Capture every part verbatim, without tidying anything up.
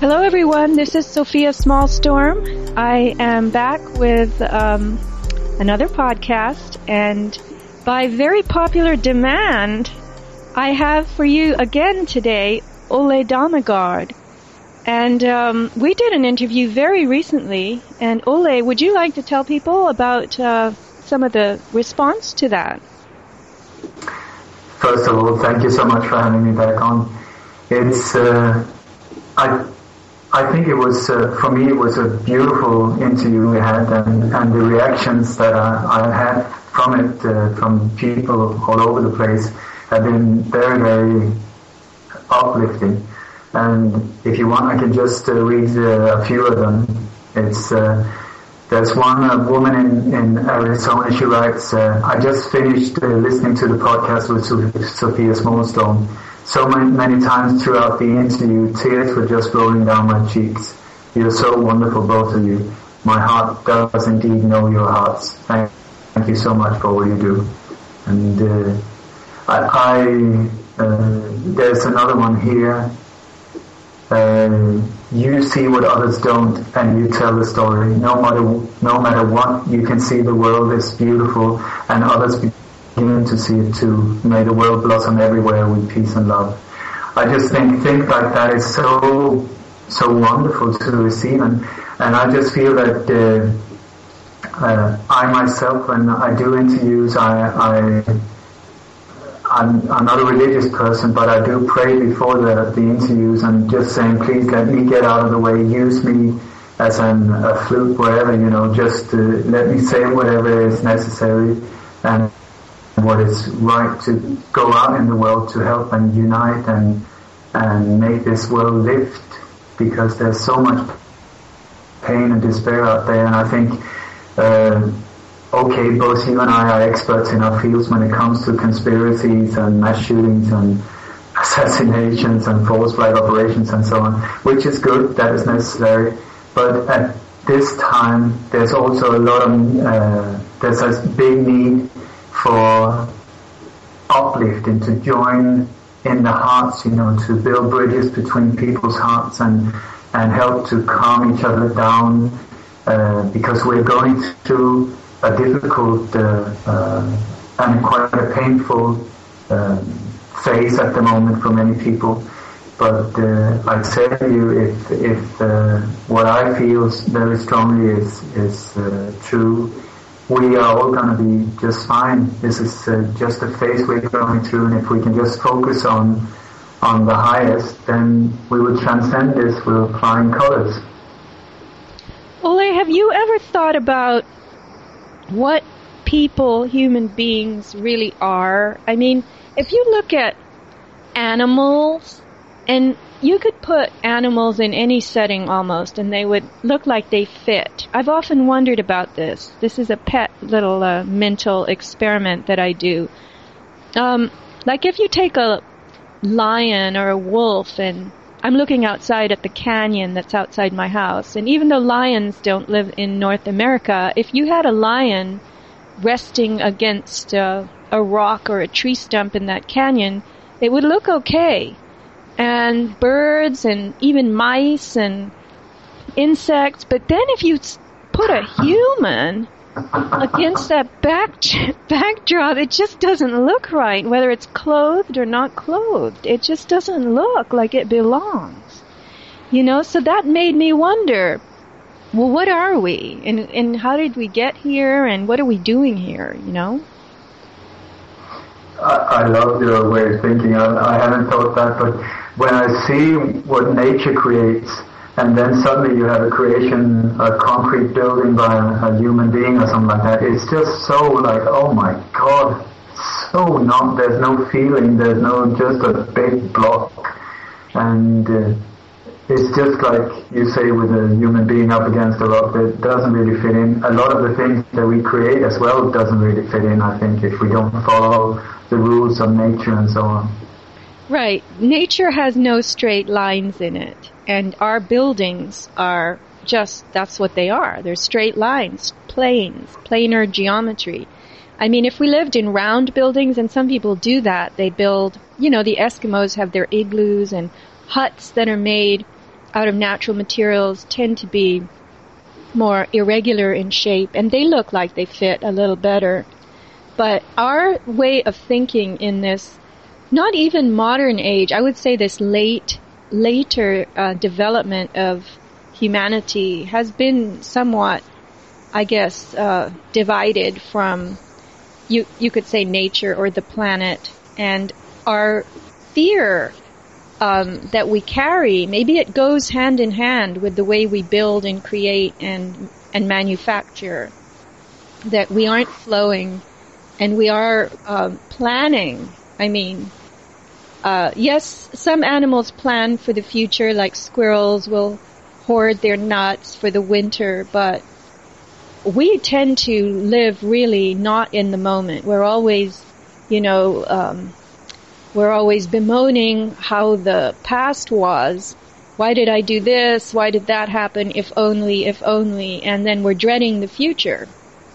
Hello everyone, this is Sophia Smallstorm. I am back with um, another podcast, and by very popular demand, I have for you again today Ole Dammegard. And um, we did an interview very recently, and Ole, would you like to tell people about uh, some of the response to that? First of all, thank you so much for having me back on. It's, uh, I, I think it was, uh, for me, it was a beautiful interview we had, and, and the reactions that I, I had from it, uh, from people all over the place, have been very, very uplifting. And if you want, I can just uh, read uh, a few of them. It's, uh, there's one uh, woman in, in Arizona, she writes, uh, I just finished uh, listening to the podcast with Sophia Smallstorm. So many, many times throughout the interview, tears were just rolling down my cheeks. You're so wonderful, both of you. My heart does indeed know your hearts. Thank, thank you so much for all you do. And uh, I, I uh, there's another one here. Uh, you see what others don't, and you tell the story. No matter no matter what, you can see the world is beautiful, and others begin to see it too. May the world blossom everywhere with peace and love. I just think think like that is so so wonderful to receive, and and I just feel that uh, uh, I myself, when I do interviews, I. I I'm, I'm not a religious person, but I do pray before the, the interviews and just saying, please let me get out of the way, use me as an, a flute, wherever, you know, just uh, let me say whatever is necessary and what is right to go out in the world to help and unite and and make this world lift, because there's so much pain and despair out there. And I think uh, okay, both you and I are experts in our fields when it comes to conspiracies and mass shootings and assassinations and false flag operations and so on, which is good, that is necessary. But at this time, there's also a lot of, uh, there's a big need for uplifting, to join in the hearts, you know, to build bridges between people's hearts and, and help to calm each other down, uh, because we're going through a difficult uh, uh, and quite a painful uh, phase at the moment for many people. But uh, I tell you, if if uh, what I feel very strongly is is uh, true, we are all going to be just fine. This is uh, just a phase we're going through, and if we can just focus on on the highest, then we will transcend this with flying colors. Ole, have you ever thought about what people, human beings, really are? I mean, if you look at animals, and you could put animals in any setting almost, and they would look like they fit. I've often wondered about this. This is a pet little uh, mental experiment that I do. Um, like if you take a lion or a wolf, and I'm looking outside at the canyon that's outside my house, and even though lions don't live in North America, if you had a lion resting against uh, a rock or a tree stump in that canyon, it would look okay. And birds and even mice and insects, but then if you put a human against that back backdrop, it just doesn't look right, whether it's clothed or not clothed. It just doesn't look like it belongs. You know, so that made me wonder, well, what are we? And, and how did we get here? And what are we doing here, you know? I, I love your way of thinking. I, I haven't thought that, but when I see what nature creates, and then suddenly you have a creation, a concrete building by a, a human being or something like that, it's just so like, oh my God, so not, there's no feeling, there's no, just a big block. And uh, it's just like you say with a human being up against a rock that doesn't really fit in. A lot of the things that we create as well doesn't really fit in, I think, if we don't follow the rules of nature and so on. Right. Nature has no straight lines in it. And our buildings are just, that's what they are. They're straight lines, planes, planar geometry. I mean, if we lived in round buildings, and some people do that, they build, you know, the Eskimos have their igloos and huts that are made out of natural materials tend to be more irregular in shape, and they look like they fit a little better. But our way of thinking in this, not even modern age, I would say this late, later uh, development of humanity has been somewhat, I guess, uh, divided from, you you could say, nature or the planet, and our fear um, that we carry. Maybe it goes hand in hand with the way we build and create and and manufacture. That we aren't flowing, and we are um, planning. I mean, uh, yes, some animals plan for the future, like squirrels will hoard their nuts for the winter, but we tend to live really not in the moment. We're always, you know, um, we're always bemoaning how the past was. Why did I do this? Why did that happen? If only, if only. And then we're dreading the future.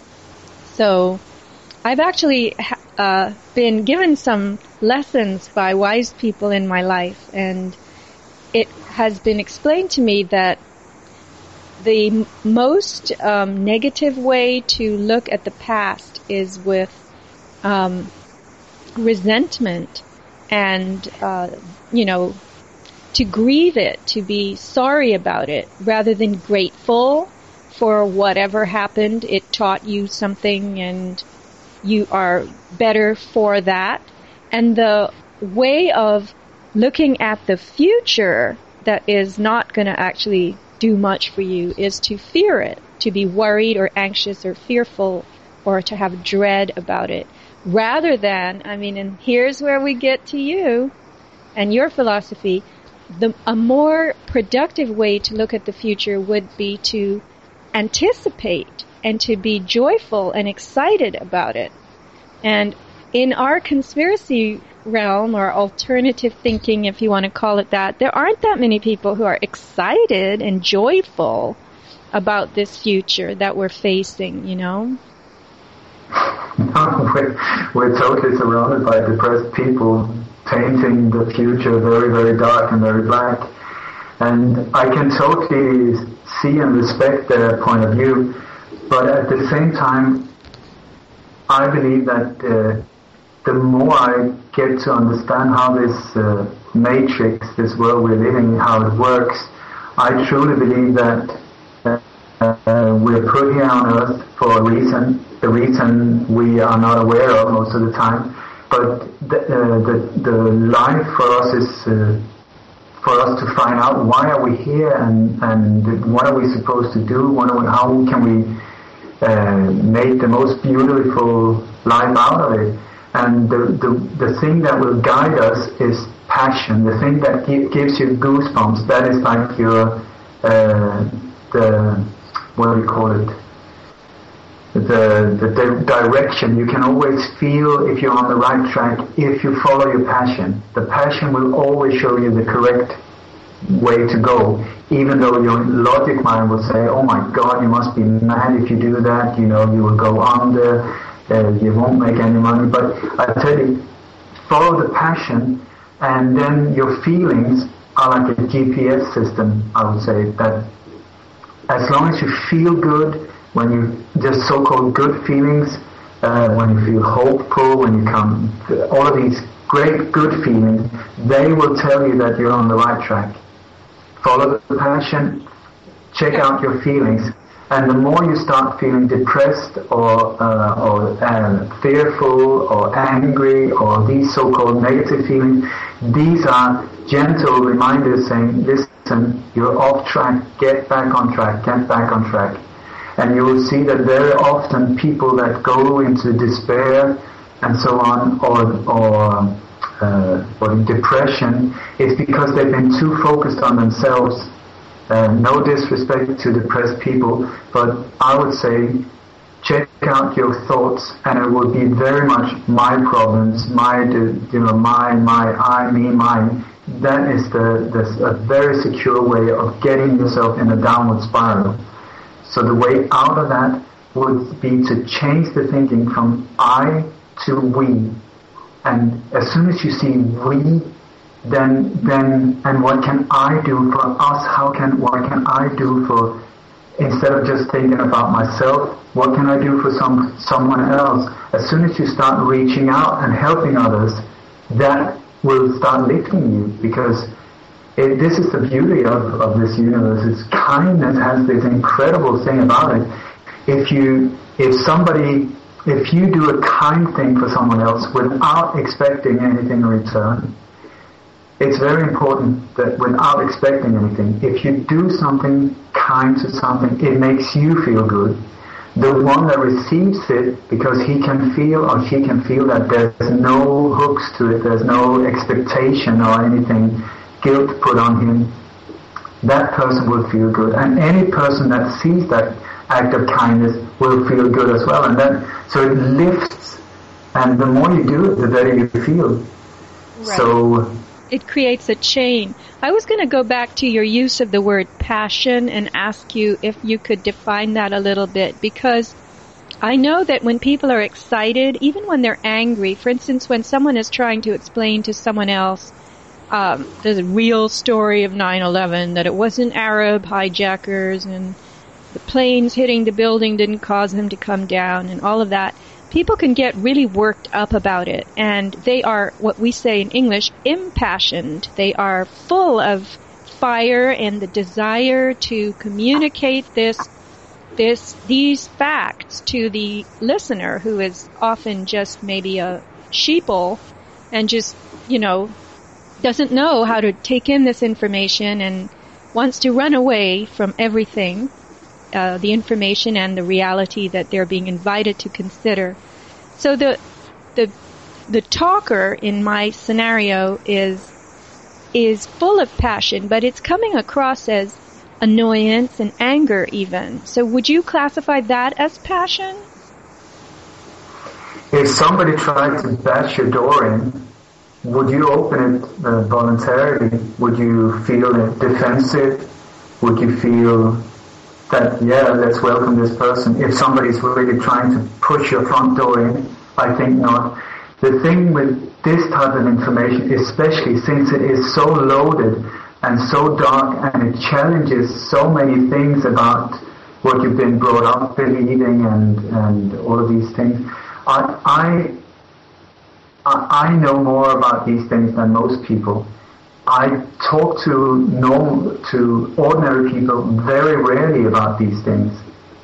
So I've actually uh, been given some lessons by wise people in my life, and it has been explained to me that the m- most um, negative way to look at the past is with um, resentment and, uh, you know, to grieve it, to be sorry about it, rather than grateful for whatever happened. It taught you something and you are better for that. And the way of looking at the future that is not going to actually do much for you is to fear it, to be worried or anxious or fearful or to have dread about it. Rather than, I mean, and here's where we get to you and your philosophy, the, a more productive way to look at the future would be to anticipate and to be joyful and excited about it. And in our conspiracy realm, or alternative thinking, if you want to call it that, there aren't that many people who are excited and joyful about this future that we're facing, you know? No, we're, we're totally surrounded by depressed people painting the future very, very dark and very black. And I can totally see and respect their point of view, but at the same time, I believe that uh, the more I get to understand how this uh, matrix, this world we're living in, how it works, I truly believe that uh, uh, we're put here on Earth for a reason, the reason we are not aware of most of the time. But the, uh, the, the life for us is uh, for us to find out why are we here and, and what are we supposed to do, what are we, how can we uh, make the most beautiful life out of it. And the, the, the thing that will guide us is passion. The thing that gi- gives you goosebumps, that is like your, uh, the, what do you call it? The, the, the direction. You can always feel if you're on the right track if you follow your passion. The passion will always show you the correct way to go, even though your logic mind will say, oh my God, you must be mad if you do that, you know, you will go under, uh, you won't make any money. But I tell you, follow the passion, and then your feelings are like a G P S system, I would say, that as long as you feel good, when you just so-called good feelings, uh, when you feel hopeful, when you come, all of these great good feelings, they will tell you that you're on the right track. Follow the passion, check out your feelings, and the more you start feeling depressed or uh, or uh, fearful or angry or these so-called negative feelings, these are gentle reminders saying, listen, you're off track, get back on track, get back on track. And you will see that very often people that go into despair and so on, or or, uh, or depression, is because they've been too focused on themselves. Uh, no disrespect to depressed people, but I would say check out your thoughts, and it will be very much my problems, my, you know, my, my, I, me, mine. That is the, the a very secure way of getting yourself in a downward spiral. So the way out of that would be to change the thinking from I to we. And as soon as you see we, then, then, and what can I do for us? How can, what can I do for, instead of just thinking about myself, what can I do for some, someone else? As soon as you start reaching out and helping others, that will start lifting you, because it, this is the beauty of, of this universe. It's kindness has this incredible thing about it. If you, if somebody, if you do a kind thing for someone else without expecting anything in return, it's very important that without expecting anything, if you do something kind to something, it makes you feel good. The one that receives it, because he can feel or she can feel that there's no hooks to it, there's no expectation or anything, guilt put on him, that person will feel good. And any person that sees that act of kindness will feel good as well. And that, so it lifts, and the more you do it, the better you feel. Right. So it creates a chain. I was going to go back to your use of the word passion and ask you if you could define that a little bit, because I know that when people are excited, even when they're angry, for instance, when someone is trying to explain to someone else um, the real story of nine eleven, that it wasn't Arab hijackers and the planes hitting the building didn't cause them to come down and all of that, people can get really worked up about it, and they are, what we say in English, impassioned. They are full of fire and the desire to communicate this, this, these facts to the listener, who is often just maybe a sheeple and just, you know, doesn't know how to take in this information and wants to run away from everything. Uh, the information and the reality that they're being invited to consider. So the the the talker in my scenario is is full of passion, but it's coming across as annoyance and anger even. So would you classify that as passion? If somebody tried to bash your door in, would you open it uh, voluntarily? Would you feel defensive? Would you feel that, yeah, let's welcome this person? If somebody's really trying to push your front door in, I think not. The thing with this type of information, especially since it is so loaded and so dark, and it challenges so many things about what you've been brought up believing and, and all of these things, I, I, I know more about these things than most people. I talk to normal, to ordinary people very rarely about these things.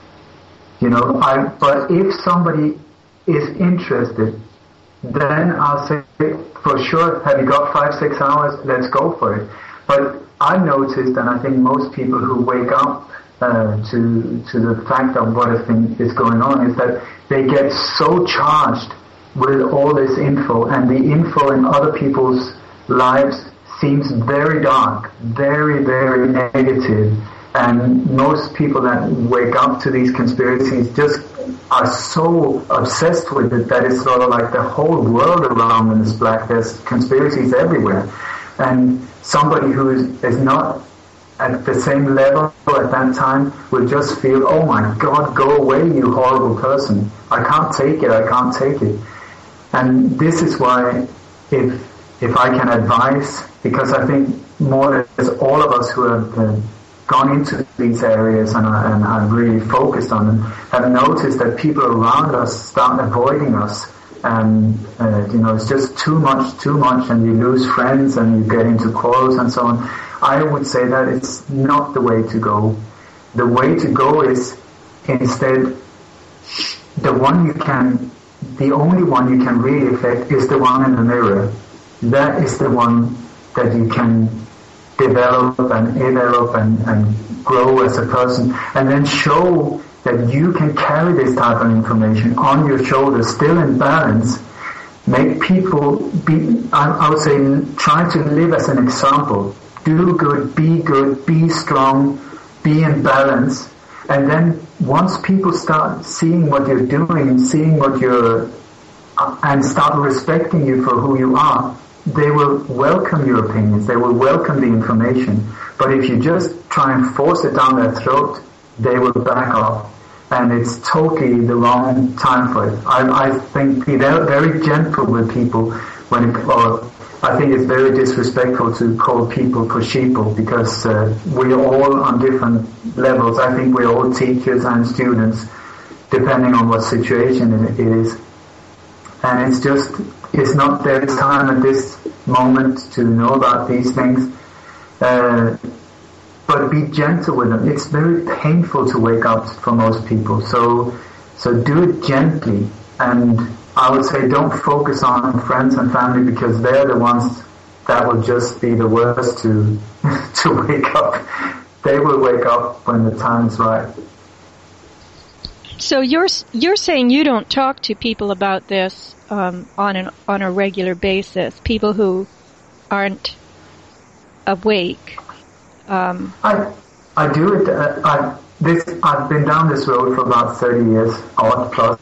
You know, I, but if somebody is interested, then I'll say, for sure, have you got five, six hours? Let's go for it. But I've noticed, and I think most people who wake up uh, to to the fact of what a thing is going on, is that they get so charged with all this info, and the info in other people's lives seems very dark, very, very negative, and most people that wake up to these conspiracies just are so obsessed with it that it's sort of like the whole world around them is black. There's conspiracies everywhere, and somebody who is, is not at the same level at that time will just feel, oh my God, go away, you horrible person. I can't take it, I can't take it. And this is why, if if I can advise, because I think more or less all of us who have uh, gone into these areas and, uh, and are really focused on them have noticed that people around us start avoiding us, and uh, you know, it's just too much, too much, and you lose friends and you get into quarrels and so on. I would say that it's not the way to go. The way to go is instead the one you can, the only one you can really affect is the one in the mirror. That is the one that you can develop and develop and, and grow as a person, and then show that you can carry this type of information on your shoulders, still in balance. Make people be, I, I would say, try to live as an example. Do good, be good, be strong, be in balance. And then once people start seeing what you're doing, seeing what you're, uh, and start respecting you for who you are, they will welcome your opinions, they will welcome the information. But if you just try and force it down their throat, they will back off. And it's totally the wrong time for it. I, I think be very gentle with people when it, or I think it's very disrespectful to call people for sheeple, because uh, we're all on different levels. I think we're all teachers and students, depending on what situation it is. And it's just, it's not their time at this moment to know about these things. Uh, but be gentle with them. It's very painful to wake up for most people. So, so do it gently. And I would say don't focus on friends and family, because they're the ones that will just be the worst to to wake up. They will wake up when the time is right. So you're you're saying you don't talk to people about this um, on an on a regular basis, people who aren't awake. Um, I I do it. Uh, I this I've been down this road for about thirty years, odd plus.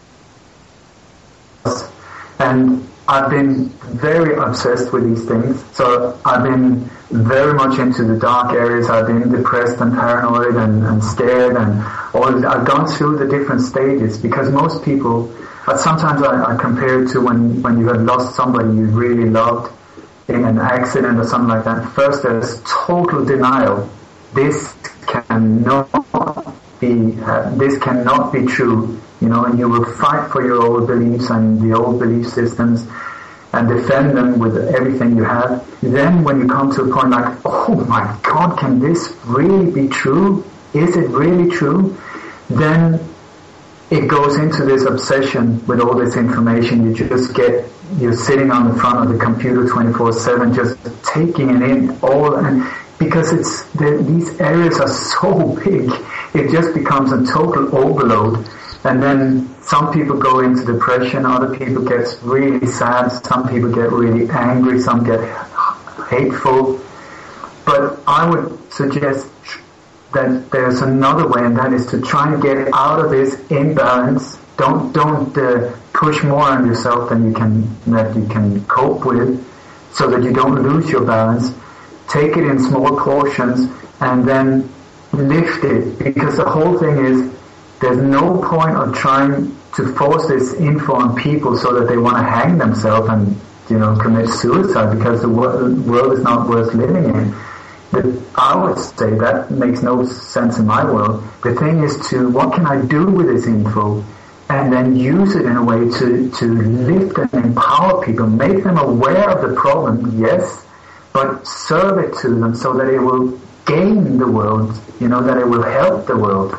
And I've been very obsessed with these things. So I've been very much into the dark areas. I've been depressed and paranoid and, and scared, and all. I've gone through the different stages, because most people, uh, sometimes I, I compare it to when, when you have lost somebody you really loved in an accident or something like that. First, there's total denial. This cannot be, uh, this cannot be true. You know, and you will fight for your old beliefs and the old belief systems and defend them with everything you have. Then when you come to a point like, oh my God, can this really be true? Is it really true? Then it goes into this obsession with all this information. You just get, you're sitting on the front of the computer twenty-four seven, just taking it in all, and because it's, the, these areas are so big, it just becomes a total overload. And then some people go into depression, other people get really sad, some people get really angry, some get hateful. But I would suggest that there's another way, and that is to try and get out of this imbalance. Don't don't uh, push more on yourself than you can that you can cope with, so that you don't lose your balance. Take it in small portions and then lift it, because the whole thing is, there's no point of trying to force this info on people so that they want to hang themselves and, you know, commit suicide, because the world is not worth living in. But I would say that makes no sense in my world. The thing is to, what can I do with this info? And then use it in a way to, to lift and empower people, make them aware of the problem, yes, but serve it to them so that it will gain the world, you know, that it will help the world.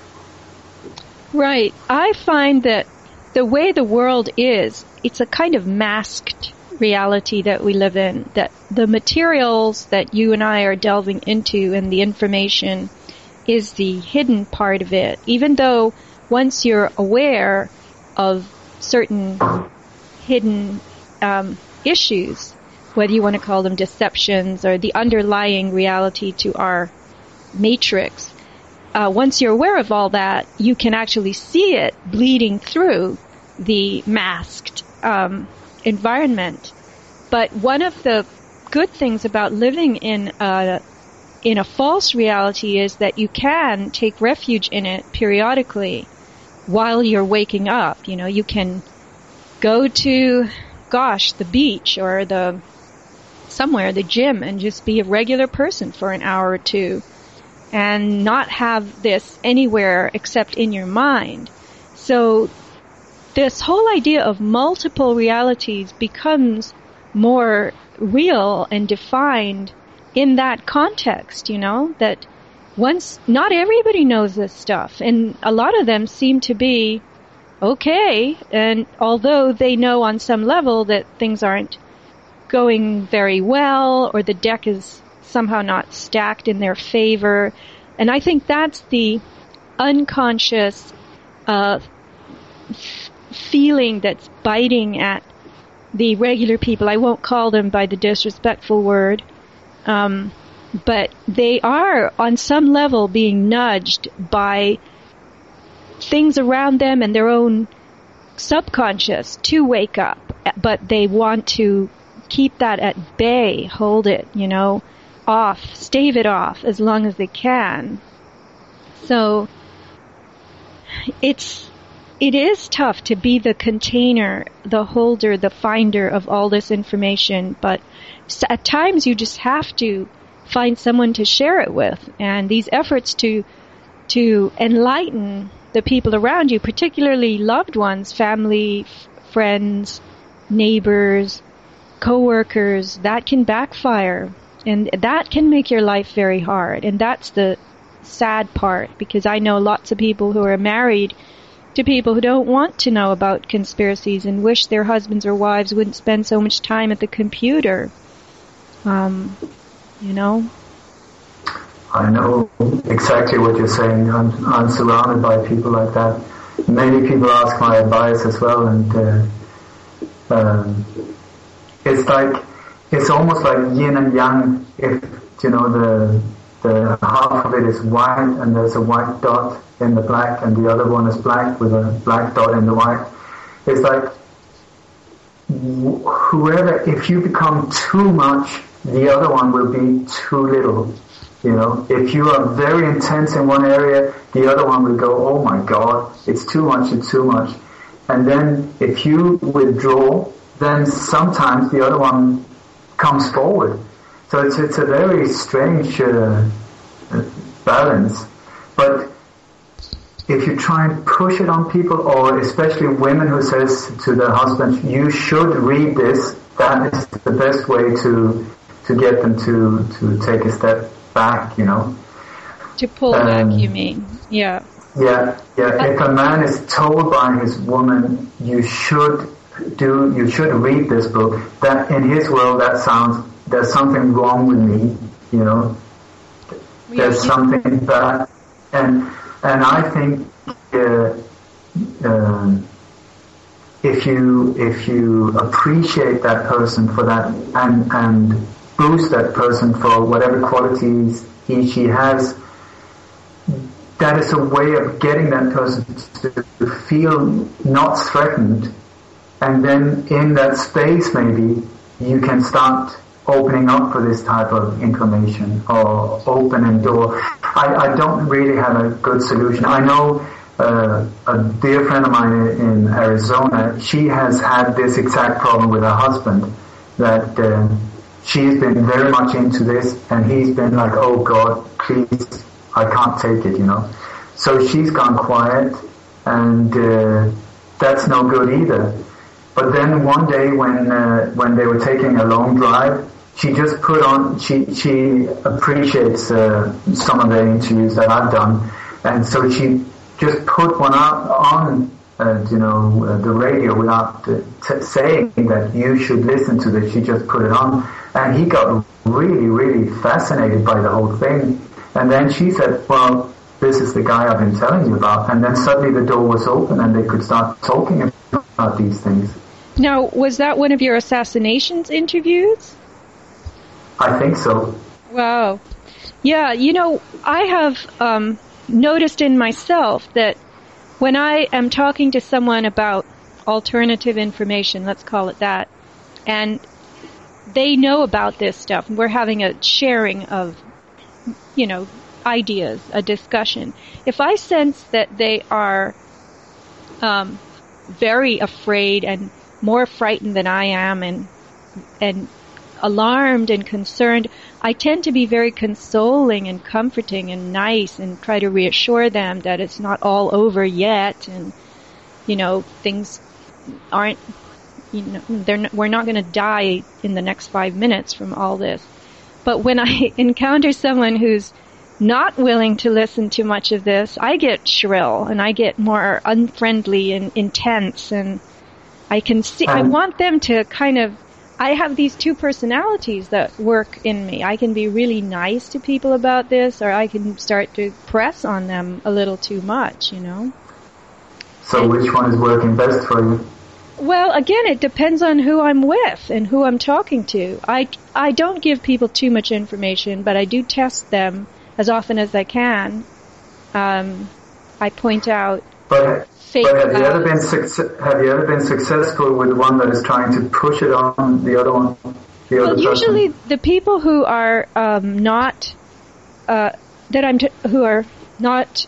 Right. I find that the way the world is, it's a kind of masked reality that we live in, that the materials that you and I are delving into and the information is the hidden part of it. Even though once you're aware of certain hidden um, issues, whether you want to call them deceptions or the underlying reality to our matrix, Uh, once you're aware of all that, you can actually see it bleeding through the masked um, environment. But one of the good things about living in a, in a false reality is that you can take refuge in it periodically while you're waking up. You know, you can go to, gosh, the beach or the somewhere, the gym, and just be a regular person for an hour or two, and not have this anywhere except in your mind. So this whole idea of multiple realities becomes more real and defined in that context, you know, that once, not everybody knows this stuff, and a lot of them seem to be okay, and although they know on some level that things aren't going very well, or the deck is somehow not stacked in their favor. And I think that's the unconscious uh, f- feeling that's biting at the regular people. I won't call them by the disrespectful word, um, but they are on some level being nudged by things around them and their own subconscious to wake up, but they want to keep that at bay, hold it, you know, off, stave it off as long as they can. So it's it is tough to be the container, the holder, the finder of all this information, but at times you just have to find someone to share it with. And these efforts to to enlighten the people around you, particularly loved ones, family, f- friends, neighbors, co-workers, that can backfire. And that can make your life very hard. And that's the sad part, because I know lots of people who are married to people who don't want to know about conspiracies and wish their husbands or wives wouldn't spend so much time at the computer. Um, you know? I know exactly what you're saying. I'm, I'm surrounded by people like that. Many people ask my advice as well, and uh, um, it's like, it's almost like yin and yang. If, you know, the the half of it is white and there's a white dot in the black, and the other one is black with a black dot in the white. It's like whoever, if you become too much, the other one will be too little. You know, if you are very intense in one area, the other one will go, oh my God, it's too much, it's too much. And then if you withdraw, then sometimes the other one comes forward. So it's it's a very strange uh, balance. But if you try and push it on people, or especially women who says to their husbands, you should read this, that is the best way to to get them to, to take a step back, you know. To pull um, back, you mean? Yeah. Yeah, yeah. If a man is told by his woman, you should do, you should read this book, that in his world that sounds, there's something wrong with me, you know. We there's something bad, and and I think uh, um, if you if you appreciate that person for that, and and boost that person for whatever qualities he she has, that is a way of getting that person to feel not threatened, and then in that space maybe you can start opening up for this type of information, or open and door. I, I don't really have a good solution. I know uh, a dear friend of mine in Arizona, she has had this exact problem with her husband, that uh, she's been very much into this, and he's been like, oh God, please, I can't take it, you know. So she's gone quiet, and uh, that's no good either. But then one day when uh, when they were taking a long drive, she just put on, she she appreciates uh, some of the interviews that I've done, and so she just put one out on, uh, you know, uh, the radio without uh, t- saying that you should listen to this. She just put it on, and he got really, really fascinated by the whole thing. And then she said, well, this is the guy I've been telling you about. And then suddenly the door was open and they could start talking about these things. Now, was that one of your assassinations interviews? I think so. Wow. Yeah, you know, I have um, noticed in myself that when I am talking to someone about alternative information, let's call it that, and they know about this stuff, and we're having a sharing of, you know, ideas, a discussion. If I sense that they are um, very afraid and more frightened than I am, and and alarmed and concerned, I tend to be very consoling and comforting and nice, and try to reassure them that it's not all over yet, and you know, things aren't, you know, they're not, we're not going to die in the next five minutes from all this. But when I encounter someone who's not willing to listen to much of this, I get shrill and I get more unfriendly and intense, and I can see, I want them to kind of, I have these two personalities that work in me. I can be really nice to people about this, or I can start to press on them a little too much, you know. So and, which one is working best for you? Well, again, it depends on who I'm with and who I'm talking to. I, I don't give people too much information, but I do test them as often as I can. Um, I point out but, fake but have you ever been outs. suc- have you ever been successful with one that is trying to push it on the other one? The Well, other usually person? the people who are um, not uh, that I'm t- who are not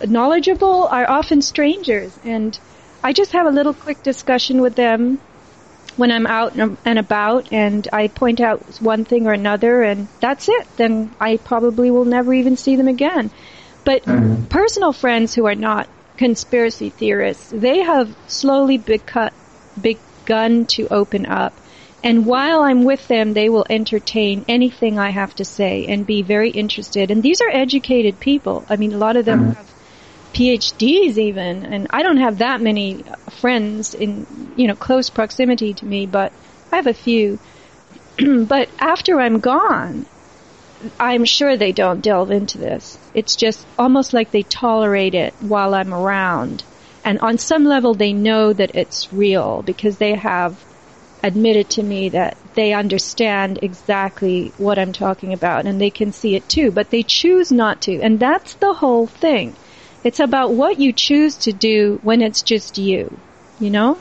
knowledgeable are often strangers, and I just have a little quick discussion with them when I'm out and about, and I point out one thing or another, and that's it. Then I probably will never even see them again. But mm-hmm. personal friends who are not conspiracy theorists, they have slowly becut, begun to open up. And while I'm with them, they will entertain anything I have to say and be very interested. And these are educated people. I mean, a lot of them mm-hmm. have P H Ds even, and I don't have that many friends in, you know, close proximity to me, but I have a few. But after I'm gone, I'm sure they don't delve into this. It's just almost like they tolerate it while I'm around. And on some level, they know that it's real because they have admitted to me that they understand exactly what I'm talking about, and they can see it too, but they choose not to. And that's the whole thing. It's about what you choose to do when it's just you, you know?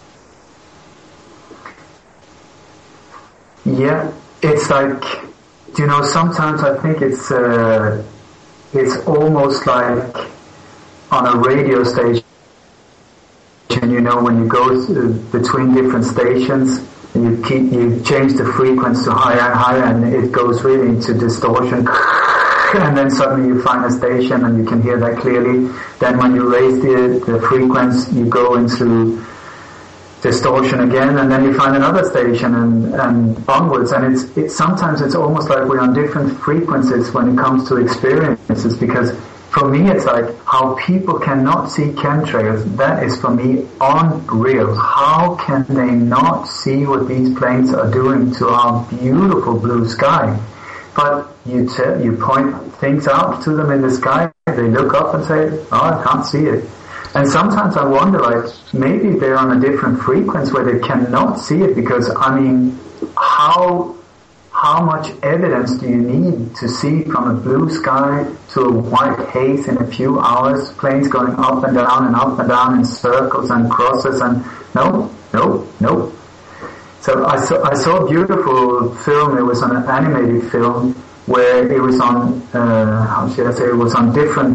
Yeah, it's like, you know, sometimes I think it's, uh, it's almost like on a radio station, you know, when you go to, between different stations, you keep, you change the frequency to higher and higher, and it goes really into distortion. And then suddenly you find a station and you can hear that clearly. Then when you raise the, the frequency, you go into distortion again, and then you find another station and, and onwards. And it's, it's sometimes it's almost like we're on different frequencies when it comes to experiences, because for me it's like how people cannot see chemtrails. That is for me unreal. How can they not see what these planes are doing to our beautiful blue sky? But you tell, you point things out to them in the sky, they look up and say, oh, I can't see it. And sometimes I wonder, like, maybe they're on a different frequency where they cannot see it, because, I mean, how, how much evidence do you need to see from a blue sky to a white haze in a few hours, planes going up and down and up and down in circles and crosses, and no, no, no. So I saw, I saw a beautiful film. It was an animated film where it was on, uh, how should I say, it was on different,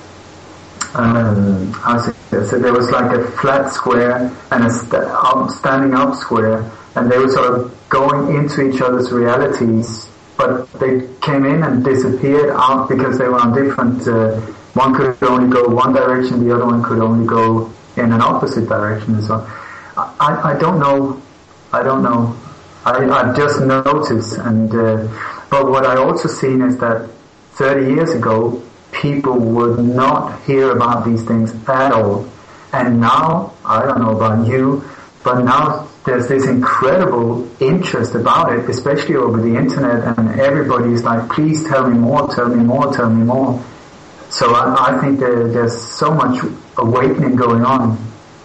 um, how should I say, there was like a flat square and a st- up, standing up square, and they were sort of going into each other's realities, but they came in and disappeared out because they were on different, uh, one could only go one direction, the other one could only go in an opposite direction. So I, I don't know. I don't know. I, I've just noticed, and uh, but what I also seen is that thirty years ago, people would not hear about these things at all, and now I don't know about you, but now there's this incredible interest about it, especially over the internet, and everybody's like, "Please tell me more, tell me more, tell me more." So I, I think there, there's so much awakening going on.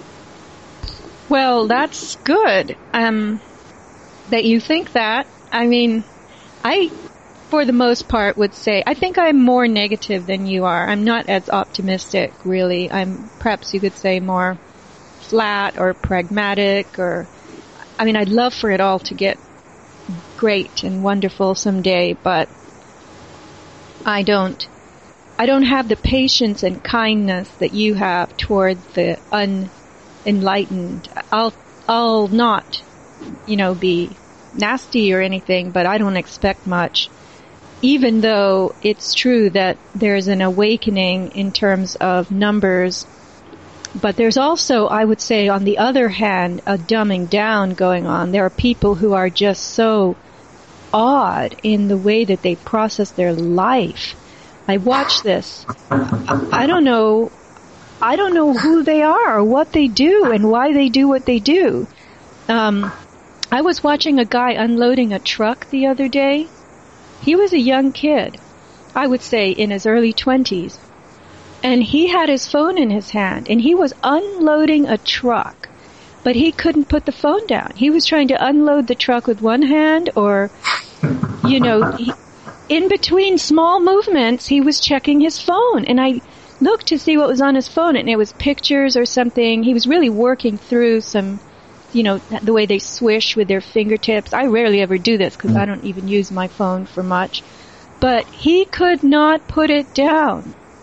Well, that's good, um, that you think that. I mean, I, for the most part, would say, I think I'm more negative than you are. I'm not as optimistic, really. I'm, perhaps you could say, more flat or pragmatic, or, I mean, I'd love for it all to get great and wonderful someday, but I don't, I don't have the patience and kindness that you have toward the un enlightened. I'll, I'll not, you know, be nasty or anything, but I don't expect much. Even though it's true that there's an awakening in terms of numbers, but there's also, I would say, on the other hand, a dumbing down going on. There are people who are just so odd in the way that they process their life. I watch this. I don't know I don't know who they are or what they do and why they do what they do. Um, I was watching a guy unloading a truck the other day. He was a young kid, I would say in his early twenties. And he had his phone in his hand, and he was unloading a truck. But he couldn't put the phone down. He was trying to unload the truck with one hand, or, you know, he, in between small movements, he was checking his phone. And I looked to see what was on his phone, and it was pictures or something. He was really working through some, you know, the way they swish with their fingertips. I rarely ever do this because I don't even use my phone for much. But he could not put it down.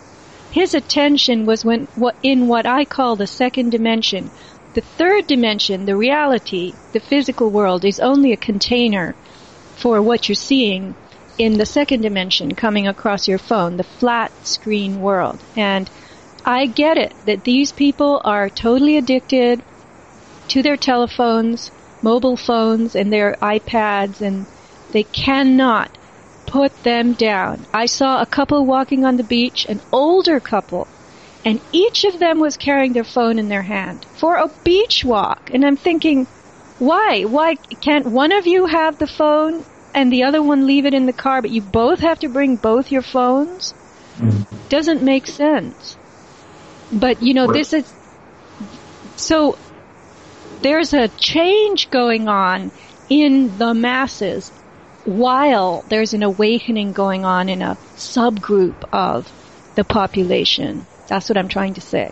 his attention was when, what, in what I call the second dimension. The third dimension, the reality, the physical world, is only a container for what you're seeing in the second dimension coming across your phone, the flat screen world. And I get it that these people are totally addicted to their telephones, mobile phones, and their iPads, and they cannot put them down. I saw a couple walking on the beach, an older couple, and each of them was carrying their phone in their hand for a beach walk. And I'm thinking, why? Why can't one of you have the phone and the other one leave it in the car, but you both have to bring both your phones? Mm. Doesn't make sense. But, you know, what? This is... So, there's a change going on in the masses while there's an awakening going on in a subgroup of the population. That's what I'm trying to say.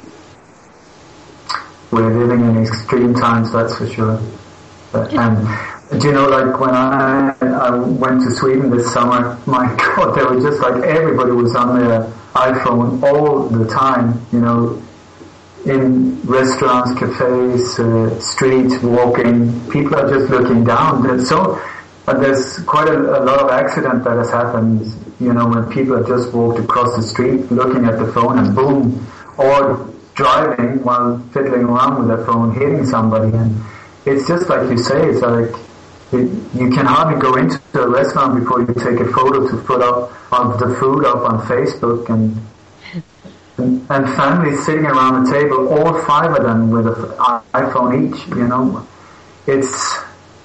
We're living in extreme times, that's for sure. But, and do you know, like when I, I went to Sweden this summer, my God, they were just like everybody was on their iPhone all the time, you know, in restaurants, cafes, uh, streets, walking. People are just looking down. And so, but there's quite a, a lot of accident that has happened, you know, when people have just walked across the street looking at the phone and boom, or driving while fiddling around with their phone, hitting somebody. And it's just like you say, it's like it, you can hardly go into a restaurant before you take a photo to put up of the food up on Facebook, and and, and families sitting around the table, all five of them with an iPhone each, you know. It's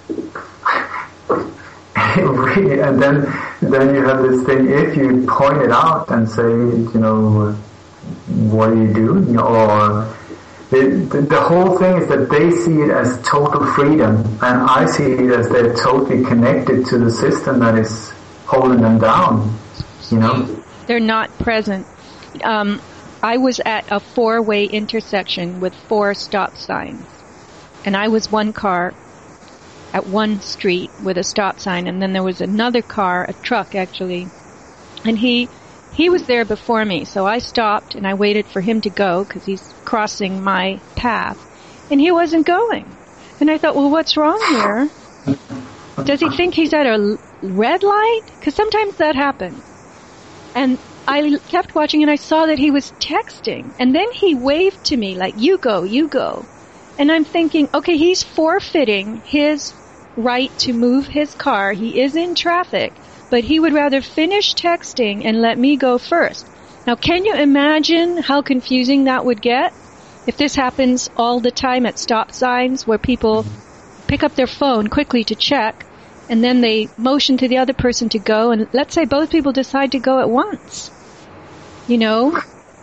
really, and then then you have this thing, if you point it out and say, you know, what do you do? You know, or the, the, the whole thing is that they see it as total freedom, and I see it as they're totally connected to the system that is holding them down, you know. They're not present. Um, I was at a four-way intersection with four stop signs, and I was one car at one street with a stop sign, and then there was another car, a truck actually, and he he was there before me, so I stopped and I waited for him to go because he's crossing my path, and he wasn't going. And I thought, well, what's wrong here? Does he think he's at a red light? Because sometimes that happens. And I kept watching, and I saw that he was texting, and then he waved to me like, you go, you go. And I'm thinking, okay, he's forfeiting his right to move his car. He is in traffic, but he would rather finish texting and let me go first. Now, can you imagine how confusing that would get if this happens all the time at stop signs where people pick up their phone quickly to check, and then they motion to the other person to go, and let's say both people decide to go at once. You know?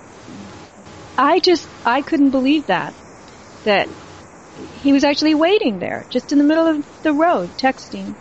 I just, I couldn't believe that. That he was actually waiting there, just in the middle of the road, texting.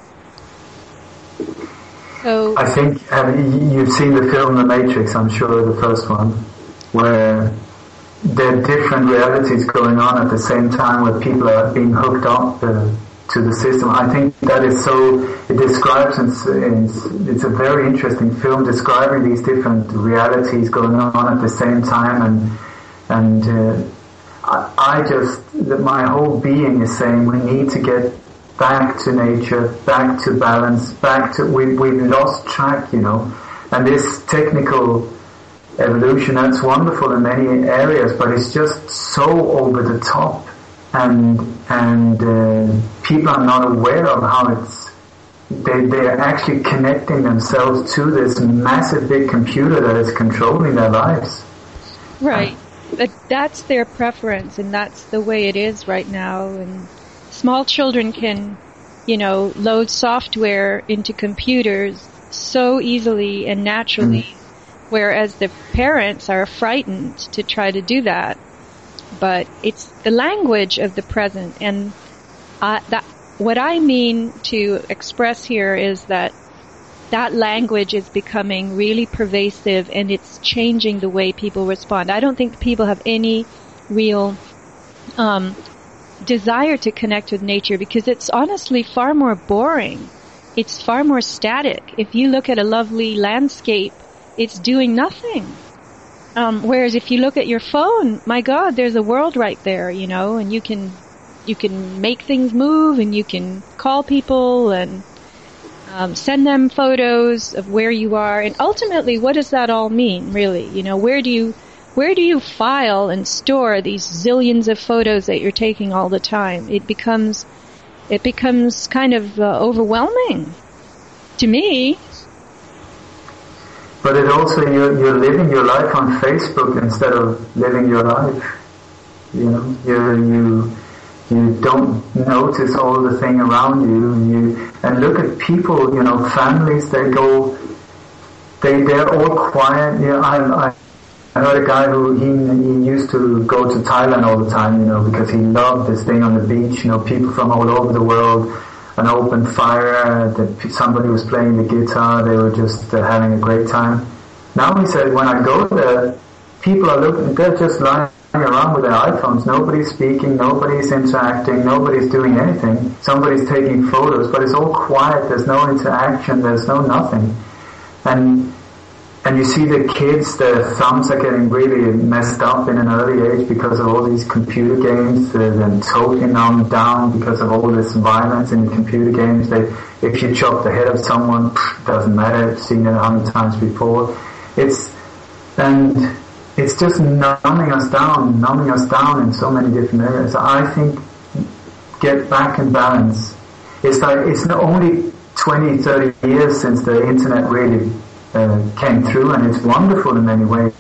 So I think uh, you've seen the film The Matrix, I'm sure, the first one, where there are different realities going on at the same time, where people are being hooked up uh, to the system. I think that is so, it describes, it's, it's a very interesting film describing these different realities going on at the same time, and and uh, I, I just, that my whole being is saying we need to get back to nature, back to balance, back to, we, we've lost track, you know, and this technical evolution, that's wonderful in many areas, but it's just so over the top, and and uh, people are not aware of how it's, they they're actually connecting themselves to this massive big computer that is controlling their lives. Right, but that's their preference, and that's the way it is right now. And small children can, you know, load software into computers so easily and naturally, mm. whereas the parents are frightened to try to do that. But it's the language of the present, and uh, that what I mean to express here is that that language is becoming really pervasive, and it's changing the way people respond. I don't think people have any real um, desire to connect with nature, because it's honestly far more boring. It's far more static. If you look at a lovely landscape, it's doing nothing. Um, whereas if you look at your phone, my God, there's a world right there, you know, and you can you can make things move, and you can call people and um, send them photos of where you are. And ultimately, what does that all mean, really? You know, where do you where do you file and store these zillions of photos that you're taking all the time? It becomes it becomes kind of uh, overwhelming to me. But it also, you're, you're living your life on Facebook instead of living your life. You know, you you you don't notice all the thing around you. You and look at people. You know, families. They go. They they're all quiet. You know, I I I heard a guy who he he used to go to Thailand all the time. You know, because he loved this thing on the beach. You know, people from all over the world. An open fire, that somebody was playing the guitar, they were just uh, having a great time. Now he said, when I go there, people are looking, they're just lying around with their iPhones. Nobody's speaking, nobody's interacting, nobody's doing anything. Somebody's taking photos, but it's all quiet, there's no interaction, there's no nothing. And and you see the kids, their thumbs are getting really messed up in an early age because of all these computer games. They're then totally numbed down because of all this violence in the computer games. They, if you chop the head of someone, pff, doesn't matter. I've seen it a hundred times before. It's, and it's just numbing us down, numbing us down in so many different areas. I think get back in balance. It's like, it's not only twenty, thirty years since the internet really Uh, came through, and it's wonderful in many ways,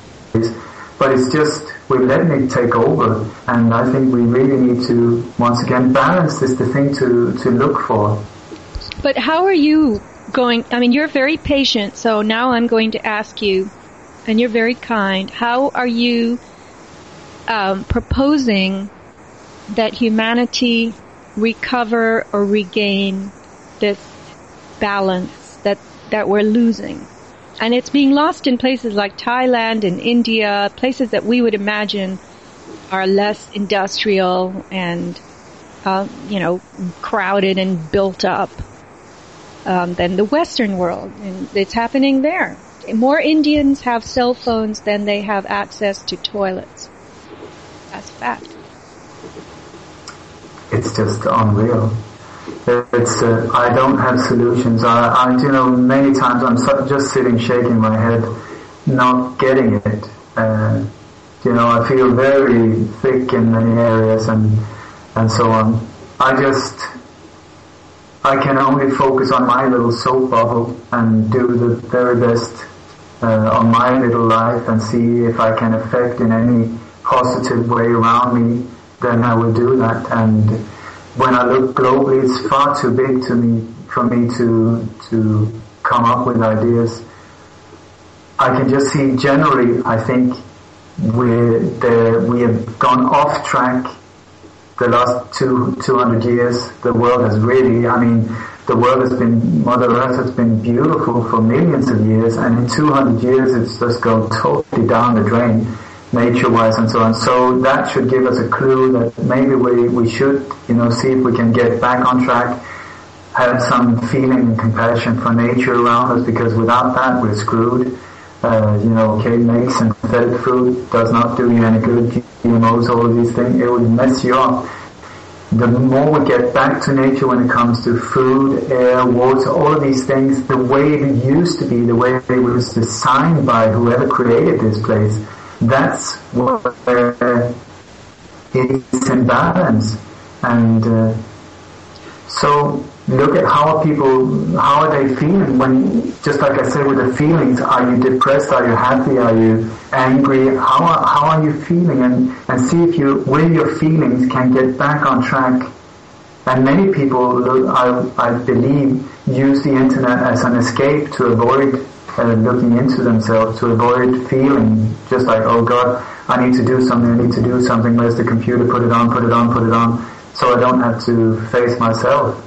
but it's just we're letting it take over, and I think we really need to, once again, balance is the thing to, to look for. But how are you going, I mean, you're very patient, so now I'm going to ask you, and you're very kind, how are you um, proposing that humanity recover or regain this balance that that we're losing? And it's being lost in places like Thailand and India, places that we would imagine are less industrial and, uh, you know, crowded and built up um, than the Western world. And it's happening there. More Indians have cell phones than they have access to toilets. That's a fact. It's just unreal. It's, uh, I don't have solutions. I, I, you know, many times I'm so, just sitting shaking my head, not getting it. Uh, you know, I feel very thick in many areas and, and so on. I just, I can only focus on my little soap bubble and do the very best, uh, on my little life and see if I can affect in any positive way around me, then I will do that. And when I look globally, it's far too big to me, for me to, to come up with ideas. I can just see generally, I think we're there, we have gone off track the last two, two hundred years. The world has really, I mean, the world has been, Mother Earth has been beautiful for millions of years, and in two hundred years it's just gone totally down the drain, nature-wise and so on. So that should give us a clue that maybe we, we should, you know, see if we can get back on track, have some feeling and compassion for nature around us, because without that we're screwed. Uh, you know, okay, make synthetic food does not do you any good. G M Os, all of these things, it will mess you up. The more we get back to nature when it comes to food, air, water, all of these things, the way it used to be, the way it was designed by whoever created this place, that's where it's in balance. And uh, so look at how are people, how are they feeling when, just like I said with the feelings, are you depressed, are you happy, are you angry, how are, how are you feeling, and, and see if you, with your feelings, can get back on track. And many people, I, I believe, use the internet as an escape to avoid uh, looking into themselves, to avoid feeling just like, oh God, I need to do something, I need to do something, where's the computer, put it on, put it on, put it on, so I don't have to face myself.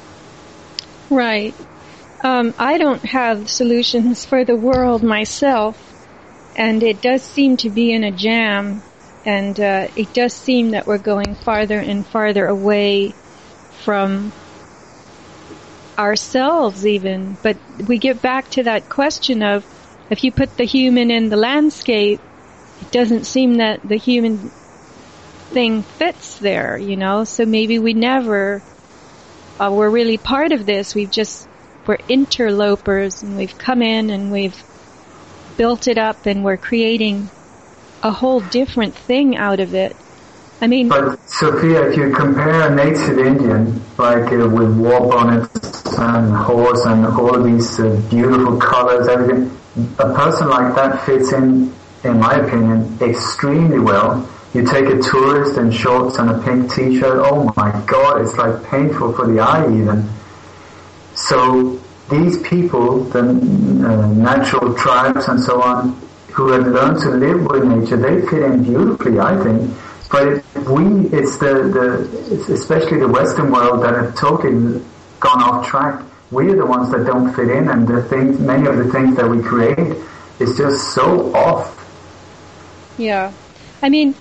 Right. Um, I don't have solutions for the world myself, and it does seem to be in a jam, and uh, it does seem that we're going farther and farther away from ourselves even. But we get back to that question of if you put the human in the landscape, it doesn't seem that the human thing fits there, you know. So maybe we never uh, were really part of this. We've just, we're interlopers, and we've come in and we've built it up, and we're creating a whole different thing out of it. I mean, but Sophia, if you compare a native Indian, like uh, with war bonnets and horse and all of these uh, beautiful colors, everything, a person like that fits in, in my opinion, extremely well. You take a tourist in shorts and a pink t-shirt, oh my God, it's like painful for the eye even. So these people, the uh, natural tribes and so on, who have learned to live with nature, they fit in beautifully, I think. But it, we, it's the, the, it's especially the Western world that have totally gone off track. We are the ones that don't fit in, and the things, many of the things that we create is just so off. Yeah. I mean,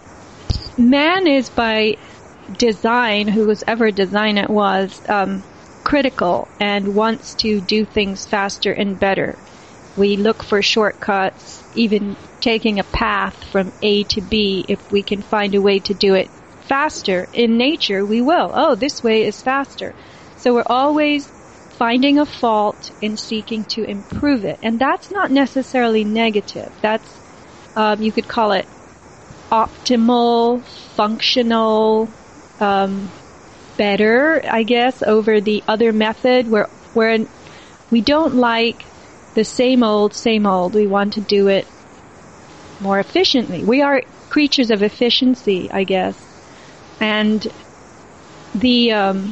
man is by design, whoever design it was, um, critical and wants to do things faster and better. We look for shortcuts, even taking a path from A to B. If we can find a way to do it faster in nature, we will. Oh, this way is faster. So we're always finding a fault and seeking to improve it. And that's not necessarily negative. That's, um, you could call it optimal, functional, um, better, I guess, over the other method where, where we don't like the same old, same old. We want to do it more efficiently. We are creatures of efficiency, I guess. And the, um,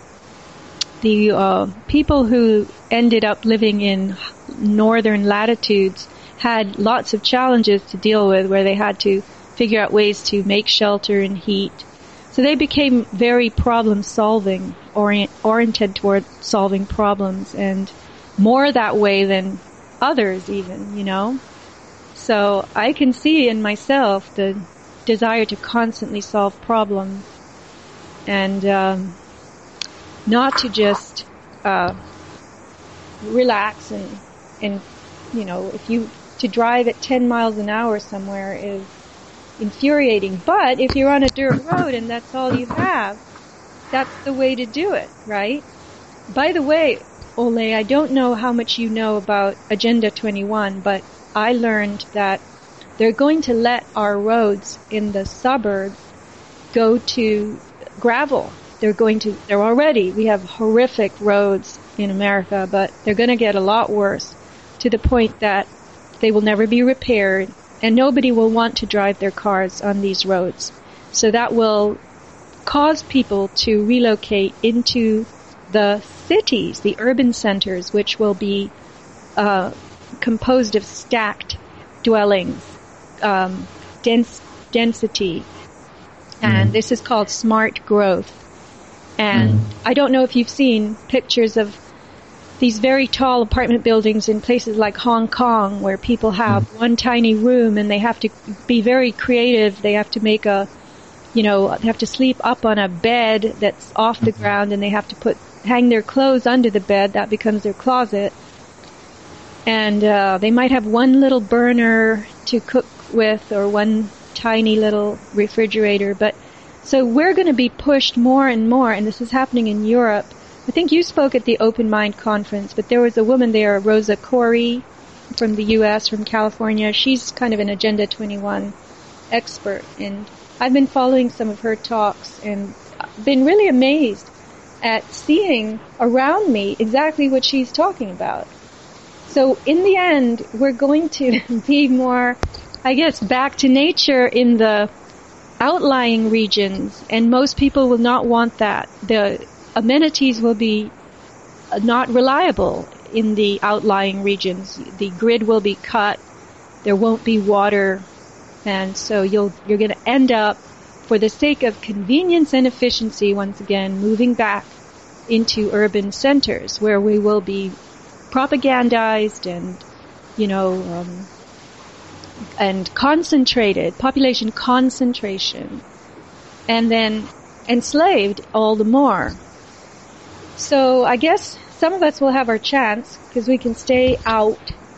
the, uh, people who ended up living in northern latitudes had lots of challenges to deal with, where they had to figure out ways to make shelter and heat. So they became very problem-solving, orient, oriented toward solving problems, and more that way than others even, you know. So I can see in myself the desire to constantly solve problems, and um, not to just uh, relax and, and, you know, if you, to drive at ten miles an hour somewhere is infuriating. But if you're on a dirt road and that's all you have, that's the way to do it, right? By the way, Ole, I don't know how much you know about Agenda twenty-one, but I learned that they're going to let our roads in the suburbs go to gravel. They're going to, they're already, we have horrific roads in America, but they're going to get a lot worse, to the point that they will never be repaired, and nobody will want to drive their cars on these roads. So that will cause people to relocate into the cities, the urban centers, which will be uh, composed of stacked dwellings, um, dense density, and mm. this is called smart growth. And mm. I don't know if you've seen pictures of these very tall apartment buildings in places like Hong Kong, where people have mm. one tiny room and they have to be very creative. They have to make a, you know, they have to sleep up on a bed that's off the ground, and they have to put, hang their clothes under the bed. That becomes their closet. And, uh, they might have one little burner to cook with, or one tiny little refrigerator. But, so we're going to be pushed more and more, and this is happening in Europe. I think you spoke at the Open Mind Conference, but there was a woman there, Rosa Corey, from the U S, from California. She's kind of an Agenda twenty-one expert, and I've been following some of her talks and been really amazed at seeing around me exactly what she's talking about. So in the end, we're going to be more, I guess, back to nature in the outlying regions, and most people will not want that. The amenities will be not reliable in the outlying regions. The grid will be cut. There won't be water. And so you'll, you're going to end up, for the sake of convenience and efficiency, once again, moving back into urban centers where we will be propagandized and, you know, um, and concentrated, population concentration, and then enslaved all the more. So I guess some of us will have our chance because we can stay out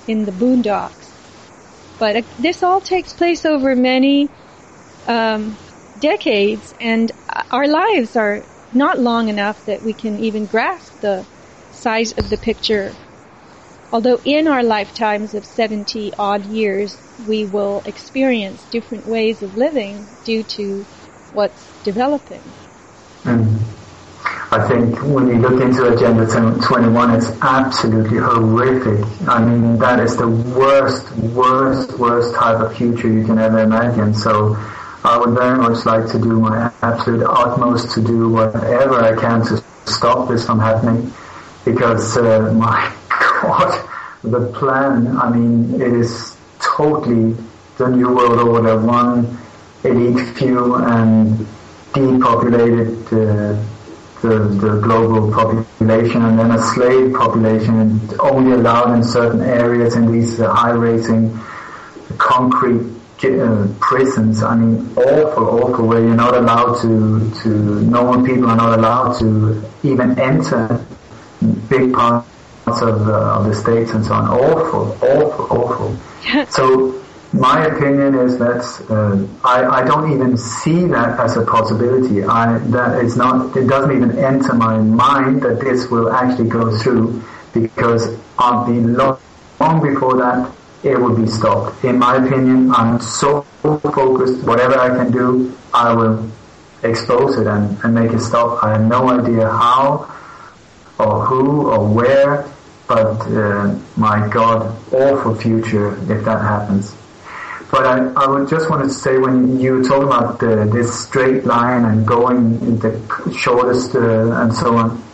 in the boondocks. But uh, this all takes place over many um, decades, and our lives are not long enough that we can even grasp the size of the picture. Although in our lifetimes of seventy odd years, we will experience different ways of living due to what's developing. Mm. I think when you look into Agenda twenty-one, it's absolutely horrific. I mean, that is the worst, worst, worst type of future you can ever imagine. So I would very much like to do my absolute utmost to do whatever I can to stop this from happening, because uh, my God, the plan, I mean, it is totally the New World Order, one elite few and depopulated uh, the, the global population, and then a slave population only allowed in certain areas in these uh, high-rating concrete uh, prisons. I mean, awful, awful, where you're not allowed to, to, normal people are not allowed to even enter big parts of, uh, of the states and so on. Awful, awful, awful. So my opinion is that uh, I, I don't even see that as a possibility. I that is not. It doesn't even enter my mind that this will actually go through, because I'll be long, long before that it will be stopped. In my opinion, I'm so focused. Whatever I can do, I will expose it and, and make it stop. I have no idea how or who or where, but uh, my God, awful future if that happens. But I, I would just wanted to say, when you were talking about the, this straight line and going the shortest uh, and so on,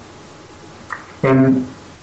and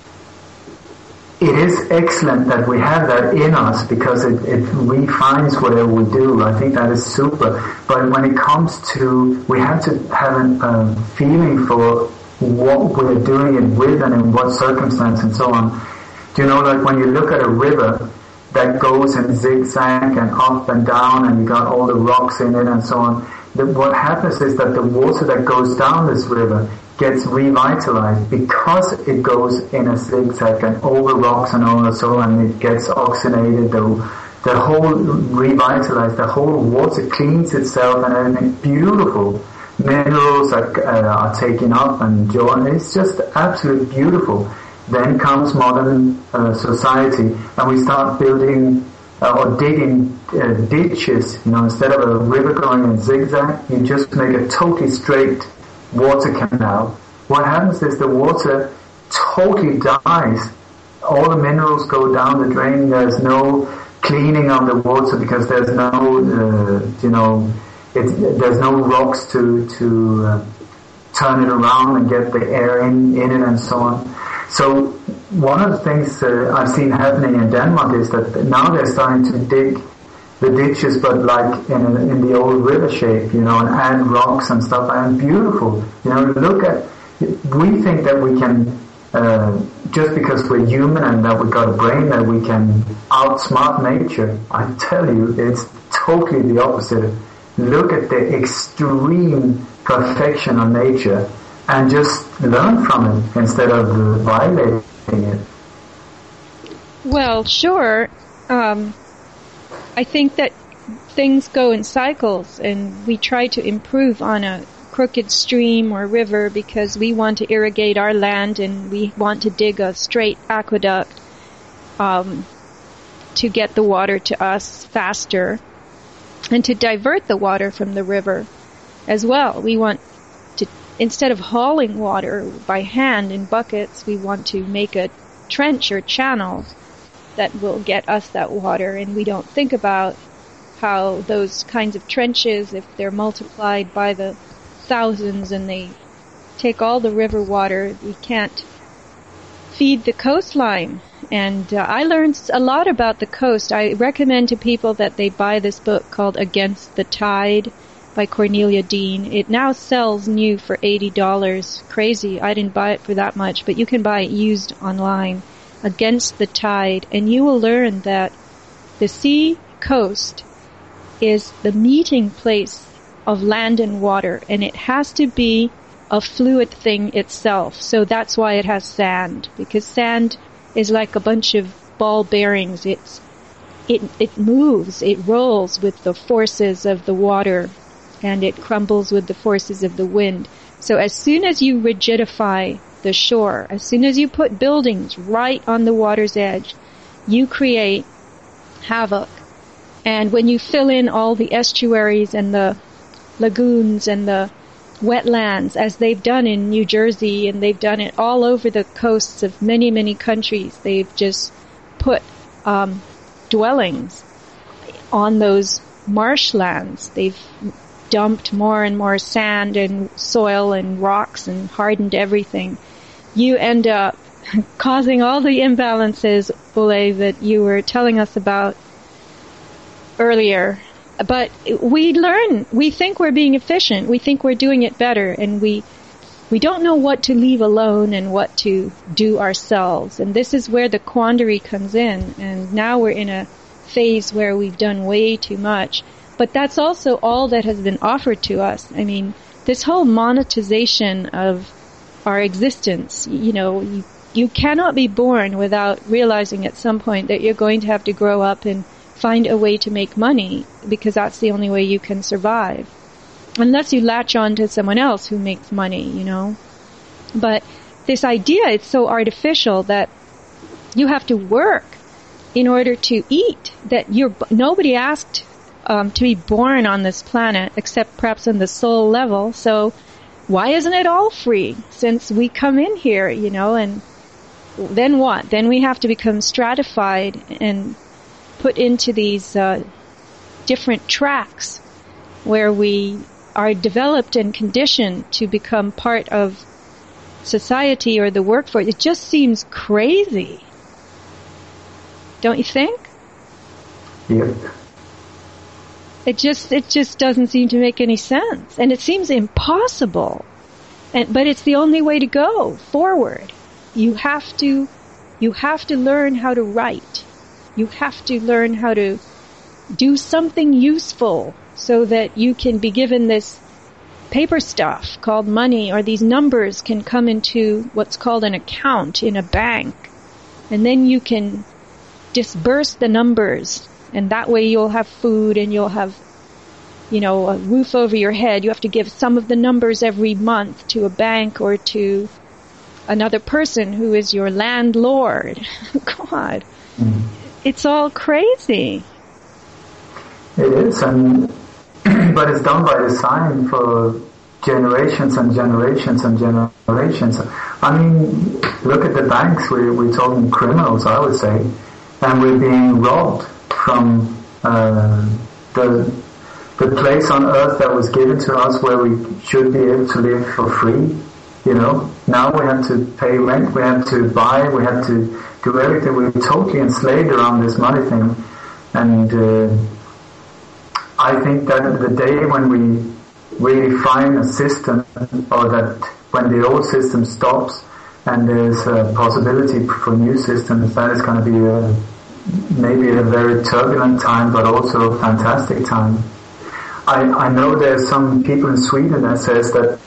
it is excellent that we have that in us, because it, it refines whatever we do. I think that is super. But when it comes to, we have to have a um, feeling for what we're doing it with and in what circumstance and so on. Do you know, like when you look at a river that goes in zigzag and up and down, and you got all the rocks in it and so on, the, what happens is that the water that goes down this river gets revitalized because it goes in a zigzag and over rocks and over so, and it gets oxygenated, the, the whole revitalized, the whole water cleans itself and everything. Beautiful. Minerals are, uh, are taken up and joined. It's just absolutely beautiful. Then comes modern uh, society, and we start building uh, or digging uh, ditches. You know, instead of a river going in zigzag, you just make a totally straight water canal. What happens is the water totally dies. All the minerals go down the drain. There's no cleaning of the water because there's no, uh, you know, it's, there's no rocks to to uh, turn it around and get the air in, in it and so on. So one of the things uh, I've seen happening in Denmark is that now they're starting to dig the ditches, but like in, a, in the old river shape, you know, and add rocks and stuff, and beautiful. You know, look at, we think that we can, uh, just because we're human and that we've got a brain, that we can outsmart nature. I tell you, it's totally the opposite. Look at the extreme perfection of nature and just learn from it instead of uh, violating it. Well, sure. Um, I think that things go in cycles, and we try to improve on a crooked stream or river because we want to irrigate our land and we want to dig a straight aqueduct um, to get the water to us faster and to divert the water from the river as well. We want to, instead of hauling water by hand in buckets, we want to make a trench or channel that will get us that water, and we don't think about how those kinds of trenches, if they're multiplied by the thousands and they take all the river water, we can't feed the coastline. And uh, I learned a lot about the coast. I recommend to people that they buy this book called Against the Tide by Cornelia Dean. It now sells new for eighty dollars. Crazy. I didn't buy it for that much, but you can buy it used online. Against the Tide, and you will learn that the sea coast is the meeting place of land and water, and it has to be a fluid thing itself. So that's why it has sand, because sand is like a bunch of ball bearings. It's it it moves, it rolls with the forces of the water, and it crumbles with the forces of the wind. So as soon as you rigidify the shore, as soon as you put buildings right on the water's edge, you create havoc. And when you fill in all the estuaries and the lagoons and the wetlands, as they've done in New Jersey, and they've done it all over the coasts of many, many countries, they've just put um, dwellings on those marshlands. They've dumped more and more sand and soil and rocks and hardened everything. You end up causing all the imbalances, Ole, that you were telling us about earlier. But we learn, we think we're being efficient, we think we're doing it better, and we we don't know what to leave alone and what to do ourselves. And this is where the quandary comes in. And now we're in a phase where we've done way too much. But that's also all that has been offered to us. I mean, this whole monetization of our existence, you know, you, you cannot be born without realizing at some point that you're going to have to grow up and find a way to make money, because that's the only way you can survive. Unless you latch on to someone else who makes money, you know. But this idea, it's so artificial that you have to work in order to eat, that you're, nobody asked um, to be born on this planet except perhaps on the soul level. So why isn't it all free since we come in here, you know, and then what? Then we have to become stratified and put into these uh, different tracks where we are developed and conditioned to become part of society or the workforce. It just seems crazy. Don't you think? Yep. It just it just doesn't seem to make any sense, and it seems impossible. And but it's the only way to go forward. You have to you have to learn how to write. You have to learn how to do something useful so that you can be given this paper stuff called money, or these numbers can come into what's called an account in a bank. And then you can disperse the numbers, and that way you'll have food and you'll have, you know, a roof over your head. You have to give some of the numbers every month to a bank or to another person who is your landlord. God. Mm. It's all crazy. It is, and but it's done by design for generations and generations and generations. I mean, look at the banks. We, we're talking criminals, I would say, and we're being robbed from uh, the the place on earth that was given to us where we should be able to live for free. You know, now we have to pay rent, we have to buy, we have to do everything. We're totally enslaved around this money thing. And uh, I think that the day when we really find a system, or that when the old system stops and there's a possibility for new systems, that is going to be a, maybe a very turbulent time, but also a fantastic time. I, I know there's some people in Sweden that says that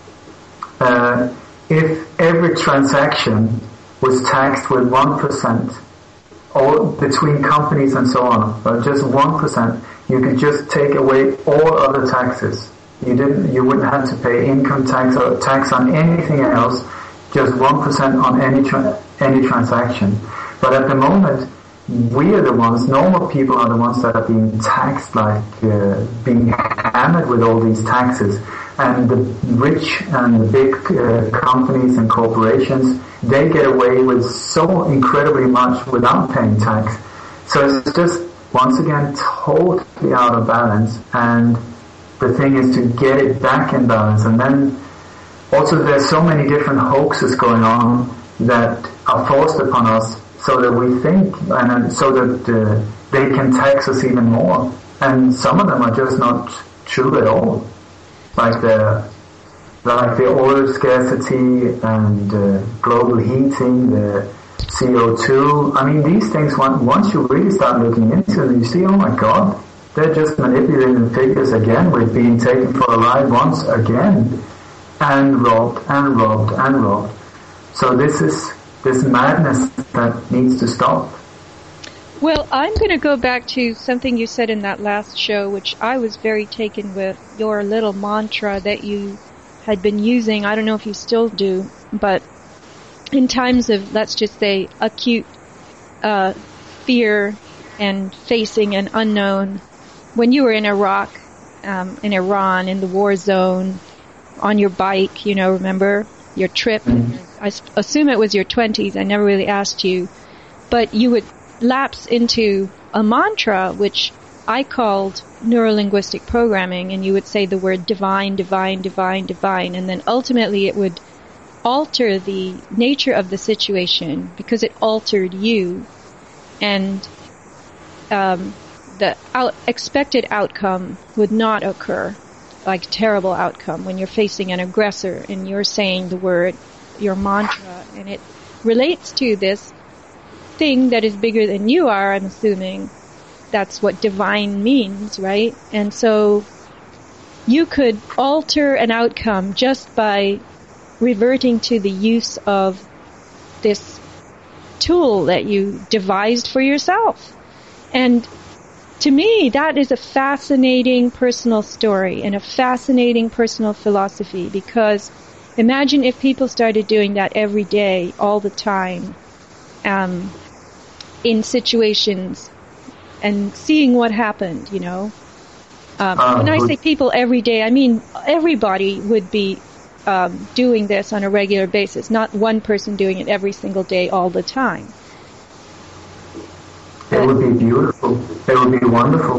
Uh, if every transaction was taxed with one percent, or between companies and so on, but just one percent, you could just take away all other taxes. You didn't, you wouldn't have to pay income tax or tax on anything else, just one percent on any tra- any transaction. But at the moment, we are the ones, normal people are the ones that are being taxed, like uh, being hammered with all these taxes. And the rich and the big uh, companies and corporations, they get away with so incredibly much without paying tax. So it's just, once again, totally out of balance. And the thing is to get it back in balance. And then also there's so many different hoaxes going on that are forced upon us so that we think, and so that uh, they can tax us even more. And some of them are just not true at all. Like the, like the oil scarcity and uh, global heating, the C O two. I mean, these things, once you really start looking into them, you see, oh my God, they're just manipulating figures again. We're being taken for a ride once again, and robbed and robbed and robbed. So this is this madness that needs to stop. Well, I'm going to go back to something you said in that last show, which I was very taken with, your little mantra that you had been using. I don't know if you still do, but in times of, let's just say, acute uh, fear and facing an unknown, when you were in Iraq, um, in Iran, in the war zone, on your bike, you know, remember your trip? Mm-hmm. I assume it was your twenties. I never really asked you, but you would lapse into a mantra, which I called neurolinguistic programming, and you would say the word divine, divine, divine, divine, and then ultimately it would alter the nature of the situation because it altered you, and um, the out- expected outcome would not occur, like terrible outcome when you're facing an aggressor and you're saying the word, your mantra, and it relates to this thing that is bigger than you are, I'm assuming. That's what divine means, right? And so you could alter an outcome just by reverting to the use of this tool that you devised for yourself. And to me, that is a fascinating personal story and a fascinating personal philosophy, because imagine if people started doing that every day, all the time, um, in situations and seeing what happened, you know. Um, uh, when I say people every day, I mean everybody would be um, doing this on a regular basis, not one person doing it every single day all the time. It would be beautiful. It would be wonderful.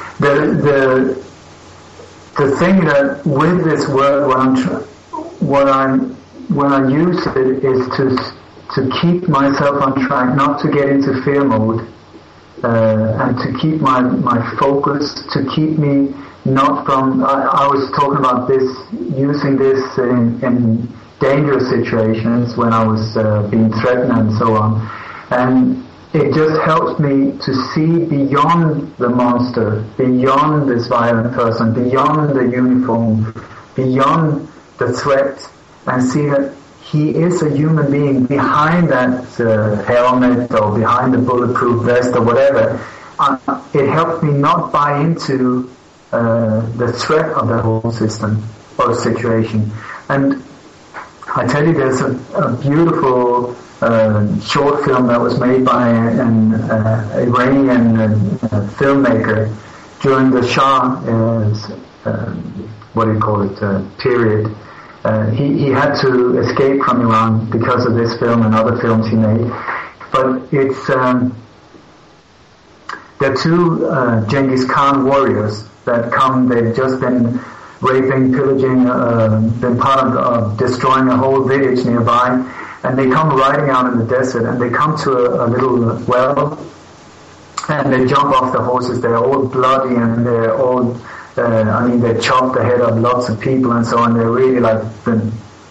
The the the thing that with this word, what I'm tr- what I'm when I use it is to to keep myself on track, not to get into fear mode, uh, and to keep my my focus, to keep me not from. I, I was talking about this, using this in, in dangerous situations when I was uh, being threatened and so on, and it just helps me to see beyond the monster, beyond this violent person, beyond the uniform, beyond the threat, and see that he is a human being behind that uh, helmet or behind the bulletproof vest or whatever. Uh, it helps me not buy into uh, the threat of the whole system or situation. And I tell you, there's a, a beautiful uh, short film that was made by an uh, Iranian uh, filmmaker during the Shah, uh, uh, what do you call it, uh, period. Uh, he, he had to escape from Iran because of this film and other films he made. But it's, um, there are two uh, Genghis Khan warriors that come, they've just been raping, pillaging, uh, been part of uh, destroying a whole village nearby, and they come riding out in the desert, and they come to a, a little well, and they jump off the horses. They're all bloody, and they're all Uh, I mean, they chopped the head of lots of people and so on. They're really like been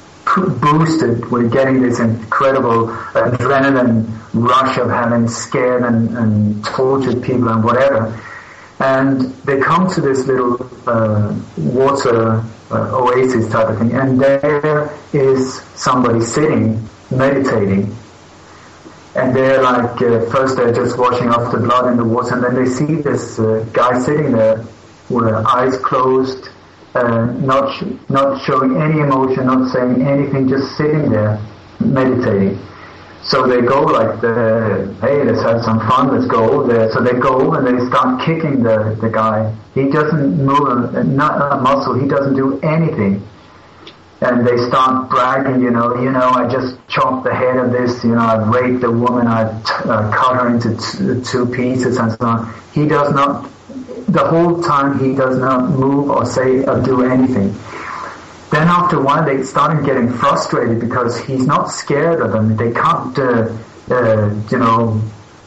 boosted with getting this incredible adrenaline rush of having scared and, and tortured people and whatever. And they come to this little uh, water uh, oasis type of thing, and there is somebody sitting, meditating. And they're like, uh, first they're just washing off the blood in the water, and then they see this uh, guy sitting there with eyes closed, uh, not sh- not showing any emotion, not saying anything, just sitting there, meditating. So they go like, the, hey, let's have some fun, let's go over there. So they go and they start kicking the, the guy. He doesn't move a, not a muscle, he doesn't do anything. And they start bragging, you know, you know, I just chopped the head of this, you know, I've raped a woman, I've t- uh, cut her into t- two pieces and so on. He does not, the whole time he does not move or say or do anything. Then after a while they started getting frustrated because he's not scared of them. They can't, uh, uh, you know,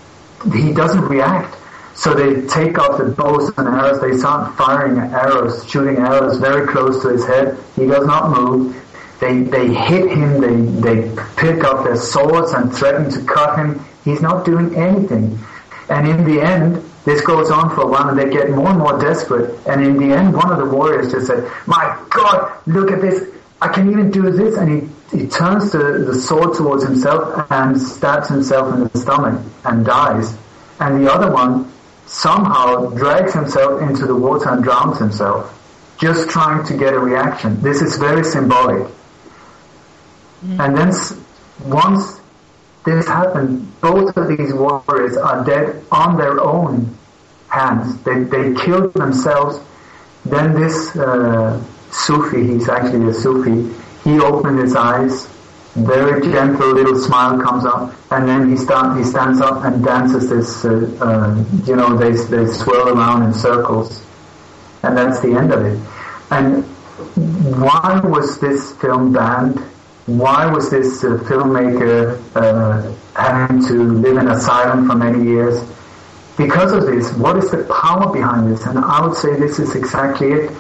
he doesn't react. So they take off the bows and arrows, they start firing arrows, shooting arrows very close to his head. He does not move. They they hit him, they, they pick up their swords and threaten to cut him. He's not doing anything. And in the end, this goes on for a while and they get more and more desperate. And in the end, one of the warriors just said, my God, look at this. I can even do this. And he, he turns the, the sword towards himself and stabs himself in the stomach and dies. and the other one somehow drags himself into the water and drowns himself, just trying to get a reaction. This is very symbolic. Mm-hmm. And then once this happened, both of these warriors are dead on their own hands. They they killed themselves. Then this uh, Sufi, he's actually a Sufi, he opened his eyes, very gentle little smile comes up, and then he start he stands up and dances this, uh, uh, you know, they they swirl around in circles, and that's the end of it. And why was this film banned? Why was this uh, filmmaker uh, having to live in asylum for many years? Because of this. What is the power behind this? And I would say this is exactly it.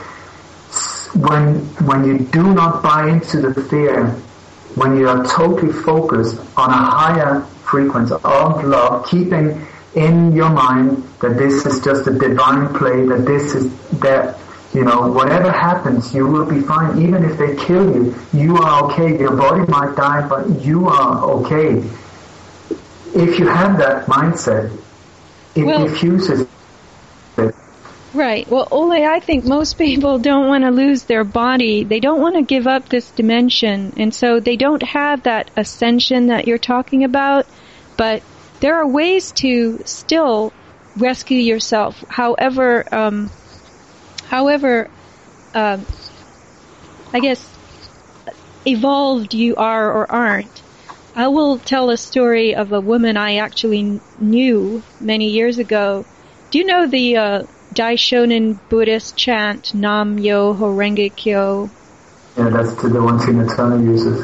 When when you do not buy into the fear, when you are totally focused on a higher frequency of love, keeping in your mind that this is just a divine play, that this is that, you know, whatever happens, you will be fine. Even if they kill you, you are okay. Your body might die, but you are okay. If you have that mindset, it well, diffuses it. Right. Well, Ole, I think most people don't want to lose their body. They don't want to give up this dimension. And so they don't have that ascension that you're talking about. But there are ways to still rescue yourself, however, um, however, um, I guess, evolved you are or aren't. I will tell a story of a woman I actually knew many years ago. Do you know the uh, Daishonin Buddhist chant, Nam Myoho Renge Kyo? Yeah, that's the one Tina Turner uses.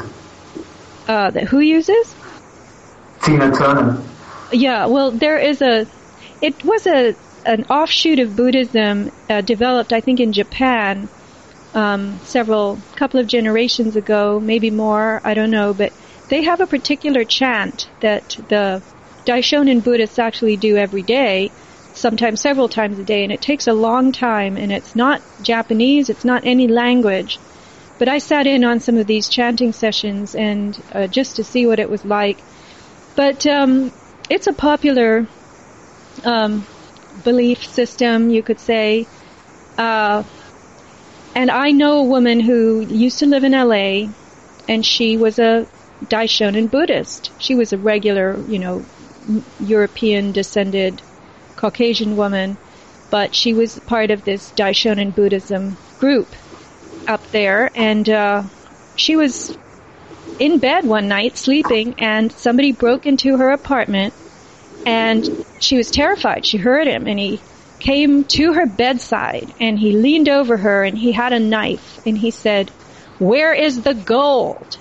Uh, the, who uses? Tina Turner. Yeah, well, there is a, it was a an offshoot of Buddhism uh, developed, I think, in Japan um, several, couple of generations ago, maybe more, I don't know, but they have a particular chant that the Daishonin Buddhists actually do every day, sometimes several times a day, and it takes a long time, and it's not Japanese, it's not any language. But I sat in on some of these chanting sessions and uh, just to see what it was like. But um, it's a popular um, belief system, you could say. Uh, and I know a woman who used to live in L A, and she was a Daishonin Buddhist. She was a regular, you know, European-descended Caucasian woman, but she was part of this Daishonin Buddhism group up there, and uh, she was in bed one night sleeping, and somebody broke into her apartment, and she was terrified. She heard him, and he came to her bedside, and he leaned over her, and he had a knife, and he said, "Where is the gold?"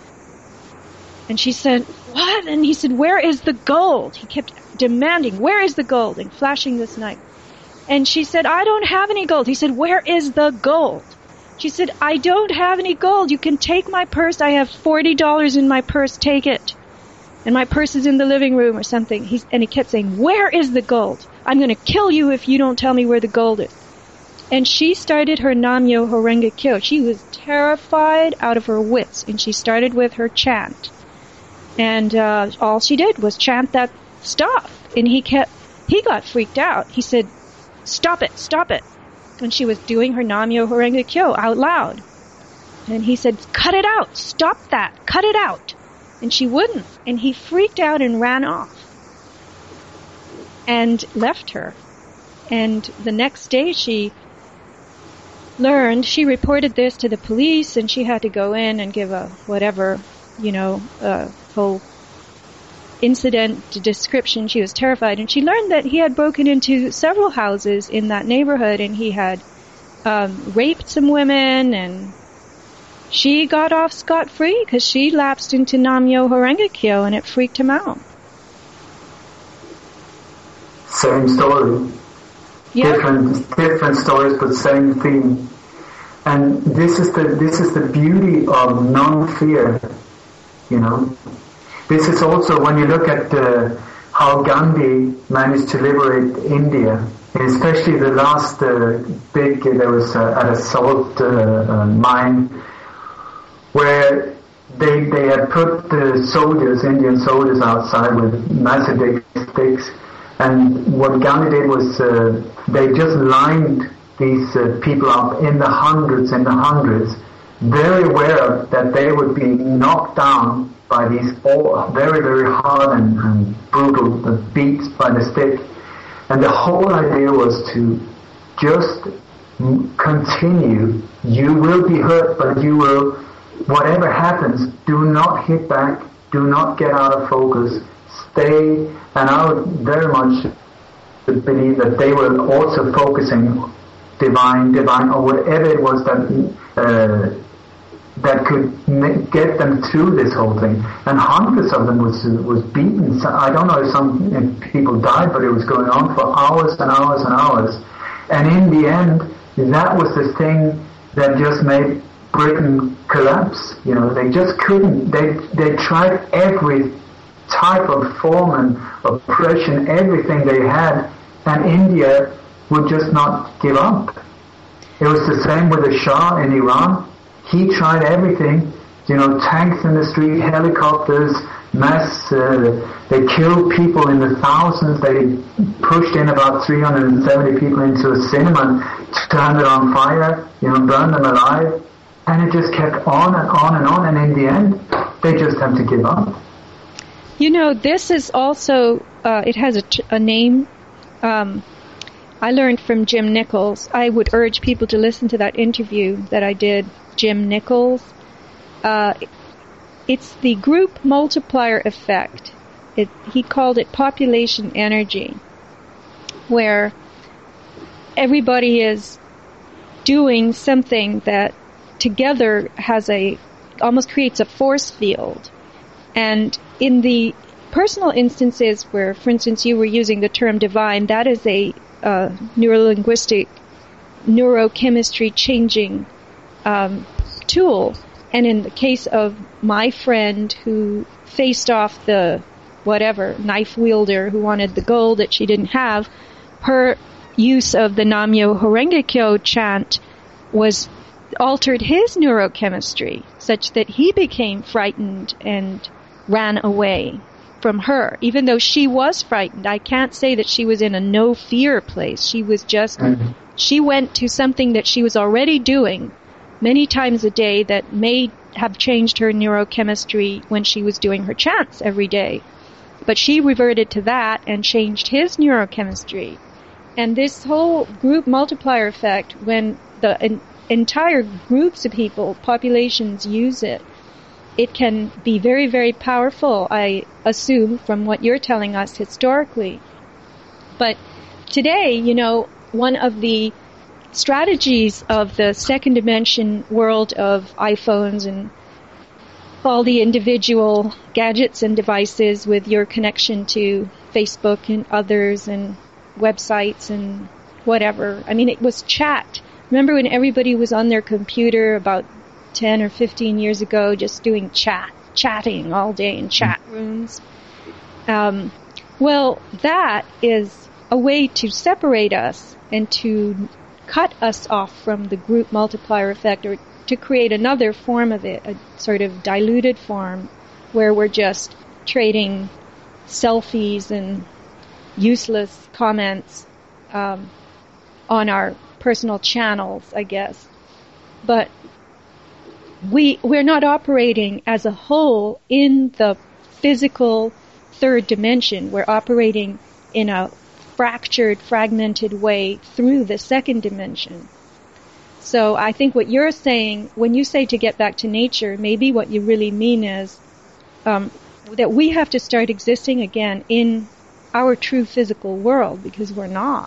And she said, "What?" And he said, "Where is the gold?" He kept demanding, "Where is the gold?" and flashing this knife. And she said, "I don't have any gold." He said, "Where is the gold?" She said, "I don't have any gold. You can take my purse. I have forty dollars in my purse. Take it. And my purse is in the living room," or something. He's, and he kept saying, "Where is the gold? I'm going to kill you if you don't tell me where the gold is." And she started her Nam Myoho Renge Kyo. She was terrified out of her wits, and she started with her chant. And uh, all she did was chant that stuff. And he kept, he got freaked out. He said, "Stop it, stop it." And she was doing her Nam Myoho Renge Kyo out loud. And he said, "Cut it out, stop that, cut it out." And she wouldn't. And he freaked out and ran off. And left her. And the next day she learned, she reported this to the police, and she had to go in and give a whatever, you know, uh, whole incident description. She was terrified, and she learned that he had broken into several houses in that neighborhood, and he had um, raped some women, and she got off scot-free because she lapsed into Nam Myoho Renge Kyo, and it freaked him out. Same story. Yeah. Different different stories, but same theme. And this is the this is the beauty of non-fear. You know, this is also when you look at uh, how Gandhi managed to liberate India, especially the last uh, big, uh, there was uh, at a salt uh, uh, mine where they they had put the soldiers, Indian soldiers, outside with massive big sticks, And what Gandhi did was uh, they just lined these uh, people up in the hundreds and the hundreds, very aware that they would be knocked down by these all very, very hard and, and brutal uh, beats by the stick. And the whole idea was to just m- continue. You will be hurt, but you will, whatever happens, do not hit back, do not get out of focus, stay. And I would very much believe that they were also focusing divine, divine, or whatever it was that uh, that could make, get them through this whole thing. And hundreds of them was was beaten. So I don't know if some if people died, but it was going on for hours and hours and hours. And in the end, that was the thing that just made Britain collapse. You know, they just couldn't. They they tried every type of form and oppression, everything they had, and India would just not give up. It was the same with the Shah in Iran. He tried everything, you know, tanks in the street, helicopters, mass, uh, they killed people in the thousands. They pushed in about three hundred seventy people into a cinema, turned it on fire, you know, burned them alive, and it just kept on and on and on, and in the end, they just had to give up. You know, this is also, uh, it has a, t- a name. Um, I learned from Jim Nichols. I would urge people to listen to that interview that I did, Jim Nichols. Uh, it's the group multiplier effect. It, he called it population energy, where everybody is doing something that together has a, almost creates a force field. And in the personal instances where, for instance, you were using the term divine, that is a uh, neurolinguistic, neurochemistry changing um, tool. And in the case of my friend who faced off the whatever knife wielder who wanted the gold that she didn't have, her use of the Nam-myoho Renge Kyo chant was altered his neurochemistry such that he became frightened and ran away from her, even though she was frightened. I can't say that she was in a no fear place. She was just, mm-hmm. she went to something that she was already doing many times a day that may have changed her neurochemistry when she was doing her chants every day. But she reverted to that and changed his neurochemistry. And this whole group multiplier effect, when the en- entire groups of people, populations use it, it can be very, very powerful, I assume, from what you're telling us historically. But today, you know, one of the strategies of the second dimension world of iPhones and all the individual gadgets and devices with your connection to Facebook and others and websites and whatever. I mean, it was chat. Remember when everybody was on their computer about ten or fifteen years ago, just doing chat, chatting all day in chat rooms? Um, well, that is a way to separate us and to cut us off from the group multiplier effect, or to create another form of it, a sort of diluted form where we're just trading selfies and useless comments um, on our personal channels, I guess. But we, we're not operating as a whole in the physical third dimension. We're operating in a fractured, fragmented way through the second dimension. So I think what you're saying, when you say to get back to nature, maybe what you really mean is um, that we have to start existing again in our true physical world, because we're not.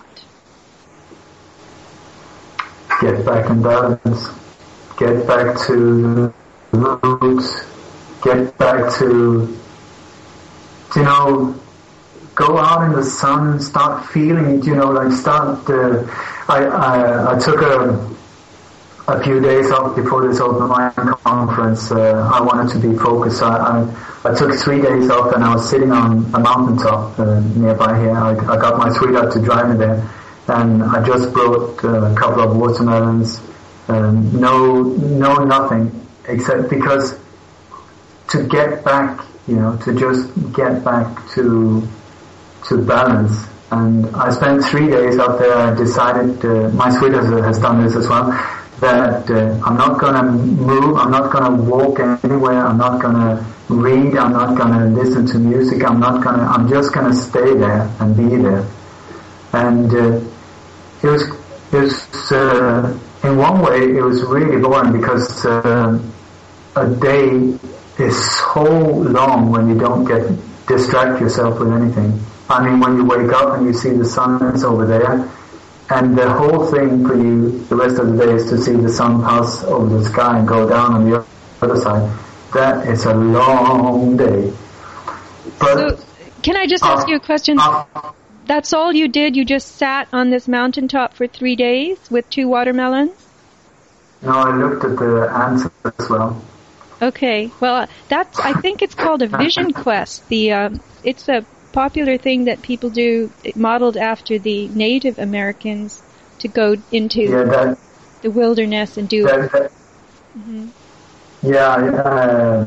Get back in balance. Get back to the roots. Get back to, you know, go out in the sun, start feeling, you know, like start, uh, I, I, I took a, a few days off before this open mind conference. Uh, I wanted to be focused. I, I, I took three days off and I was sitting on a mountaintop uh, nearby here. I, I got my sweetheart to drive me there, and I just brought uh, a couple of watermelons. Um, no, no, nothing except because to get back, you know, to just get back to to balance And I spent three days up there. I decided, uh, my sweetheart has done this as well, that uh, I'm not going to move, I'm not going to walk anywhere, I'm not going to read, I'm not going to listen to music, I'm not going to, I'm just going to stay there and be there. And uh, it was, it was uh, in one way, it was really boring because uh, a day is so long when you don't get distract yourself with anything. I mean, when you wake up and you see the sun is over there, and the whole thing for you, the rest of the day, is to see the sun pass over the sky and go down on the other side. That is a long day. But so, can I just uh, ask you a question? Uh, That's all you did? You just sat on this mountaintop for three days with two watermelons? No, I looked at the ants as well. Okay. Well, that's, I think it's called a vision quest. The um, It's a popular thing that people do, modeled after the Native Americans, to go into yeah, that, the wilderness and do that, it. That, mm-hmm. Yeah, uh,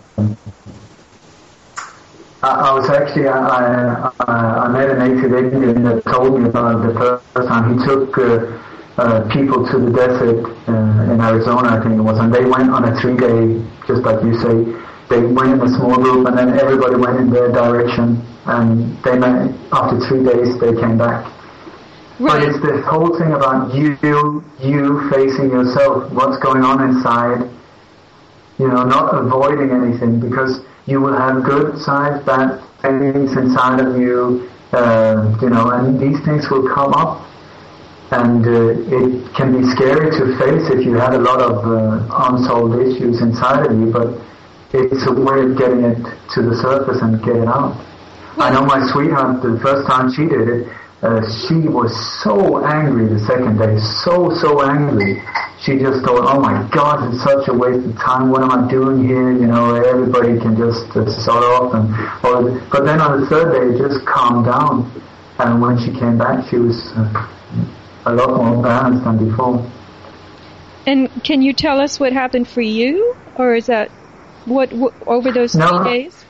I, I was actually, I, I, I met a Native Indian that told me about the first time he took uh, uh, people to the desert uh, in Arizona, I think it was, and they went on a three-day, just like you say, they went in a small group and then everybody went in their direction. And they met, after three days, they came back. Right. But it's this whole thing about you, you facing yourself, what's going on inside, you know, not avoiding anything, because you will have good sides, bad things inside of you, uh, you know, and these things will come up. And uh, it can be scary to face if you have a lot of uh, unsolved issues inside of you, but it's a way of getting it to the surface and get it out. I know my sweetheart, the first time she did it, uh, she was so angry the second day, so, so angry. She just thought, oh my God, it's such a waste of time, what am I doing here? You know, everybody can just uh, start off. And, or, but then on the third day, it just calmed down. And when she came back, she was uh, a lot more balanced than before. And can you tell us what happened for you? Or is that, what, what over those three no, days?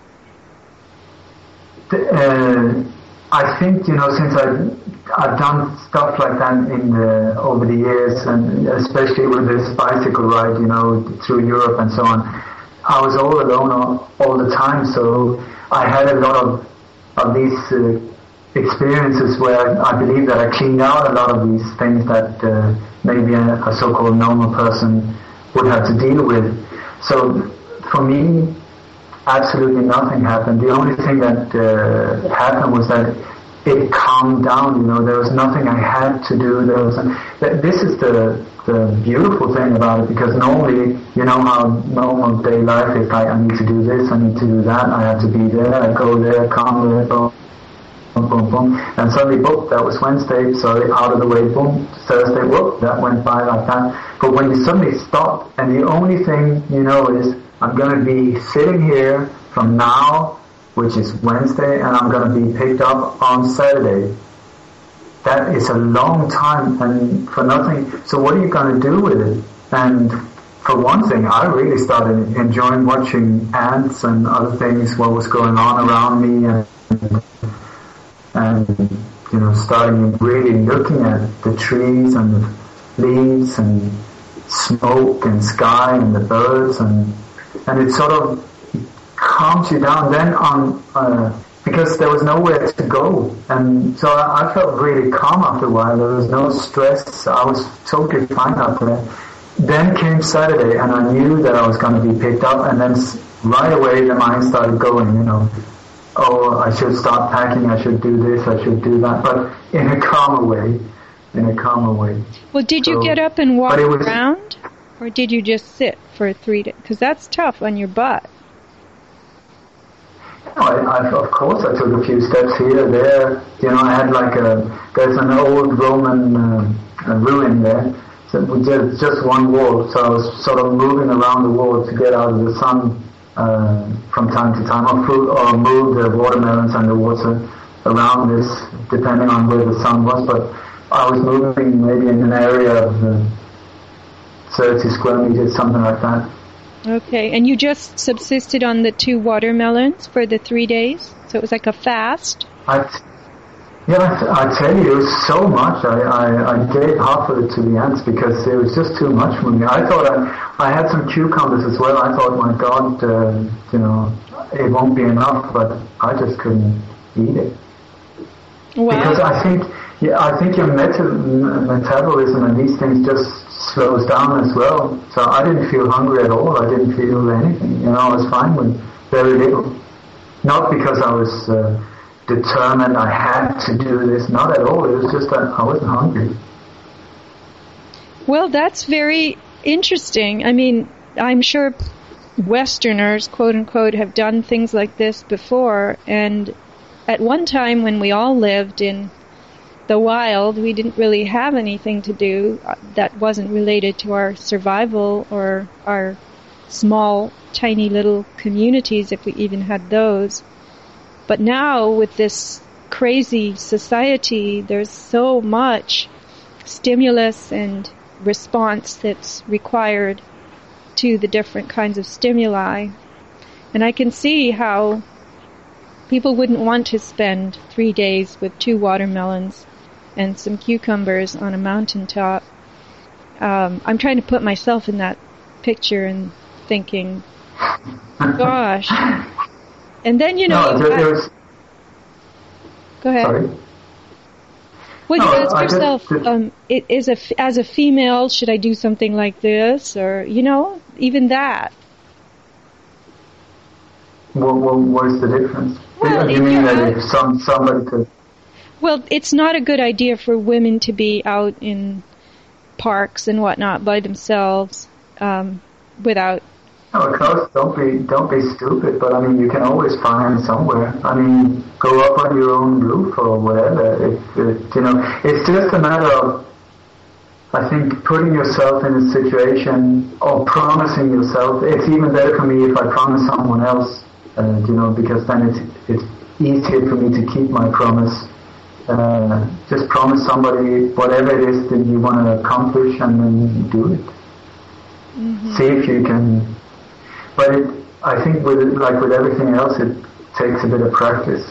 Uh, I think, you know, since I've, I've done stuff like that in the, over the years, and especially with this bicycle ride, you know, through Europe and so on, I was all alone all, all the time, so I had a lot of, of these uh, experiences where I believe that I cleaned out a lot of these things that uh, maybe a, a so-called normal person would have to deal with. So for me, absolutely nothing happened. The only thing that uh, happened was that it calmed down. You know, there was nothing I had to do. There was. This is the the beautiful thing about it, because normally, you know how normal day life is like. I need to do this. I need to do that. I have to be there. I go there. Come there. Boom, boom, boom, boom. And suddenly, boom, that was Wednesday. Sorry, out of the way. Boom, Thursday. Whoop, that went by like that. But when you suddenly stop, and the only thing you know is, I'm going to be sitting here from now, which is Wednesday, and I'm going to be picked up on Saturday. That is a long time and for nothing. So what are you going to do with it? And for one thing, I really started enjoying watching ants and other things, what was going on around me, and, and you know, starting really looking at the trees and the leaves and smoke and sky and the birds, and and it sort of calms you down then on, uh, because there was nowhere to go. And so I, I felt really calm after a while. There was no stress. I was totally fine after that. Then came Saturday, and I knew that I was going to be picked up, and then right away the mind started going, you know, oh, I should start packing, I should do this, I should do that, but in a calmer way, in a calmer way. Well, did so, you get up and walk was, around, or did you just sit for three days? Because that's tough on your butt. I, I, of course, I took a few steps here, there. You know, I had like a, there's an old Roman uh, ruin there, so with just, just one wall. So I was sort of moving around the wall to get out of the sun uh, from time to time, or, fruit, or move the watermelons and the water around this, depending on where the sun was. But I was moving maybe in an area of uh, thirty square meters, something like that. Okay, and you just subsisted on the two watermelons for the three days? So it was like a fast? I, Yeah, I, I tell you, it was so much. I, I, I gave half of it to the ants because it was just too much for me. I thought I, I had some cucumbers as well. I thought, my God, uh, you know, it won't be enough, but I just couldn't eat it. Wow. Because I think, yeah, I think your meta- metabolism and these things just slows down as well. So I didn't feel hungry at all. I didn't feel anything. You know, I was fine with very little. Not because I was uh, determined I had to do this. Not at all. It was just that I wasn't hungry. Well, that's very interesting. I mean, I'm sure Westerners, quote unquote, have done things like this before. And at one time when we all lived in the wild, we didn't really have anything to do that wasn't related to our survival or our small, tiny little communities, if we even had those. But now, with this crazy society, there's so much stimulus and response that's required to the different kinds of stimuli. And I can see how people wouldn't want to spend three days with two watermelons and some cucumbers on a mountaintop. Um, I'm trying to put myself in that picture and thinking, gosh. And then, you know... No, there, there's... Go ahead. Sorry? Well, no, you ask I yourself, just, um, it, is a, as a female, should I do something like this? Or, you know, even that. What, what, what's the difference? Well, you mean that out, if some, somebody could... Well, it's not a good idea for women to be out in parks and whatnot by themselves um, without... No, of course, don't be, don't be stupid, but I mean, you can always find somewhere. I mean, go up on your own roof or whatever. If, if, you know, it's just a matter of, I think, putting yourself in a situation or promising yourself. It's even better for me if I promise someone else, uh, you know, because then it's, it's easier for me to keep my promise. Uh, just promise somebody whatever it is that you want to accomplish and then do it. Mm-hmm. See if you can... But it, I think with it, like with everything else, it takes a bit of practice.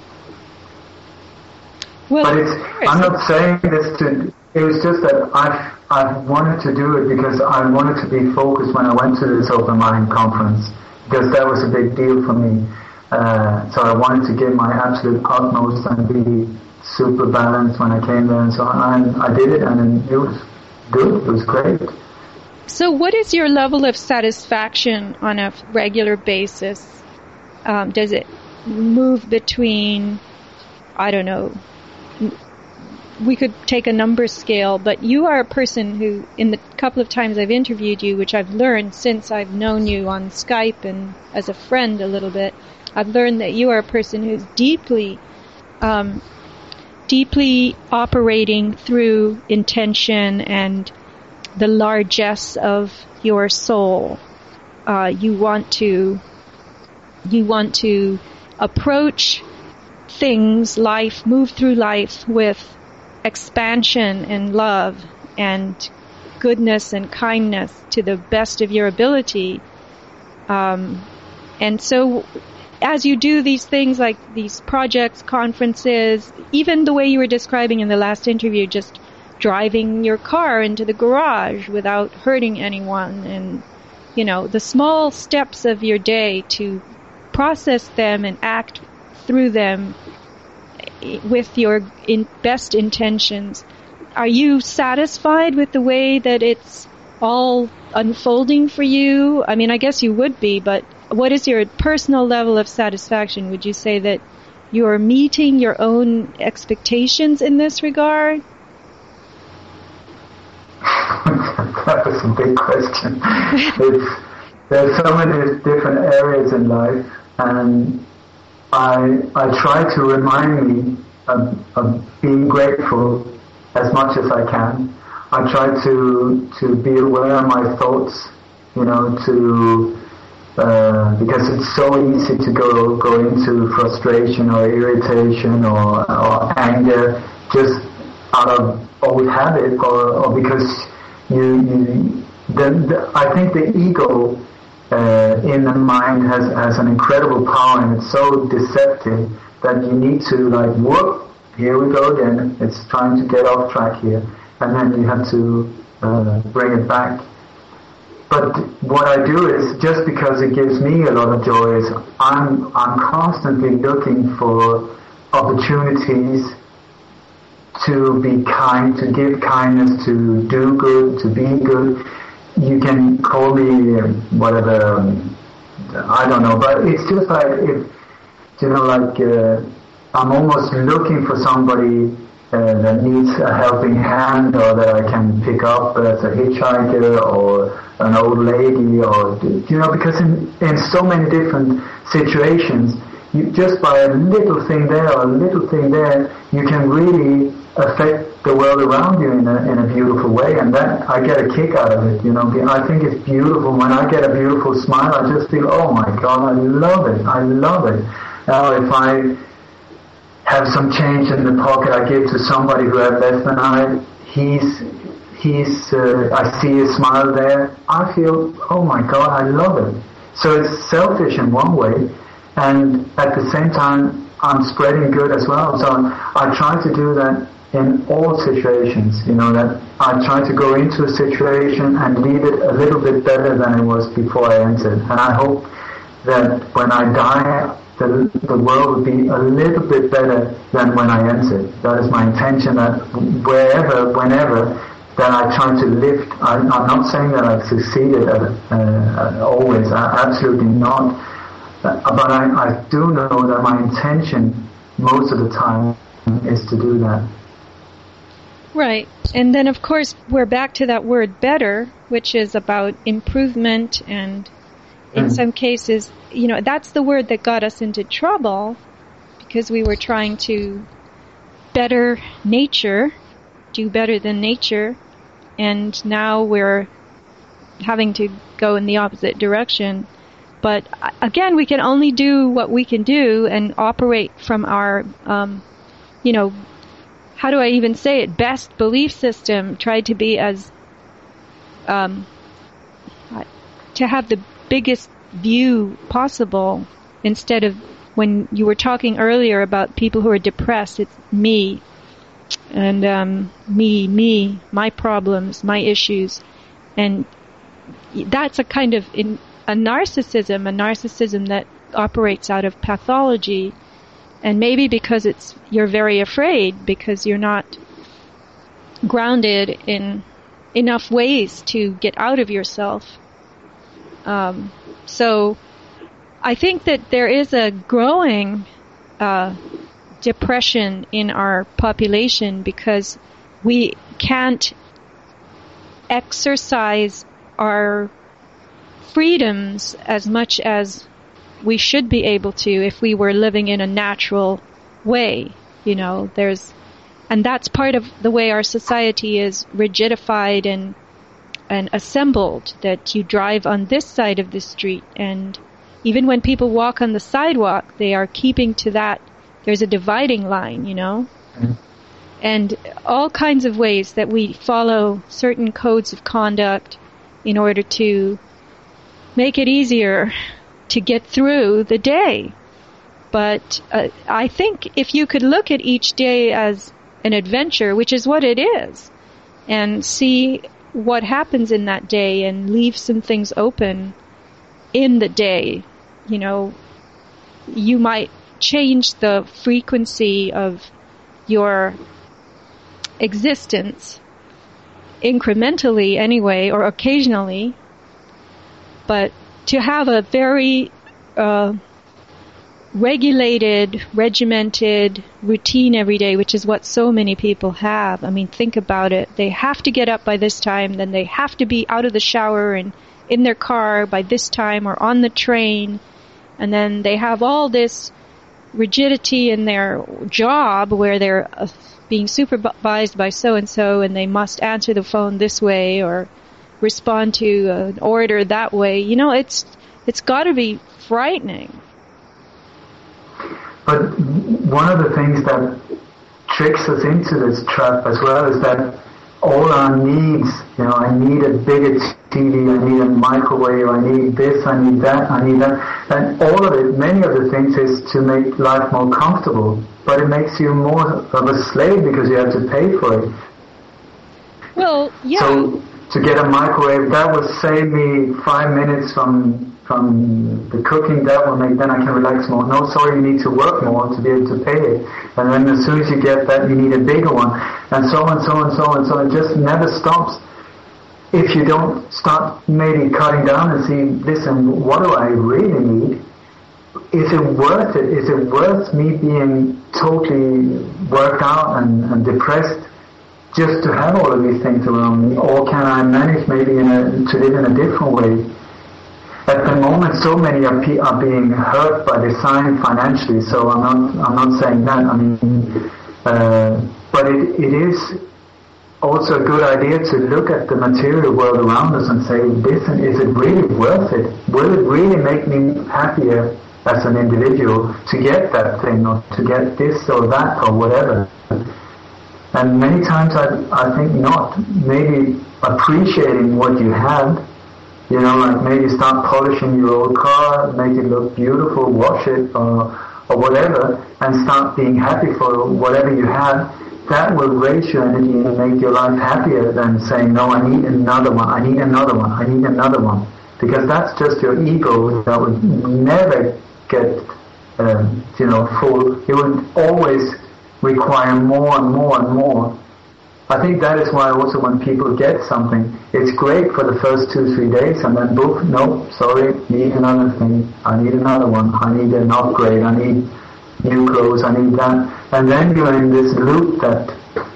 Well, but it's, I'm not saying this to, it was just that I I wanted to do it because I wanted to be focused when I went to this Open Mind conference, because that was a big deal for me. Uh, so I wanted to give my absolute utmost and be super balanced when I came there and so on. And I did it, and it was good. It was great. So what is your level of satisfaction on a regular basis? Um, does it move between, I don't know, we could take a number scale, but you are a person who, in the couple of times I've interviewed you, which I've learned since I've known you on Skype and as a friend a little bit, I've learned that you are a person who's deeply, um, deeply operating through intention and the largesse of your soul. Uh, you want to, you want to approach things, life, move through life with expansion and love and goodness and kindness to the best of your ability. Um, and so as you do these things like these projects, conferences, even the way you were describing in the last interview, just driving your car into the garage without hurting anyone, and, you know, the small steps of your day to process them and act through them with your in best intentions. Are you satisfied with the way that it's all unfolding for you? I mean, I guess you would be, but what is your personal level of satisfaction? Would you say that you're meeting your own expectations in this regard? That was a big question. It's, there's so many different areas in life, and I I try to remind me of, of being grateful as much as I can. I try to to be aware of my thoughts, you know, to uh, because it's so easy to go go into frustration or irritation or, or anger just out of old habit, or, or because you, you the, the, I think the ego uh, in the mind has, has an incredible power, and it's so deceptive that you need to like work here we go again. It's trying to get off track here, and then you have to uh, bring it back. But what I do is, just because it gives me a lot of joy, is I'm I'm constantly looking for opportunities to be kind, to give kindness, to do good, to be good. You can call me whatever, um, I don't know, but it's just like, if, you know, like, uh, I'm almost looking for somebody uh, that needs a helping hand, or that I can pick up as a hitchhiker, or an old lady, or, you know, because in, in so many different situations, you, just by a little thing there or a little thing there, you can really affect the world around you in a, in a beautiful way, and that, I get a kick out of it, you know. I think it's beautiful. When I get a beautiful smile, I just feel, oh my God, I love it, I love it. Now, if I have some change in the pocket, I give to somebody who has less than I, he's, he's, uh, I see a smile there, I feel, oh my God, I love it. So it's selfish in one way, and at the same time, I'm spreading good as well. So I try to do that in all situations, you know, that I try to go into a situation and leave it a little bit better than it was before I entered. And I hope that when I die, the, the world will be a little bit better than when I entered. That is my intention, that wherever, whenever, that I try to lift. I, I'm not saying that I've succeeded at, uh, always, I, absolutely not. Uh, but I, I do know that my intention most of the time is to do that. Right. And then, of course, we're back to that word better, which is about improvement, and in mm. some cases, you know, that's the word that got us into trouble, because we were trying to better nature, do better than nature, and now we're having to go in the opposite direction. But again, we can only do what we can do and operate from our, um, you know, how do I even say it, best belief system, try to be as, um, to have the biggest view possible, instead of, when you were talking earlier about people who are depressed, it's me, and um, me, me, my problems, my issues, and that's a kind of in, a narcissism, a narcissism that operates out of pathology. And maybe because it's, you're very afraid, because you're not grounded in enough ways to get out of yourself. Um, so I think that there is a growing uh, depression in our population, because we can't exercise our freedoms as much as we should be able to if we were living in a natural way. You know, there's, and that's part of the way our society is rigidified and and assembled, that you drive on this side of the street, and even when people walk on the sidewalk, they are keeping to that. There's a dividing line, you know, mm-hmm. and all kinds of ways that we follow certain codes of conduct in order to make it easier to get through the day. But uh, I think if you could look at each day as an adventure, which is what it is, and see what happens in that day and leave some things open in the day, you know, you might change the frequency of your existence incrementally anyway, or occasionally. But to have a very uh, regulated, regimented routine every day, which is what so many people have. I mean, think about it. They have to get up by this time, then they have to be out of the shower and in their car by this time, or on the train, and then they have all this rigidity in their job where they're uh, being supervised by so-and-so, and they must answer the phone this way or respond to an order that way. You know, it's it's got to be frightening. But one of the things that tricks us into this trap as well is that all our needs, you know, I need a bigger T V, I need a microwave, I need this, I need that, I need that. And all of it, many of the things is to make life more comfortable. But it makes you more of a slave because you have to pay for it. Well, yeah. So to get a microwave, that will save me five minutes from from the cooking. That will make, then I can relax more. No, sorry, you need to work more to be able to pay it. And then as soon as you get that, you need a bigger one. And so on, so on, so on, so on. It just never stops. If you don't start maybe cutting down and see, listen, what do I really need? Is it worth it? Is it worth me being totally worked out and, and depressed just to have all of these things around me? Or can I manage maybe in a, to live in a different way? At the moment, so many are, pe- are being hurt by design financially, so I'm not, I'm not saying that. I mean, uh, but it, it is also a good idea to look at the material world around us and say, listen, is it really worth it? Will it really make me happier as an individual to get that thing or to get this or that or whatever? And many times I, I think not. Maybe appreciating what you have, you know, like maybe start polishing your old car, make it look beautiful, wash it or, or whatever, and start being happy for whatever you have. That will raise your energy and make your life happier than saying, no, I need another one, I need another one, I need another one. Because that's just your ego that would never get, um, you know, full. It would always require more and more and more. I think that is why also when people get something, it's great for the first two, three days, and then boom, no, sorry, need another thing, I need another one, I need an upgrade, I need new clothes, I need that. And then you're in this loop that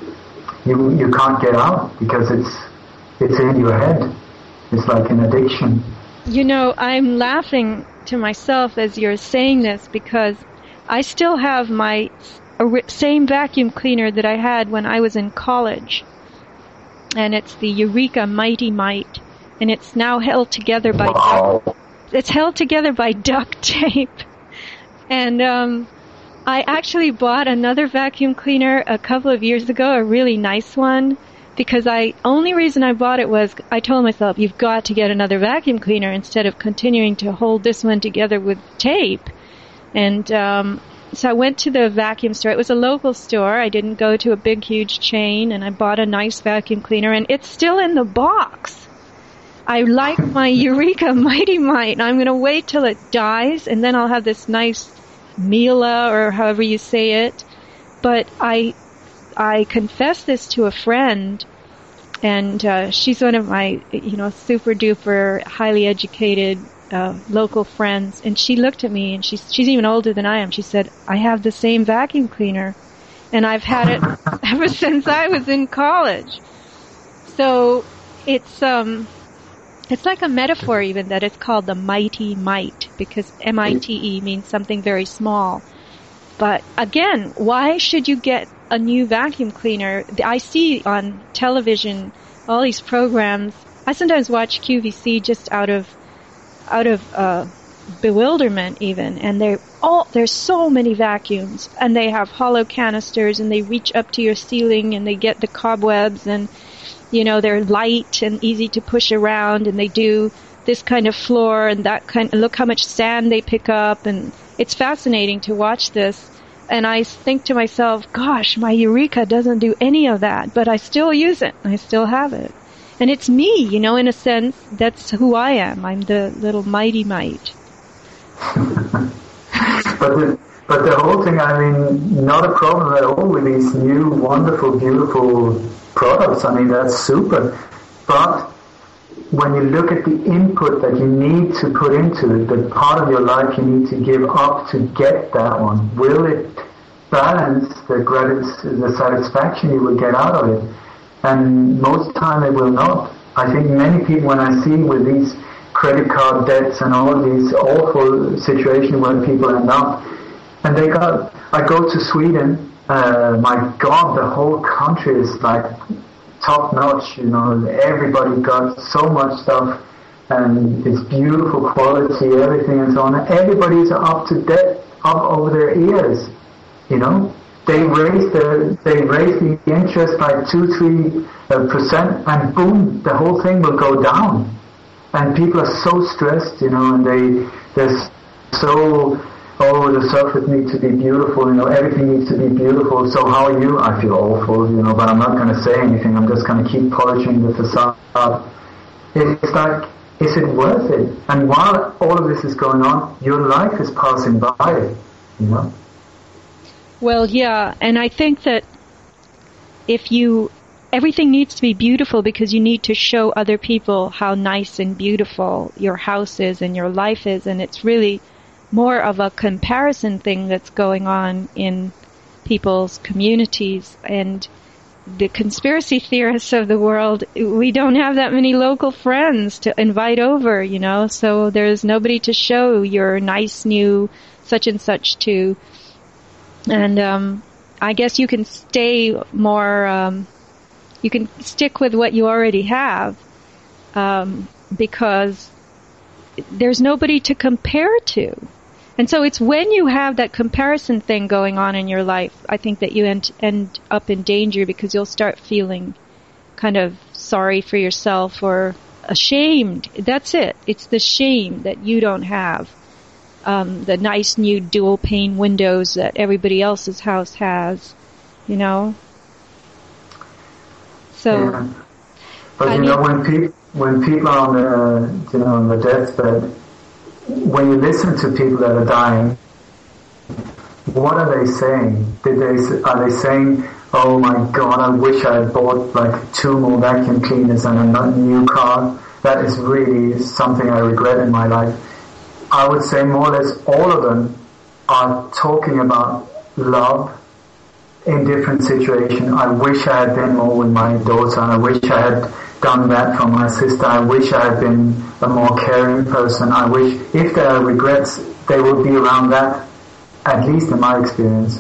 you you can't get out because it's it's in your head. It's like an addiction. You know, I'm laughing to myself as you're saying this because I still have my same vacuum cleaner that I had when I was in college. And it's the Eureka Mighty Mite. And it's now held together by wow. duct, it's held together by duct tape. And um I actually bought another vacuum cleaner a couple of years ago, a really nice one, because I only reason I bought it was I told myself, you've got to get another vacuum cleaner instead of continuing to hold this one together with tape. And um so I went to the vacuum store. It was a local store. I didn't go to a big, huge chain, and I bought a nice vacuum cleaner, and it's still in the box. I like my Eureka Mighty Mite, and I'm going to wait till it dies, and then I'll have this nice Miele, or however you say it. But I I confessed this to a friend, and uh, she's one of my, you know, super-duper, highly educated Uh, local friends, and she looked at me, and she's she's even older than I am. She said, I have the same vacuum cleaner, and I've had it ever since I was in college. So it's um it's like a metaphor even that it's called the Mighty Mite, because M I T E means something very small. But again, why should you get a new vacuum cleaner? I see on television all these programs. I sometimes watch Q V C just out of out of uh bewilderment even, and they're all there's so many vacuums, and they have hollow canisters, and they reach up to your ceiling, and they get the cobwebs, and you know they're light and easy to push around, and they do this kind of floor and that kind, and look how much sand they pick up, and it's fascinating to watch this. And I think to myself, gosh, my Eureka doesn't do any of that, but I still use it, I still have it. And it's me, you know, in a sense, that's who I am. I'm the little Mighty Mite. but, the, but the whole thing, I mean, not a problem at all with these new, wonderful, beautiful products. I mean, that's super. But when you look at the input that you need to put into it, the part of your life you need to give up to get that one, will it balance the, gratis- the satisfaction you will get out of it? And most time it will not. I think many people, when I see with these credit card debts and all these awful situations where people end up, and they got, I go to Sweden, uh, my God, the whole country is like top notch, you know, everybody got so much stuff, and it's beautiful quality, everything and so on. Everybody's up to debt, up over their ears, you know. They raise the they raise the interest by two three uh, percent, and boom, the whole thing will go down. and people are so stressed, you know, and they they're so, oh, the surface needs to be beautiful, you know, everything needs to be beautiful. So how are you? I feel awful, you know, but I'm not going to say anything. I'm just going to keep polishing the facade. It's like, is it worth it? And while all of this is going on, your life is passing by, you know. Well, yeah, and I think that if you, everything needs to be beautiful because you need to show other people how nice and beautiful your house is and your life is, and it's really more of a comparison thing that's going on in people's communities. And the conspiracy theorists of the world, we don't have that many local friends to invite over, you know, so there's nobody to show your nice new such and such to. And um I guess you can stay more, um you can stick with what you already have, um because there's nobody to compare to. And so it's when you have that comparison thing going on in your life, I think that you end, end up in danger, because you'll start feeling kind of sorry for yourself or ashamed. That's it. It's the shame that you don't have um, the nice new dual pane windows that everybody else's house has, you know. So, yeah. But I you mean, know, when people when people are on the you know on the deathbed, when you listen to people that are dying, what are they saying? Did they are they saying, "Oh my God, I wish I had bought like two more vacuum cleaners and a new car. That is really something I regret in my life." I would say more or less all of them are talking about love in different situations. I wish I had been more with my daughter. I wish I had done that for my sister. I wish I had been a more caring person. I wish, if there are regrets, they would be around that, at least in my experience.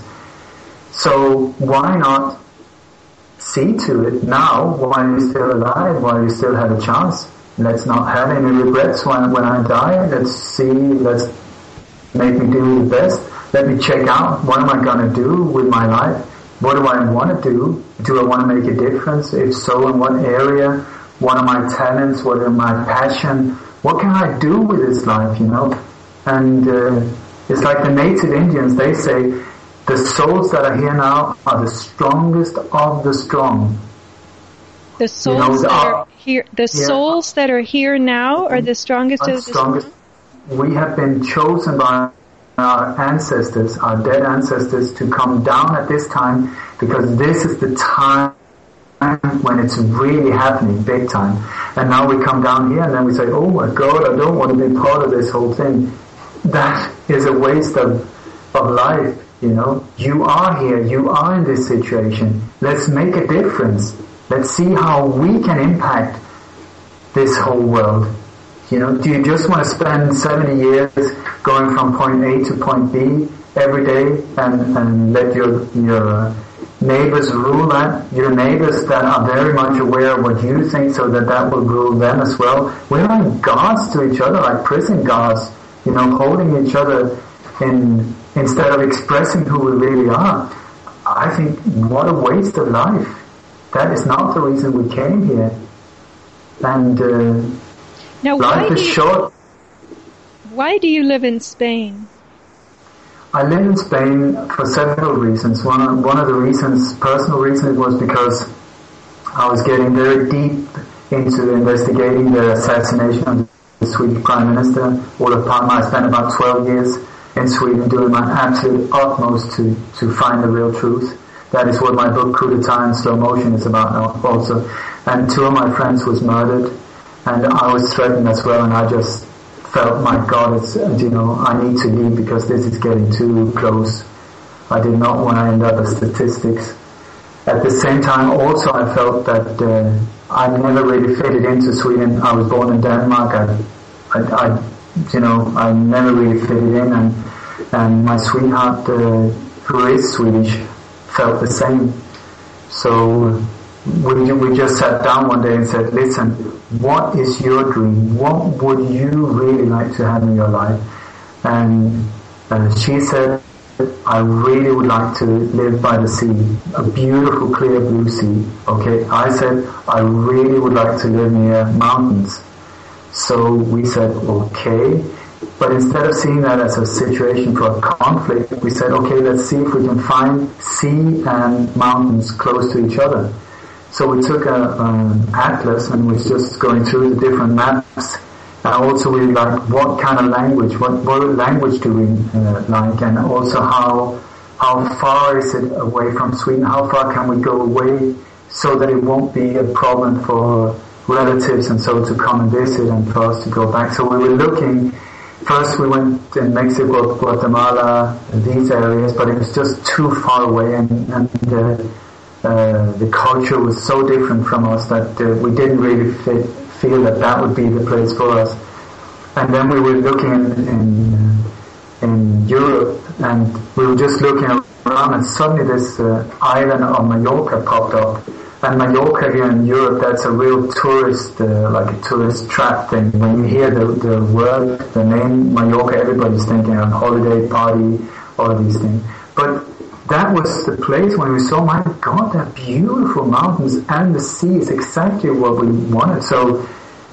So why not see to it now, while you're still alive, while you still have a chance? Let's not have any regrets when, when I die. Let's see, let's make me do the best. Let me check out, what am I going to do with my life? What do I want to do? Do I want to make a difference? If so, in what area? What are my talents? What are my passion? What can I do with this life, you know? And uh, it's like the native Indians, they say, the souls that are here now are the strongest of the strong. The souls you know, that are, are here, the yeah, souls that are here now are the strongest are of the strongest. strong? We have been chosen by our ancestors, our dead ancestors, to come down at this time, because this is the time when it's really happening, big time. And now we come down here and then we say, oh my God, I don't want to be part of this whole thing. That is a waste of, of life, you know. You are here, you are in this situation. Let's make a difference. Let's see how we can impact this whole world. You know, do you just want to spend seventy years going from point A to point B every day and, and let your your uh, neighbors rule that? Your neighbors that are very much aware of what you think, so that that will rule them as well. We're like guards to each other, like prison guards, you know, holding each other in instead of expressing who we really are. I think, what a waste of life. That is not the reason we came here. And uh, now, life why is do you, short. Why do you live in Spain? I live in Spain for several reasons. One of, one of the reasons, personal reasons, was because I was getting very deep into investigating the assassination of the Swedish Prime Minister, Olof Palme. I spent about twelve years in Sweden doing my absolute utmost to, to find the real truth. That is what my book, Coup d'etat in Slow Motion, is about now also. And two of my friends was murdered, and I was threatened as well, and I just felt, my God, it's, you know, I need to leave because this is getting too close. I did not want to end up as statistics. At the same time, also, I felt that uh, I never really fitted into Sweden. I was born in Denmark. I, I, I you know, I never really fitted in, and and my sweetheart, uh, who is Swedish, felt the same. So we we just sat down one day and said, listen, what is your dream? What would you really like to have in your life? And uh, she said, I really would like to live by the sea, a beautiful, clear blue sea. Okay, I said, I really would like to live near mountains. So we said, okay. But instead of seeing that as a situation for a conflict, we said, okay, let's see if we can find sea and mountains close to each other. So we took a, an atlas and was just going through the different maps. And also we like, what kind of language, what, what language do we uh, like, and also how how far is it away from Sweden, how far can we go away so that it won't be a problem for relatives and so to come and visit and for us to go back. So we were looking, first we went in Mexico, Guatemala, these areas, but it was just too far away, and, and uh, uh, the culture was so different from us that uh, we didn't really fit, feel that that would be the place for us. And then we were looking in, in, in Europe, and we were just looking around, and suddenly this uh, island of Mallorca popped up. And Mallorca here in Europe, that's a real tourist, uh, like a tourist trap thing. When you hear the, the word, the name Mallorca, everybody's thinking of holiday, party, all of these things. But that was the place when we saw, my God, that beautiful mountains and the sea is exactly what we wanted. So,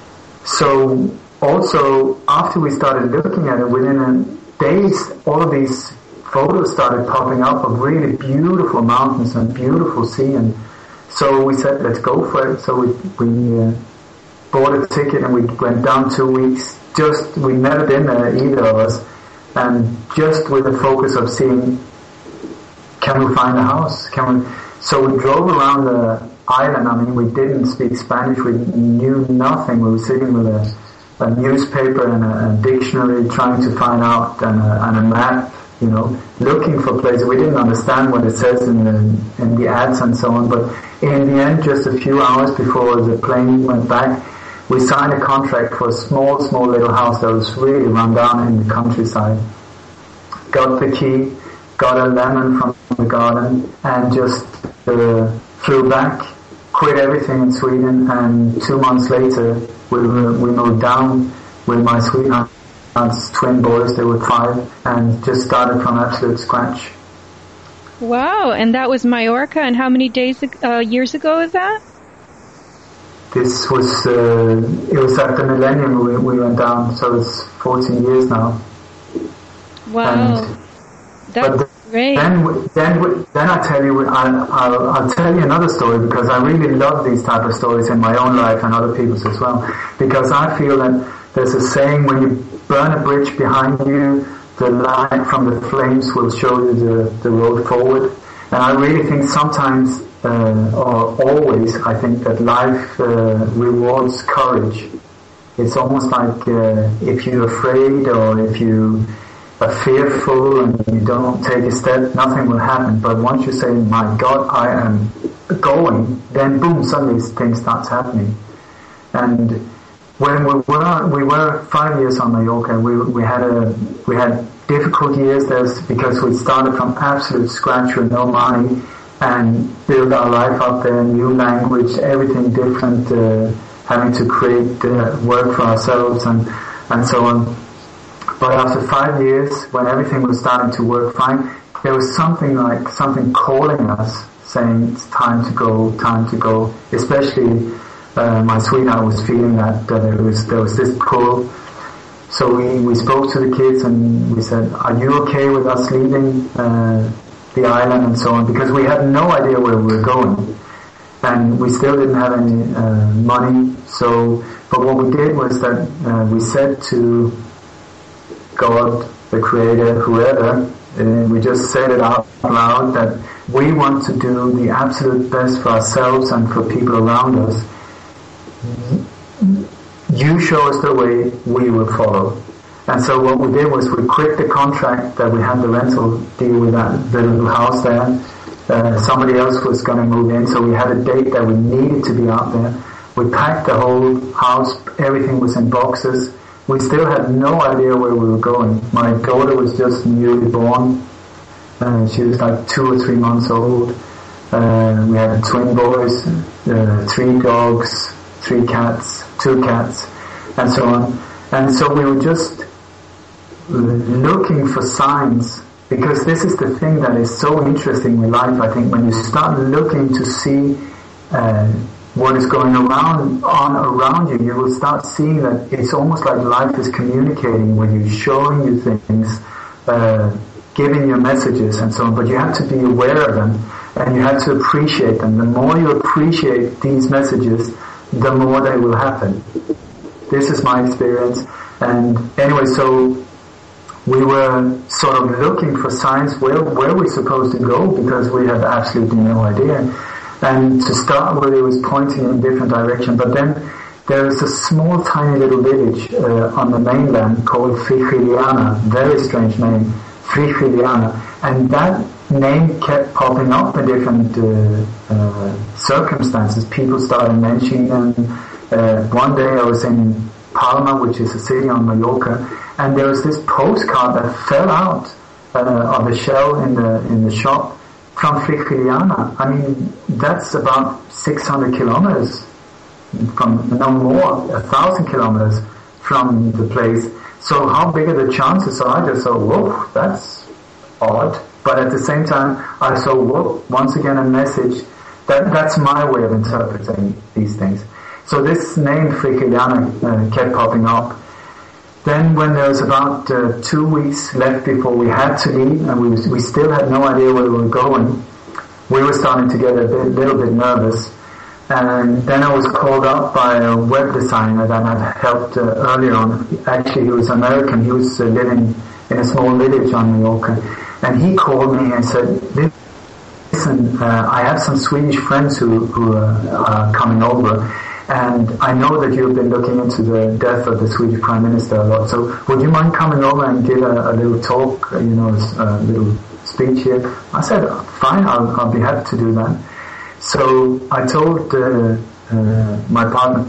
so also after we started looking at it, within days, all of these photos started popping up of really beautiful mountains and beautiful sea. And so we said, let's go for it. So we, we uh, bought a ticket and we went down two weeks. Just, we'd never been there, either of us. And just with the focus of seeing, can we find a house? Can we? So we drove around the island. I mean, we didn't speak Spanish. We knew nothing. We were sitting with a, a newspaper and a, a dictionary trying to find out, and a, and a map, you know, looking for places. We didn't understand what it says in the, in the ads and so on. But in the end, just a few hours before the plane went back, we signed a contract for a small, small little house that was really run down in the countryside. Got the key, got a lemon from the garden, and just uh, flew back, quit everything in Sweden, and two months later we, we moved down with my sweetheart's twin boys. They were five, and just started from absolute scratch. Wow, and that was Mallorca, and how many days, uh, years ago is that? This was, uh, it was at the millennium we, we went down, so it's fourteen years now. Wow, and, that's but great. Then, then, then I tell you, I'll, I'll, I'll tell you another story, because I really love these type of stories in my own life and other people's as well. Because I feel that there's a saying, when you burn a bridge behind you, the light from the flames will show you the, the road forward. And I really think sometimes, uh, or always, I think that life uh, rewards courage. It's almost like uh, if you're afraid or if you are fearful and you don't take a step, nothing will happen. But once you say, my God, I am going, then boom, suddenly things start happening. And when we were we were five years on Mallorca, we we had a we had difficult years there because we started from absolute scratch with no money and built our life up there, new language, everything different, uh, having to create uh, work for ourselves and and so on. But after five years, when everything was starting to work fine, there was something like something calling us, saying it's time to go, time to go. Especially uh, my sweetheart was feeling that uh, there was there was this pull. So we, we spoke to the kids and we said, "Are you okay with us leaving uh, the island and so on?" Because we had no idea where we were going, and we still didn't have any uh, money. So, but what we did was that uh, we said to God, the Creator, whoever, uh, we just said it out loud that we want to do the absolute best for ourselves and for people around us. You show us the way, we will follow. And so what we did was we quit the contract that we had, the rental deal with that the little house there. Uh, somebody else was going to move in, so we had a date that we needed to be out there. We packed the whole house, everything was in boxes. We still had no idea where we were going. My daughter was just newly born. Uh, she was like two or three months old. Uh, we had twin boys, uh, three dogs, three cats, two cats, and so on. And so we were just looking for signs, because this is the thing that is so interesting with life, I think, when you start looking to see uh, what is going around on around you, you will start seeing that it's almost like life is communicating with you, showing you things, uh, giving you messages and so on. But you have to be aware of them, and you have to appreciate them. The more you appreciate these messages, the more they will happen. This is my experience. And anyway, so we were sort of looking for signs where where we're supposed to go, because we had absolutely no idea. And to start with, it was pointing in a different direction. But then there is a small, tiny little village uh, on the mainland called Frigiliana. Very strange name, Frigiliana. And that name kept popping up in different uh, uh, circumstances. People started mentioning them. Uh, one day I was in Palma, which is a city on Mallorca, and there was this postcard that fell out uh, of the shell in the in the shop from Frigiliana. I mean, that's about six hundred kilometers from, no more, a thousand kilometers from the place. So how big are the chances? So I just thought, whoa, that's odd. But at the same time, I saw, whoa, once again a message. That that's my way of interpreting these things. So this name Frigiliana uh, kept popping up. Then when there was about uh, two weeks left before we had to leave, and we was, we still had no idea where we were going, we were starting to get a bit, little bit nervous. And then I was called up by a web designer that had helped uh, earlier on. Actually, he was American. He was uh, living in a small village on Mallorca. And he called me and said, listen, uh, I have some Swedish friends who, who uh, are coming over. And I know that you've been looking into the death of the Swedish Prime Minister a lot. So would you mind coming over and give a, a little talk, you know, a little speech here? I said, fine, I'll, I'll be happy to do that. So I told uh, uh, my partner,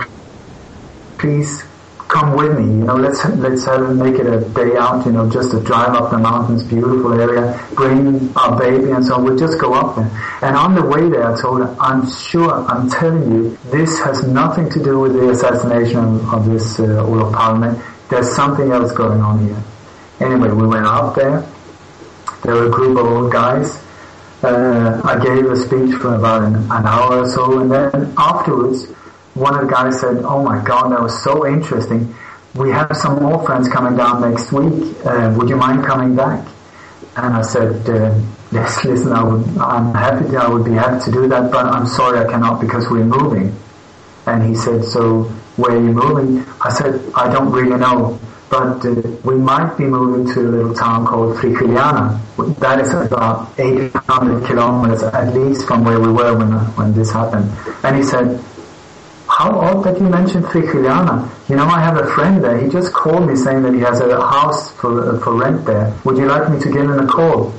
please come with me. You know, let's let's have, make it a day out. You know, just to drive up the mountains, beautiful area, bring our baby and so on. We'll just go up there. And on the way there, I told her, I'm sure, I'm telling you, this has nothing to do with the assassination of, of this uh, Olof Palme. There's something else going on here. Anyway, we went up there. There were a group of old guys. Uh, I gave a speech for about an, an hour or so, and then afterwards, one of the guys said, oh my God, that was so interesting. We have some more friends coming down next week. Uh, would you mind coming back? And I said, uh, yes, listen, I would, I'm happy to, I would be happy to do that, but I'm sorry I cannot because we're moving. And he said, so where are you moving? I said, I don't really know, but uh, we might be moving to a little town called Frigiliana. That is about eight hundred kilometers at least from where we were when, when this happened. And he said, how odd that you mentioned Frigiliana. You know, I have a friend there. He just called me saying that he has a house for uh, for rent there. Would you like me to give him a call?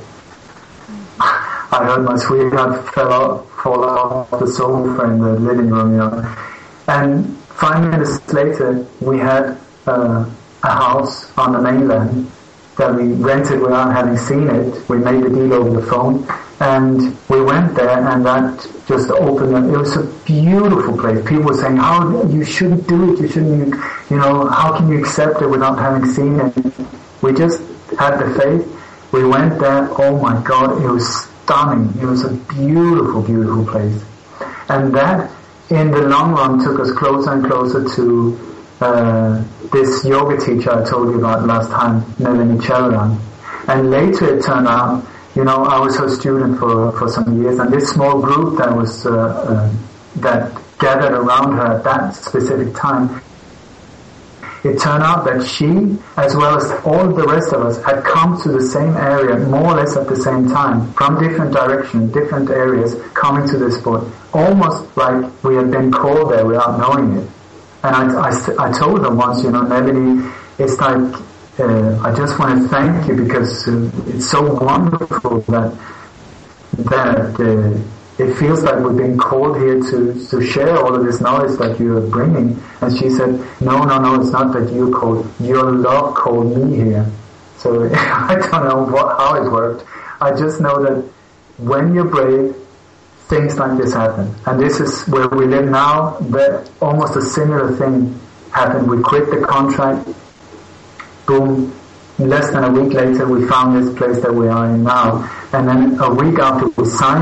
I heard my sweetheart fell out, fall off the sofa in the living room, you know. And five minutes later, we had uh, a house on the mainland that we rented without having seen it. We made the deal over the phone. And we went there, and that just opened up. It was a beautiful place. People were saying, "Oh, you shouldn't do it. You shouldn't. You, you know, how can you accept it without having seen it?" We just had the faith. We went there. Oh my God, it was stunning. It was a beautiful, beautiful place. And that, in the long run, took us closer and closer to uh, this yoga teacher I told you about last time, Melanie Chelaran. And later it turned out, you know, I was her student for, for some years, and this small group that was uh, uh, that gathered around her at that specific time, it turned out that she, as well as all the rest of us, had come to the same area more or less at the same time, from different directions, different areas, coming to this spot, almost like we had been called there without knowing it. And I, I, I told them once, you know, Melanie, it's like, Uh, I just want to thank you because uh, it's so wonderful that that uh, it feels like we're being called here to, to share all of this knowledge that you are bringing. And she said, no, no, no, it's not that you called, your love called me here. So I don't know what, how it worked. I just know that when you're brave, things like this happen. And this is where we live now. That almost a similar thing happened. We quit the contract. Boom, less than a week later we found this place that we are in now. And then a week after we signed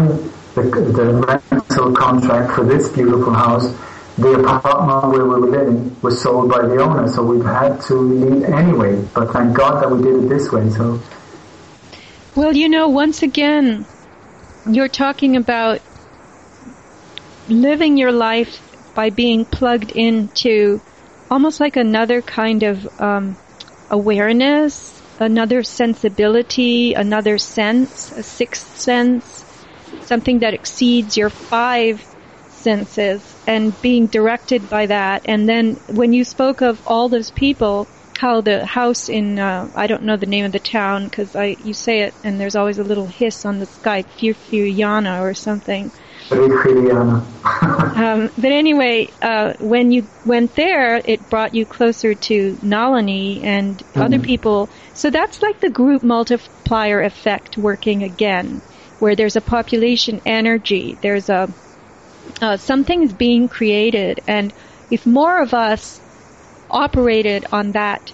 the, the rental contract for this beautiful house, the apartment where we were living was sold by the owner, so we've had to leave anyway. But thank God that we did it this way. So, well, you know, once again, you're talking about living your life by being plugged into almost like another kind of um, awareness, another sensibility, another sense, a sixth sense, something that exceeds your five senses, and being directed by that. And then when you spoke of all those people, how the house in, uh, I don't know the name of the town, because I you say it and there's always a little hiss on the Skype, Furfuriana or something. um, but anyway, uh, when you went there, it brought you closer to Nalini and mm-hmm. other people. So that's like the group multiplier effect working again, where there's a population energy, there's a uh, something is being created, and if more of us operated on that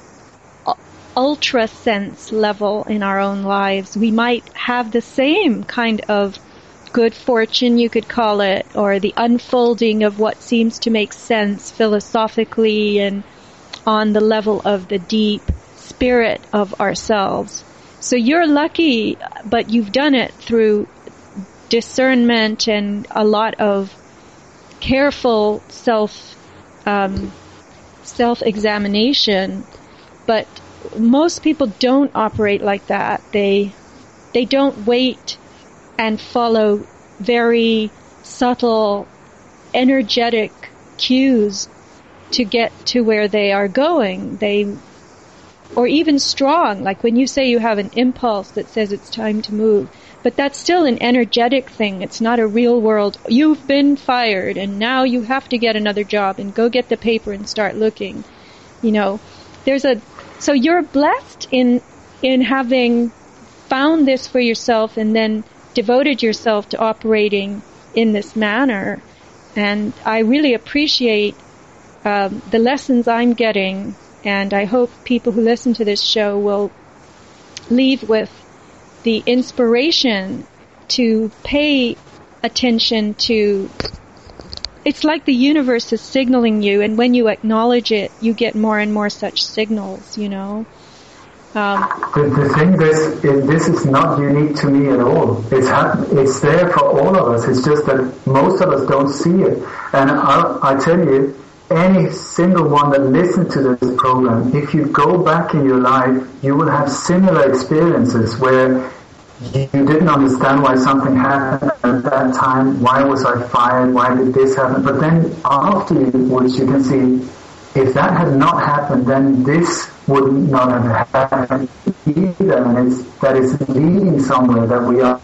ultra sense level in our own lives, we might have the same kind of good fortune, you could call it, or the unfolding of what seems to make sense philosophically and on the level of the deep spirit of ourselves. So you're lucky, but you've done it through discernment and a lot of careful self um, self-examination. But most people don't operate like that. They they don't wait and follow very subtle, energetic cues to get to where they are going. They, or even strong, like when you say you have an impulse that says it's time to move, but that's still an energetic thing. It's not a real world, you've been fired and now you have to get another job and go get the paper and start looking. You know, there's a, so you're blessed in, in having found this for yourself and then devoted yourself to operating in this manner. And I really appreciate um, the lessons I'm getting, and I hope people who listen to this show will leave with the inspiration to pay attention to. It's like the universe is signaling you, and when you acknowledge it, you get more and more such signals, you know. Um, the, the thing is, it, this is not unique to me at all. It's ha- it's there for all of us. It's just that most of us don't see it. And I, I tell you, any single one that listens to this program, if you go back in your life, you will have similar experiences where you didn't understand why something happened at that time. Why was I fired? Why did this happen? But then afterwards, you can see, if that had not happened, then this would not have happened either. And it's, that is leading somewhere, that we are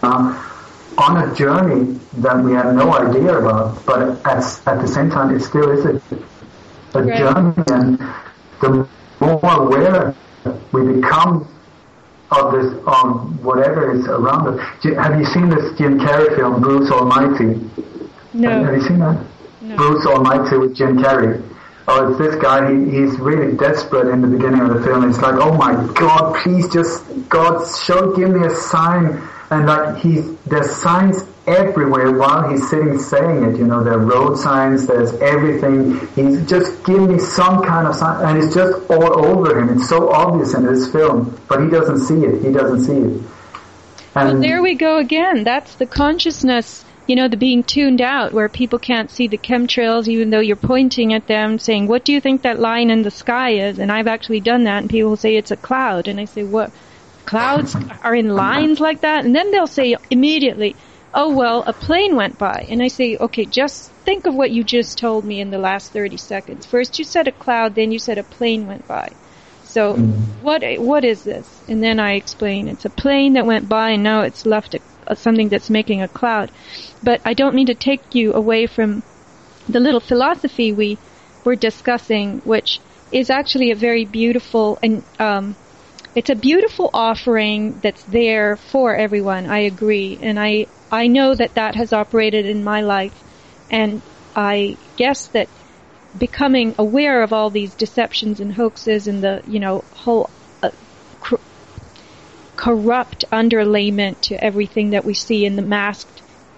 on a journey that we have no idea about. But at, at the same time, it still is a, a right. journey. And the more aware we become of this, of whatever is around us. Have you seen this Jim Carrey film, Bruce Almighty? No. Have, have you seen that? No. Bruce Almighty with Jim Carrey. Oh, it's this guy, he, he's really desperate in the beginning of the film. It's like, oh my God, please just, God, show, give me a sign. And like, he's, there's signs everywhere while he's sitting saying it, you know, there are road signs, there's everything. He's just, give me some kind of sign. And it's just all over him. It's so obvious in this film, but he doesn't see it. He doesn't see it. And well, there we go again. That's the consciousness. You know, the being tuned out, where people can't see the chemtrails even though you're pointing at them saying, what do you think that line in the sky is? And I've actually done that, and people say it's a cloud. And I say, what? Clouds are in lines like that? And then they'll say immediately, oh, well, a plane went by. And I say, okay, just think of what you just told me in the last thirty seconds. First you said a cloud, then you said a plane went by. So what what is this? And then I explain, it's a plane that went by, and now it's left a something that's making a cloud. But I don't mean to take you away from the little philosophy we were discussing, which is actually a very beautiful, and um, it's a beautiful offering that's there for everyone. I agree. And I, I know that that has operated in my life. And I guess that becoming aware of all these deceptions and hoaxes and the, you know, whole uh, cr- corrupt underlayment to everything that we see in the masked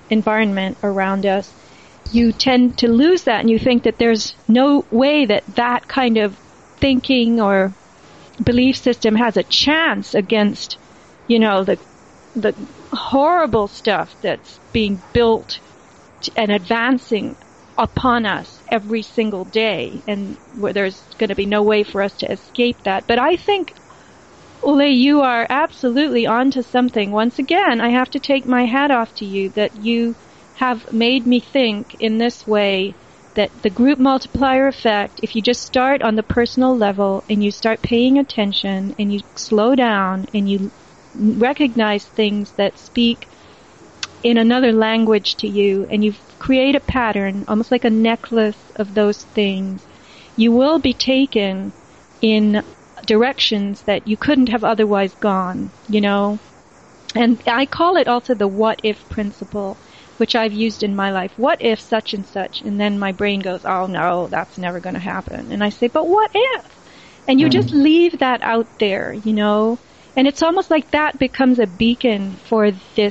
environment around us, you tend to lose that, and you think that there's no way that that kind of thinking or belief system has a chance against, you know, the the horrible stuff that's being built and advancing upon us every single day, and where there's going to be no way for us to escape that. But I think, Ole, you are absolutely onto something. Once again, I have to take my hat off to you that you have made me think in this way, that the group multiplier effect, if you just start on the personal level and you start paying attention and you slow down and you recognize things that speak in another language to you, and you create a pattern, almost like a necklace of those things, you will be taken in directions that you couldn't have otherwise gone, you know. And I call it also the what if principle, which I've used in my life. What if such and such? And then my brain goes, oh no, that's never going to happen. And I say, but what if? And you mm. just leave that out there, you know. And it's almost like that becomes a beacon for this,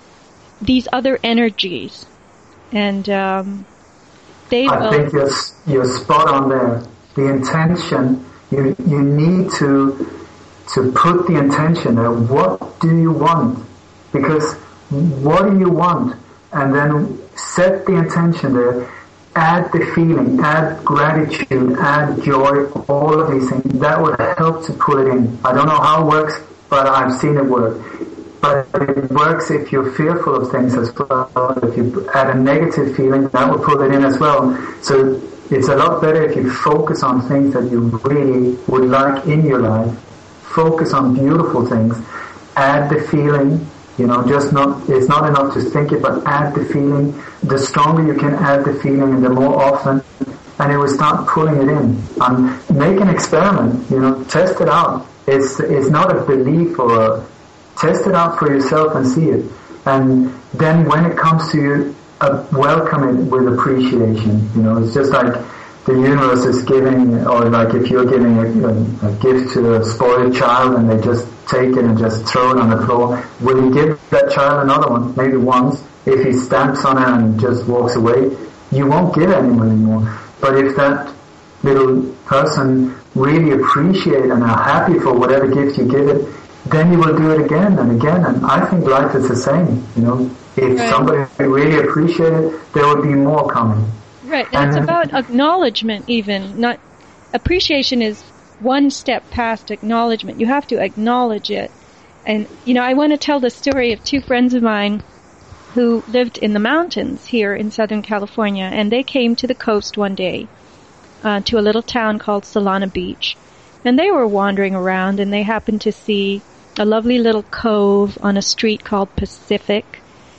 these other energies. And um, they I will... think you're, you're spot on there. The intention, you you need to to put the intention there. What do you want? Because what do you want? And then set the intention there. Add the feeling, add gratitude, add joy, all of these things. That would help to put it in. I don't know how it works, but I've seen it work. But it works if you're fearful of things as well. If you add a negative feeling, that will pull it in as well. So it's a lot better if you focus on things that you really would like in your life. Focus on beautiful things. Add the feeling, you know, just not, it's not enough to think it, but add the feeling. The stronger you can add the feeling and the more often, and it will start pulling it in. And make an experiment, you know, test it out. It's, it's not a belief or a, test it out for yourself and see it. And then when it comes to you, uh, welcome it with appreciation. You know, it's just like the universe is giving, or like if you're giving a, a, a gift to a spoiled child and they just take it and just throw it on the floor, will you give that child another one? Maybe once. If he stamps on it and just walks away, you won't give it anyone anymore. But if that little person really appreciate and are happy for whatever gift you give it, then you will do it again and again. And I think life is the same, you know. If right. somebody really appreciates it, there will be more coming. Right, and, and it's about acknowledgement even. Not appreciation is one step past acknowledgement. You have to acknowledge it. And, you know, I want to tell the story of two friends of mine who lived in the mountains here in Southern California, and they came to the coast one day uh, to a little town called Solana Beach. And they were wandering around, and they happened to see a lovely little cove on a street called Pacific.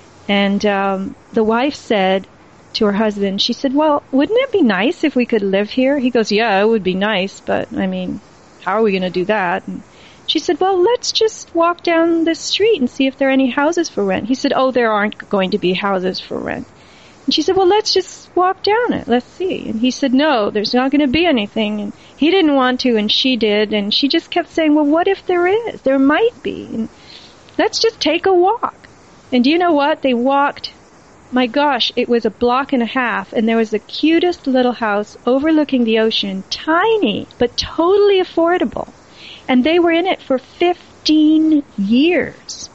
And um, the wife said to her husband, she said, well, wouldn't it be nice if we could live here? He goes, yeah, it would be nice, but, I mean, how are we going to do that? And she said, well, let's just walk down this street and see if there are any houses for rent. He said, oh, there aren't going to be houses for rent. And she said, well, let's just walk down it. Let's see. And he said, no, there's not going to be anything. And he didn't want to, and she did. And she just kept saying, well, what if there is? There might be. And let's just take a walk. And do you know what? They walked, my gosh, it was a block and a half, and there was the cutest little house overlooking the ocean, tiny, but totally affordable. And they were in it for fifteen years.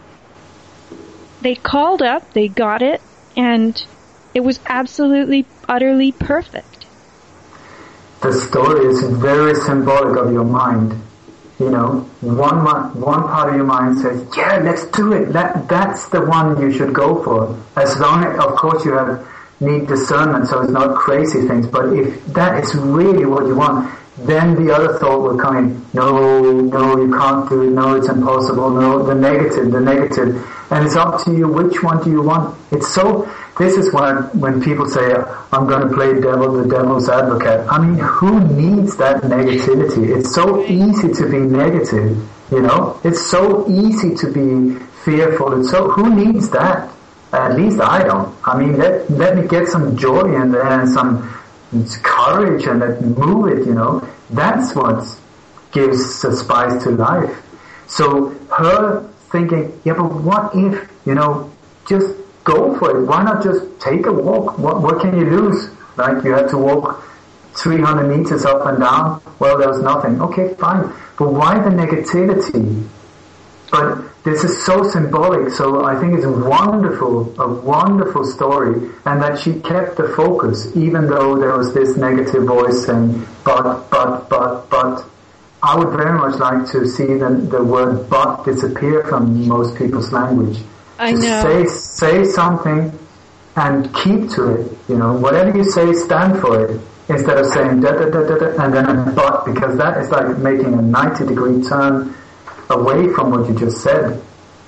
They called up, they got it, and it was absolutely, utterly perfect. The story is very symbolic of your mind. You know, one one part of your mind says, yeah, let's do it. That That's the one you should go for. As long as, of course, you have need discernment, so it's not crazy things. But if that is really what you want, then the other thought will come in. No, no, you can't do it. No, it's impossible. No, the negative, the negative. And it's up to you. Which one do you want? It's so, this is when, when people say, I'm going to play devil, the devil's advocate. I mean, who needs that negativity? It's so easy to be negative, you know? It's so easy to be fearful. It's so, who needs that? At least I don't. I mean, let, let me get some joy in there and some courage and let move it, you know. That's what gives a spice to life. So her thinking, yeah, but what if, you know, just go for it. Why not just take a walk? What, what can you lose? Like, you had to walk three hundred meters up and down. Well, there was nothing. Okay, fine. But why the negativity? But this is so symbolic, so I think it's wonderful, a wonderful story, and that she kept the focus, even though there was this negative voice saying, but, but, but, but. I would very much like to see the, the word but disappear from most people's language. I Just know. say, say something and keep to it. You know, whatever you say, stand for it. Instead of saying da da da da da and then a but, because that is like making a ninety degree turn away from what you just said.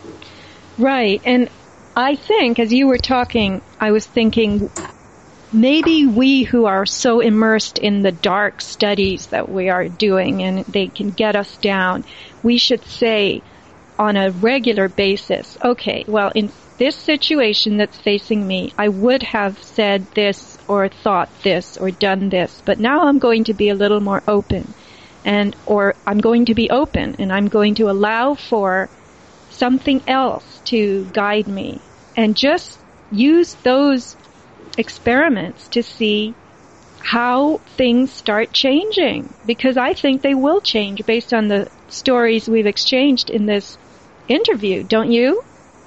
Right, and I think as you were talking, I was thinking maybe we who are so immersed in the dark studies that we are doing and they can get us down, we should say on a regular basis, okay, well, in this situation that's facing me, I would have said this or thought this or done this, but now I'm going to be a little more open, and or I'm going to be open and I'm going to allow for something else to guide me, and just use those experiments to see how things start changing, because I think they will change based on the stories we've exchanged in this interview, don't you?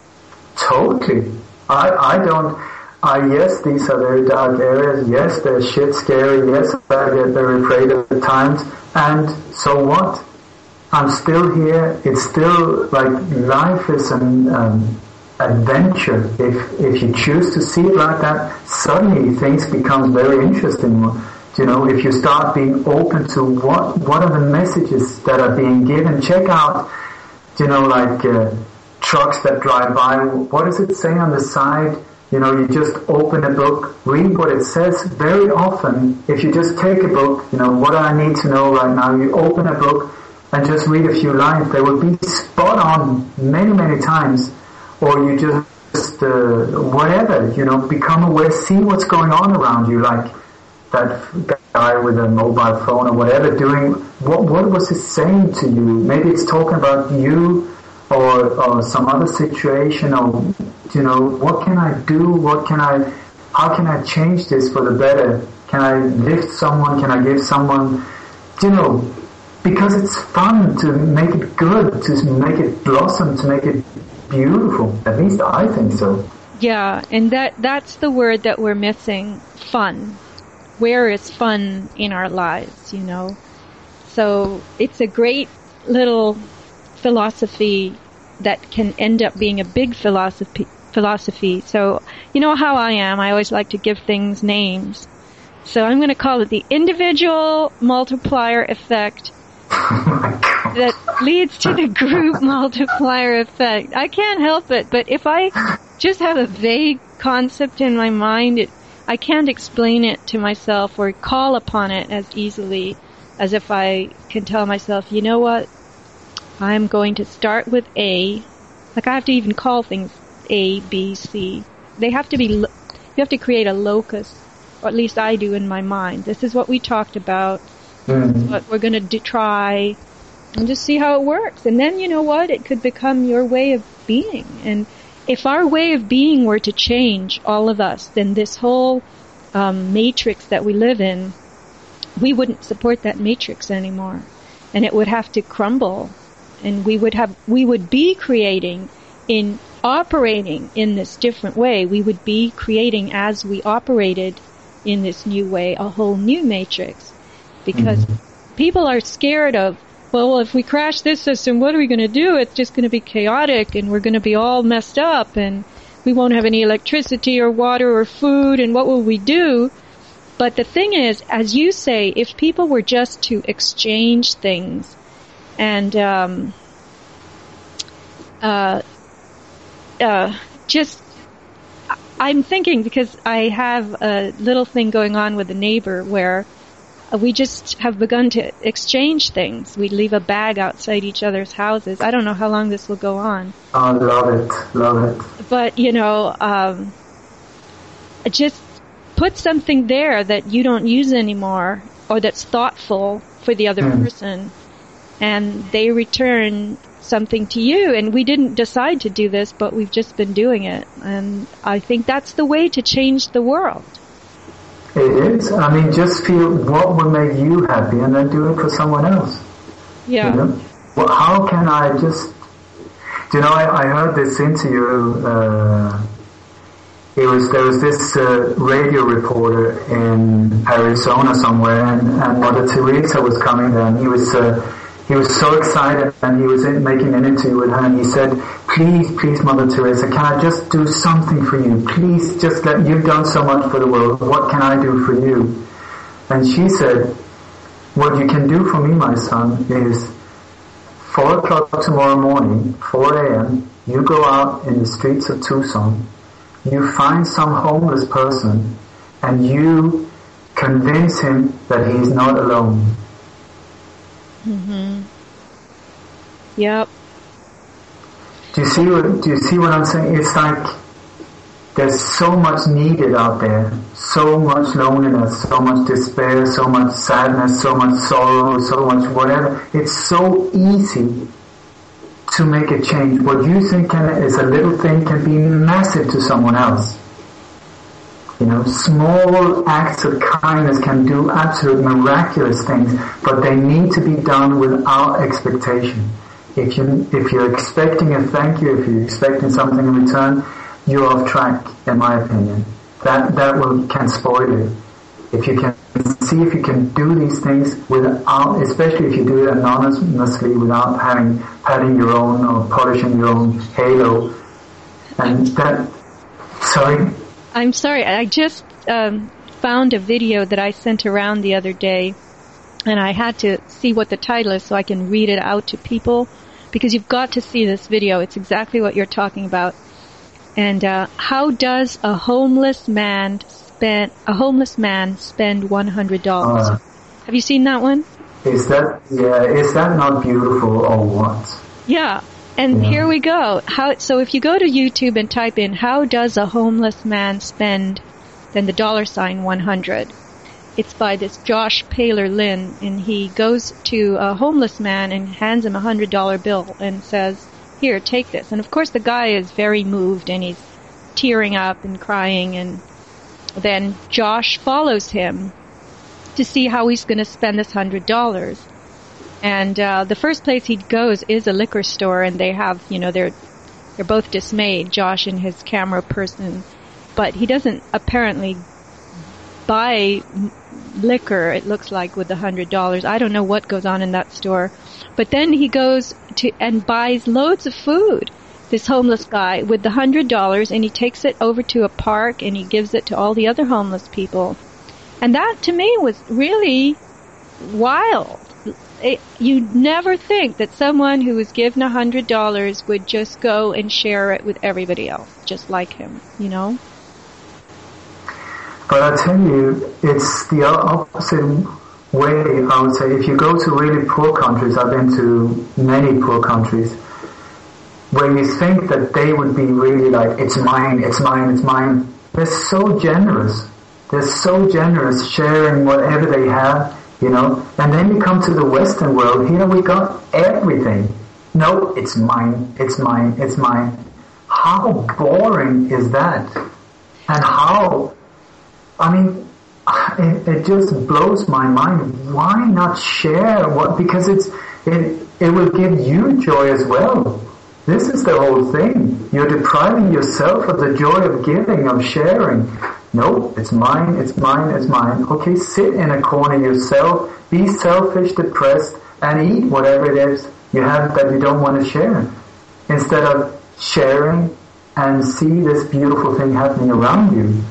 Totally. I, I don't, I, yes, these are very dark areas. Yes, they're shit scary. Yes, I get very afraid at times. And so what? I'm still here. It's still like life is an um, adventure. If if you choose to see it like that, suddenly things become very interesting. You know, if you start being open to what what are the messages that are being given. Check out, you know, like uh, trucks that drive by. What does it say on the side? You know, you just open a book, read what it says. Very often, if you just take a book, you know, what do I need to know right now? You open a book and just read a few lines. They will be spot on many, many times. Or you just, uh, whatever, you know, become aware, see what's going on around you, like that guy with a mobile phone or whatever doing, what, what was it saying to you? Maybe it's talking about you or, or some other situation, or, you know, what can I do? What can I, how can I change this for the better? Can I lift someone? Can I give someone, you know, because it's fun to make it good, to make it blossom, to make it beautiful. At least I think so. Yeah, and that that's the word that we're missing, fun. Where is fun in our lives, you know? So it's a great little philosophy that can end up being a big philosophy. philosophy. So, you know how I am. I always like to give things names. So I'm going to call it the individual multiplier effect that leads to the group multiplier effect. I can't help it, but if I just have a vague concept in my mind, it, I can't explain it to myself or call upon it as easily as if I can tell myself, you know what, I'm going to start with A. Like I have to even call things A, B, C. They have to be, you have to create a locus, or at least I do in my mind. This is what we talked about. This is what we're going to do, try, and just see how it works. And then, you know what, it could become your way of being. And if our way of being were to change, all of us, then this whole um, matrix that we live in, we wouldn't support that matrix anymore. And it would have to crumble. And we would have, we would be creating in operating in this different way. We would be creating as we operated in this new way, a whole new matrix. Because mm-hmm. people are scared of, well, if we crash this system, what are we going to do? It's just going to be chaotic and we're going to be all messed up and we won't have any electricity or water or food, and what will we do? But the thing is, as you say, if people were just to exchange things and um, uh, uh, just, I'm thinking, because I have a little thing going on with a neighbor where we just have begun to exchange things. We leave a bag outside each other's houses. I don't know how long this will go on. I love it, love it. But, you know, um, just put something there that you don't use anymore or that's thoughtful for the other mm. person, and they return something to you. And we didn't decide to do this, but we've just been doing it. And I think that's the way to change the world. It is. I mean, just feel what would make you happy and then do it for someone else. Yeah. You know? Well, how can I just... You know, I, I heard this interview... Uh, It was there was this uh, radio reporter in Arizona somewhere, and, and Mother Teresa was coming there, and he was uh, he was so excited, and he was in, making an interview with her, and he said, "Please, please, Mother Teresa, can I just do something for you? Please, just let you've done so much for the world. What can I do for you?" And she said, "What you can do for me, my son, is four o'clock tomorrow morning, four a.m. You go out in the streets of Tucson." You find some homeless person and you convince him that he's not alone. Mhm. Yep. Do you see what do you see what I'm saying? It's like there's so much needed out there, so much loneliness, so much despair, so much sadness, so much sorrow, so much whatever. It's so easy to make a change. What you think can, is a little thing can be massive to someone else. You know, small acts of kindness can do absolute miraculous things, but they need to be done without expectation. If you if you're expecting a thank you, if you're expecting something in return, you're off track, in my opinion. That that will can spoil it. If you can see if you can do these things without, especially if you do it anonymously, without having patting your own or polishing your own halo, and that. Sorry. I'm sorry. I just um, found a video that I sent around the other day, and I had to see what the title is so I can read it out to people, because you've got to see this video. It's exactly what you're talking about. And uh, how does a homeless man spend a homeless man spend one hundred dollars? Uh, Have you seen that one? Is that yeah? Is that not beautiful or what? Yeah. And yeah. Here we go. How so? If you go to YouTube and type in "How does a homeless man spend," then the dollar sign one hundred. It's by this Josh Paler Lynn, and he goes to a homeless man and hands him a hundred dollar bill and says, "Here, take this." And of course the guy is very moved and he's tearing up and crying, and then Josh follows him to see how he's going to spend this hundred dollars. And uh, the first place he goes is a liquor store, and they have, you know, they're they're both dismayed, Josh and his camera person, but he doesn't apparently buy liquor, it looks like, with the hundred dollars. I don't know what goes on in that store. But then he goes to and buys loads of food, this homeless guy, with the hundred dollars, and he takes it over to a park and he gives it to all the other homeless people. And that to me was really wild. It, you'd never think that someone who was given a hundred dollars would just go and share it with everybody else, just like him, you know? But I tell you, it's the opposite way, I would say. If you go to really poor countries, I've been to many poor countries, where you think that they would be really like, it's mine, it's mine, it's mine. They're so generous. They're so generous, sharing whatever they have, you know. And then you come to the Western world, here we got everything. No, it's mine, it's mine, it's mine. How boring is that? And how... I mean, it, it just blows my mind. Why not share what? Because it's it it will give you joy as well. This is the whole thing. You're depriving yourself of the joy of giving, of sharing. No, it's mine, it's mine, it's mine. Okay, sit in a corner yourself, be selfish, depressed, and eat whatever it is you have that you don't want to share, instead of sharing and see this beautiful thing happening around you.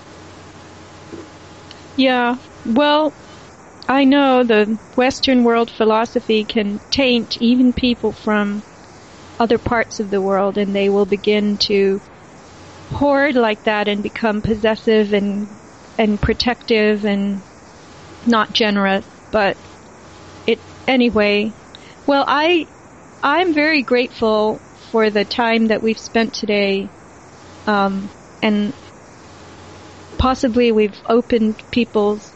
Yeah, well, I know the Western world philosophy can taint even people from other parts of the world, and they will begin to hoard like that and become possessive and and protective and not generous. But it anyway. Well, I I'm very grateful for the time that we've spent today, um, and. Possibly we've opened people's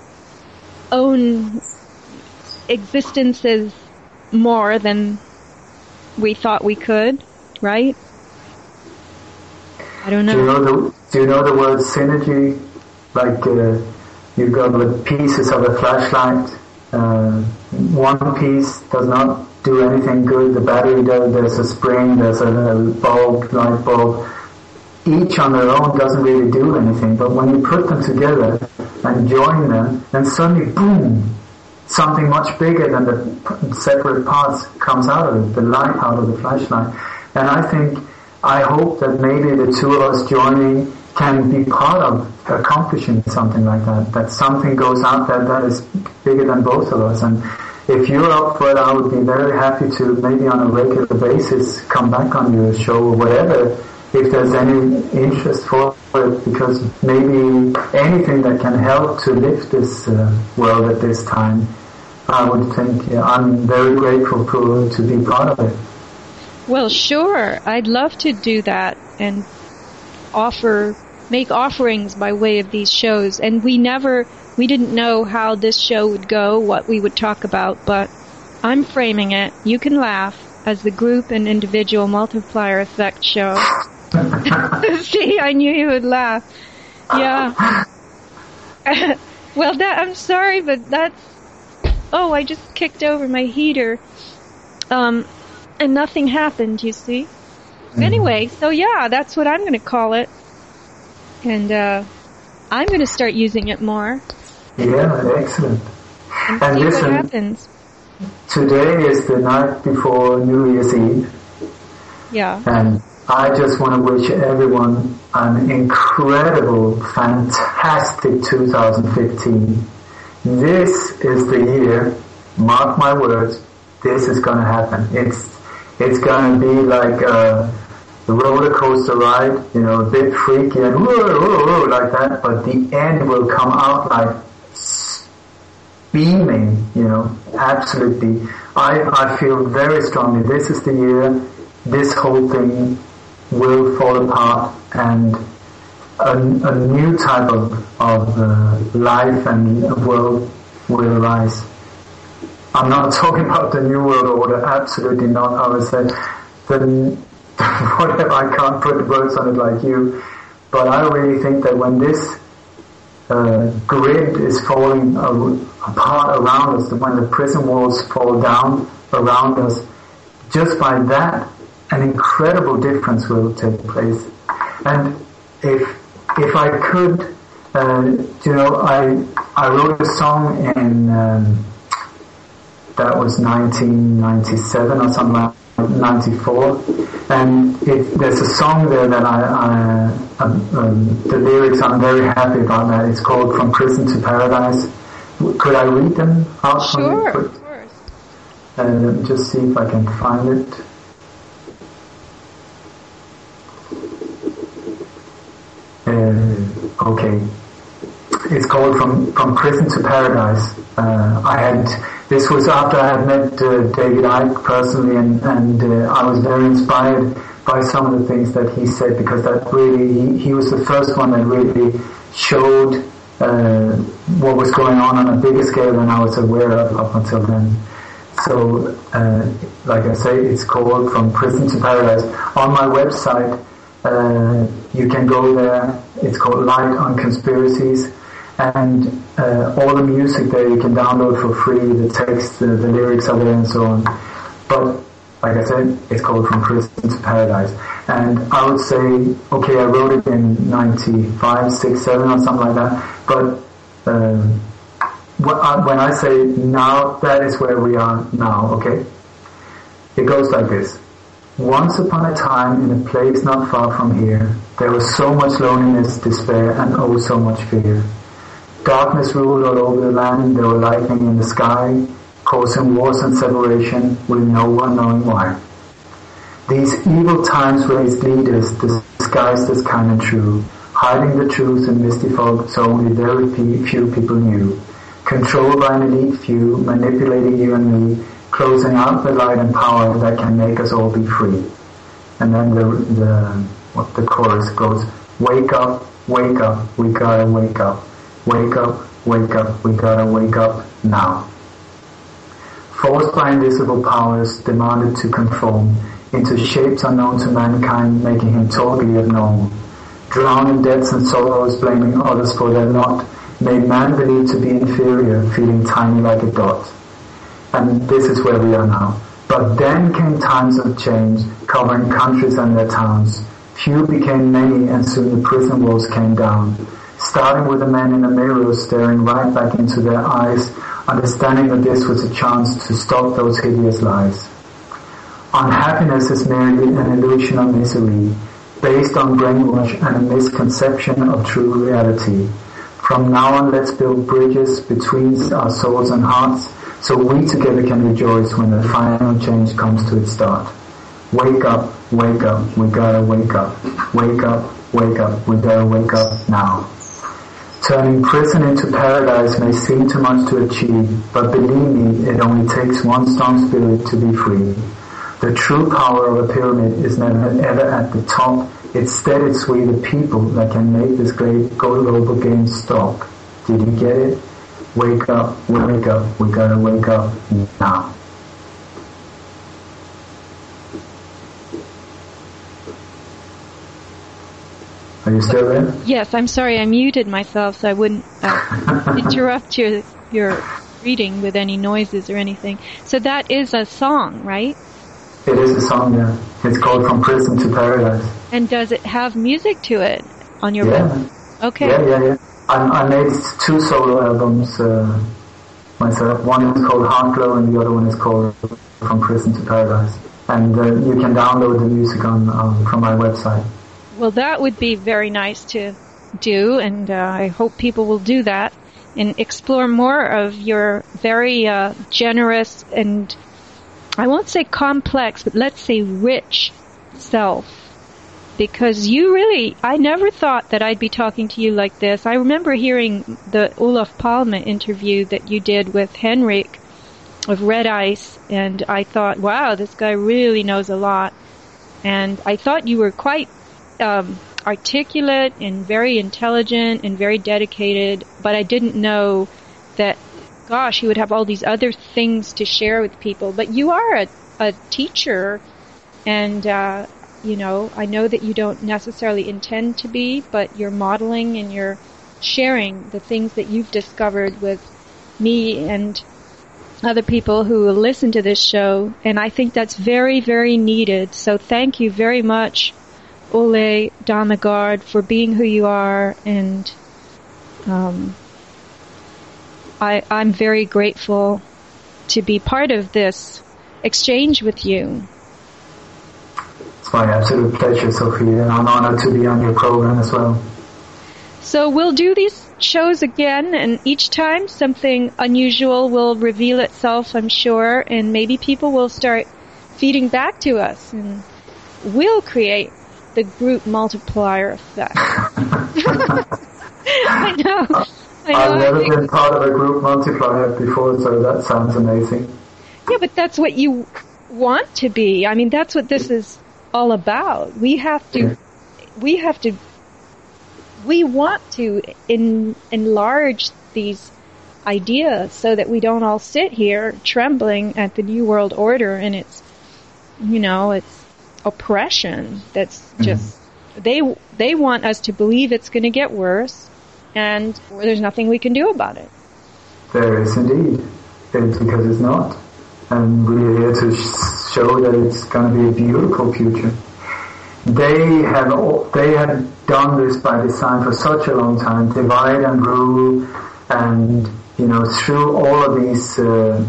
own existences more than we thought we could, right? I don't know. Do you know the, do you know the word synergy? Like uh, you've got the pieces of a flashlight. Uh, one piece does not do anything good. The battery does. There's a spring. There's a bulb, light bulb. Each on their own doesn't really do anything. But when you put them together and join them, then suddenly, boom! Something much bigger than the separate parts comes out of it. The light out of the flashlight. And I think, I hope that maybe the two of us joining can be part of accomplishing something like that. That something goes out there that is bigger than both of us. And if you're up for it, I would be very happy to maybe on a regular basis come back on your show or whatever, if there's any interest for it, because maybe anything that can help to lift this uh, world at this time, I would think yeah, I'm very grateful for, to be part of it. Well, sure. I'd love to do that and offer, make offerings by way of these shows. And we never, we didn't know how this show would go, what we would talk about, but I'm framing it. You can laugh as the group and individual multiplier effect show. See, I knew you would laugh. Yeah. Well, that, I'm sorry, but that's, oh, I just kicked over my heater. Um, and nothing happened, you see. Mm. Anyway, so yeah, that's what I'm going to call it. And, uh, I'm going to start using it more. Yeah, excellent. And, and see listen, what happens. Today is the night before New Year's Eve. Yeah. And I just want to wish everyone an incredible, fantastic two thousand fifteen. This is the year, mark my words, this is going to happen. It's it's going to be like a roller coaster ride, you know, a bit freaky and whoa, whoa, whoa, like that, but the end will come out like beaming, you know, absolutely. I, I feel very strongly this is the year, this whole thing will fall apart and a, a new type of, of uh, life and world will arise. I'm not talking about the New World Order, absolutely not. I would say, the, whatever, I can't put words on it like you, but I really think that when this uh, grid is falling uh, apart around us, when the prison walls fall down around us, just by that, an incredible difference will take place. And if if I could, uh, you know, I I wrote a song in um, that was nineteen ninety-seven or something like ninety-four, and it, there's a song there that I, I um, um, the lyrics I'm very happy about that. It's called From Prison to Paradise. Could I read them out? Sure, from of course. Uh, let me just see if I can find it. Uh, okay. It's called From From Prison to Paradise. Uh, I had this was after I had met uh, David Icke personally, and and uh, I was very inspired by some of the things that he said, because that really he, he was the first one that really showed uh, what was going on on a bigger scale than I was aware of up until then. So, uh, like I say, it's called From Prison to Paradise. On my website, uh, you can go there. It's called Light on Conspiracies. And uh, all the music there you can download for free, the text, the, the lyrics are there and so on. But, like I said, it's called From Prison to Paradise. And I would say, okay, I wrote it in ninety-five, six, seven or something like that. But um, when I say now, that is where we are now, okay? It goes like this. Once upon a time, in a place not far from here, there was so much loneliness, despair, and oh so much fear. Darkness ruled all over the land, there were lightning in the sky, causing wars and separation, with no one knowing why. These evil times raised leaders, disguised as kind and true, hiding the truth in misty fog so only very few people knew. Controlled by an elite few, manipulating you and me, closing out the light and power that can make us all be free. And then the the what the chorus goes, wake up, wake up, we gotta wake up. Wake up, wake up, we gotta wake up now. forced by invisible powers, demanded to conform into shapes unknown to mankind, making him totally abnormal. Drowned in debts and sorrows, blaming others for their lot, made man believe to be inferior, feeling tiny like a dot. And this is where we are now. But then came times of change, covering countries and their towns. Few became many, and soon the prison walls came down. Starting with the man in the mirror, staring right back into their eyes, understanding that this was a chance to stop those hideous lies. Unhappiness is merely an illusion of misery, based on brainwash and a misconception of true reality. From now on, let's build bridges between our souls and hearts, so we together can rejoice when the final change comes to its start. Wake up, wake up, we gotta wake up. Wake up, wake up, we gotta wake up now. Turning prison into paradise may seem too much to achieve, but believe me, it only takes one strong spirit to be free. The true power of a pyramid is never ever at the top. Instead, it's we the people that can make this great global game stop. Did you get it? Wake up, wake up, we gotta wake up now. Are you still there? Yes, I'm sorry, I muted myself so I wouldn't uh, interrupt your your reading with any noises or anything. So that is a song, right? It is a song, yeah. It's called From Prison to Paradise. And does it have music to it on your yeah. web? Okay. Yeah, yeah, yeah. I, I made two solo albums uh, myself. One is called Heartglow and the other one is called From Prison to Paradise. And uh, you can download the music on, on from my website. Well, that would be very nice to do, and uh, I hope people will do that and explore more of your very uh, generous and, I won't say complex, but let's say rich self. Because you really, I never thought that I'd be talking to you like this. I remember hearing the Olof Palme interview that you did with Henrik of Red Ice, and I thought, wow, this guy really knows a lot. And I thought you were quite um, articulate and very intelligent and very dedicated, but I didn't know that, gosh, you would have all these other things to share with people. But you are a, a teacher, and uh, you know, I know that you don't necessarily intend to be, but you're modeling and you're sharing the things that you've discovered with me and other people who will listen to this show, and I think that's very, very needed. So thank you very much, Ole Dammegard, for being who you are, and um, I, I'm very grateful to be part of this exchange with you. It's my absolute pleasure, Sophie, and I'm honored to be on your program as well. So we'll do these shows again, and each time something unusual will reveal itself, I'm sure, and maybe people will start feeding back to us, and we'll create the group multiplier effect. I know. I know. I've never been part of a group multiplier before, so that sounds amazing. Yeah, but that's what you want to be. I mean, that's what this is all about. We have to, yeah. we have to, we want to in, enlarge these ideas so that we don't all sit here trembling at the New World Order and its, you know, its oppression. That's just, mm-hmm. they, they want us to believe it's going to get worse, and there's nothing we can do about it. There is indeed, it's because it's not. And we're here to sh- show that it's going to be a beautiful future. They have all, they have done this by design for such a long time, divide and rule, and you know, through all of these uh,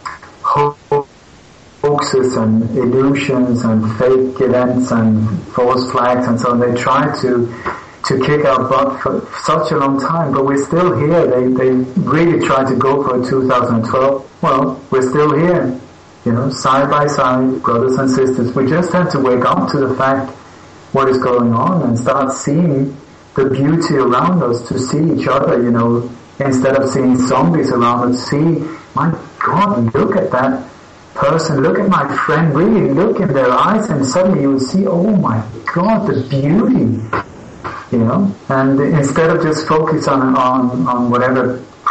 hoaxes and illusions and fake events and false flags and so on, they try to to kick our butt for such a long time, but we're still here. They they really tried to go for two thousand twelve. Well, we're still here, you know, side by side, brothers and sisters. We just have to wake up to the fact what is going on and start seeing the beauty around us, to see each other, you know, instead of seeing zombies around us. See, my God, look at that person, look at my friend, really look in their eyes, and suddenly you will see, oh my God, the beauty. You know, and instead of just focus on, on, on whatever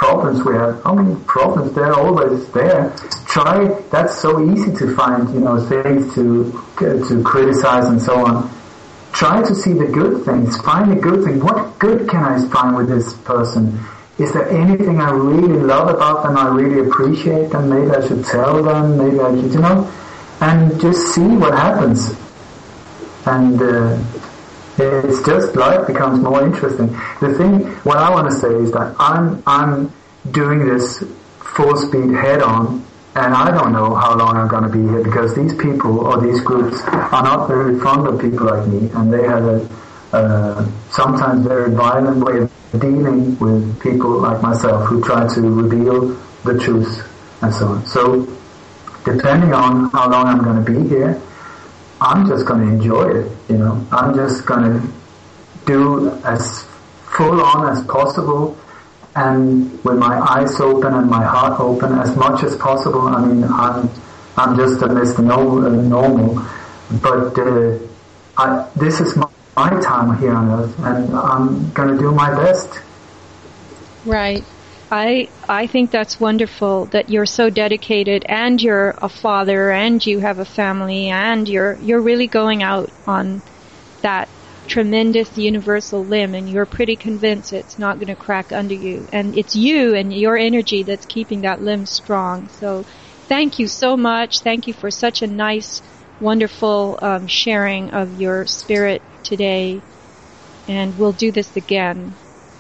problems we have, how many problems, they're always there. Try, that's so easy to find, you know, things to, to criticize and so on. Try to see the good things, find the good thing. What good can I find with this person? Is there anything I really love about them, I really appreciate them, maybe I should tell them, maybe I should, you know, and just see what happens. And uh, it's just, life becomes more interesting. The thing, what I want to say is that I'm, I'm doing this full speed head on, and I don't know how long I'm going to be here, because these people or these groups are not very fond of people like me, and they have a uh, sometimes very violent way of dealing with people like myself who try to reveal the truth and so on. So depending on how long I'm going to be here, I'm just going to enjoy it, you know. I'm just going to do as full on as possible, and with my eyes open and my heart open as much as possible. I mean, I'm I'm just a Mister No, uh, normal, but uh, I, this is my, my time here on earth, and I'm going to do my best. Right. I I think that's wonderful that you're so dedicated, and you're a father, and you have a family, and you're you're really going out on that tremendous universal limb, and you're pretty convinced it's not going to crack under you, and it's you and your energy that's keeping that limb strong. So thank you so much. Thank you for such a nice, wonderful um, sharing of your spirit today, and we'll do this again.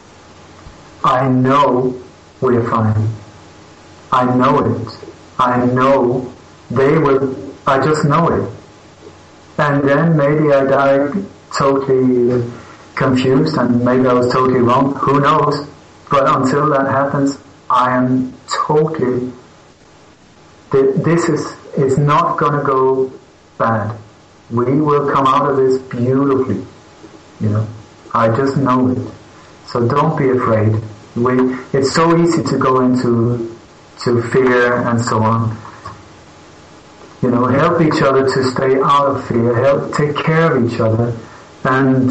I know we're fine. I know it. I know they will. I just know it. And then maybe I died totally confused, and maybe I was totally wrong. Who knows? But until that happens, I am totally. This is is not going to go bad. We will come out of this beautifully. You know, I just know it. So don't be afraid. We, it's so easy to go into to fear and so on. You know, help each other to stay out of fear. Help take care of each other, and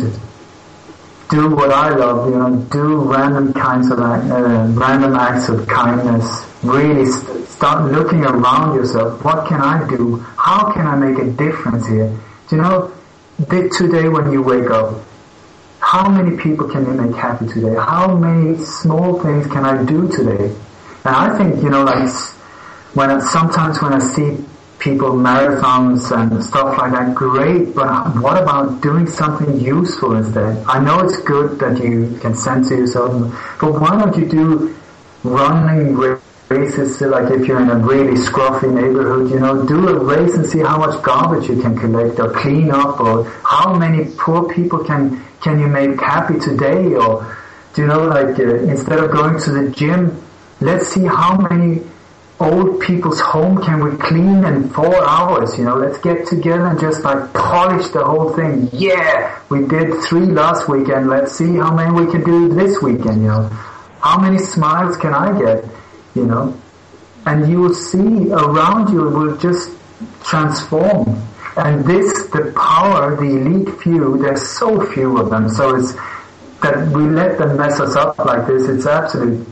do what I love. You know, do random kinds of uh, random acts of kindness. Really st- start looking around yourself. What can I do? How can I make a difference here? Do you know, today when you wake up, how many people can you make happy today? How many small things can I do today? And I think, you know, like when I, sometimes when I see people marathons and stuff like that, great, but what about doing something useful instead? I know it's good that you can censor yourself, but why don't you do running races, like if you're in a really scruffy neighborhood, you know, do a race and see how much garbage you can collect or clean up, or how many poor people can can you make happy today? Or, do you know, like uh, instead of going to the gym, let's see how many old people's home can we clean in four hours, you know, let's get together and just like polish the whole thing. Yeah, we did three last weekend, let's see how many we can do this weekend, you know. How many smiles can I get, you know? And you will see around you, it will just transform. And this, the power, the elite few, there's so few of them, so it's that we let them mess us up like this, it's absolutely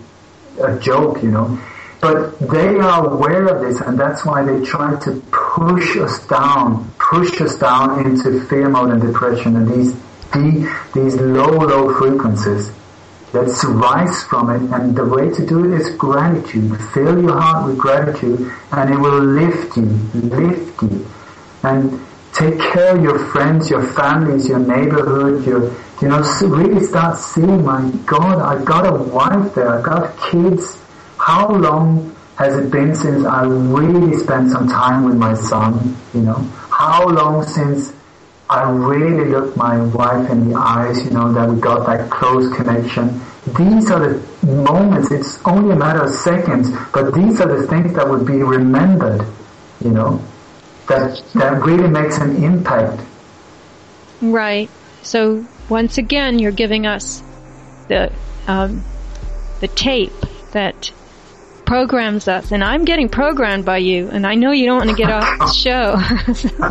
a joke, you know. But they are aware of this, and that's why they try to push us down, push us down into fear mode and depression and these the, these low, low frequencies. Let's rise from it, and the way to do it is gratitude. Fill your heart with gratitude, and it will lift you, lift you. And take care of your friends, your families, your neighborhood, your, you know, really start seeing, my God, I got a wife there, I got kids. How long has it been since I really spent some time with my son, you know? How long since I really looked my wife in the eyes, you know, that we got that close connection? These are the moments, it's only a matter of seconds, but these are the things that would be remembered, you know? That that really makes an impact. Right. So once again, you're giving us the um, the tape that programs us, and I'm getting programmed by you, and I know you don't want to get off the show.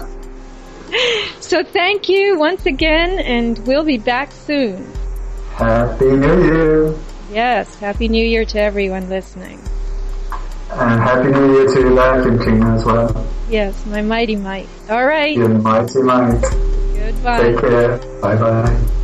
So thank you once again, and we'll be back soon. Happy New Year. Yes, Happy New Year to everyone listening. And Happy New Year to you, Vacuum Cleaner, as well. Yes, my mighty might. All right. Your mighty might. Goodbye. Take care. Bye-bye.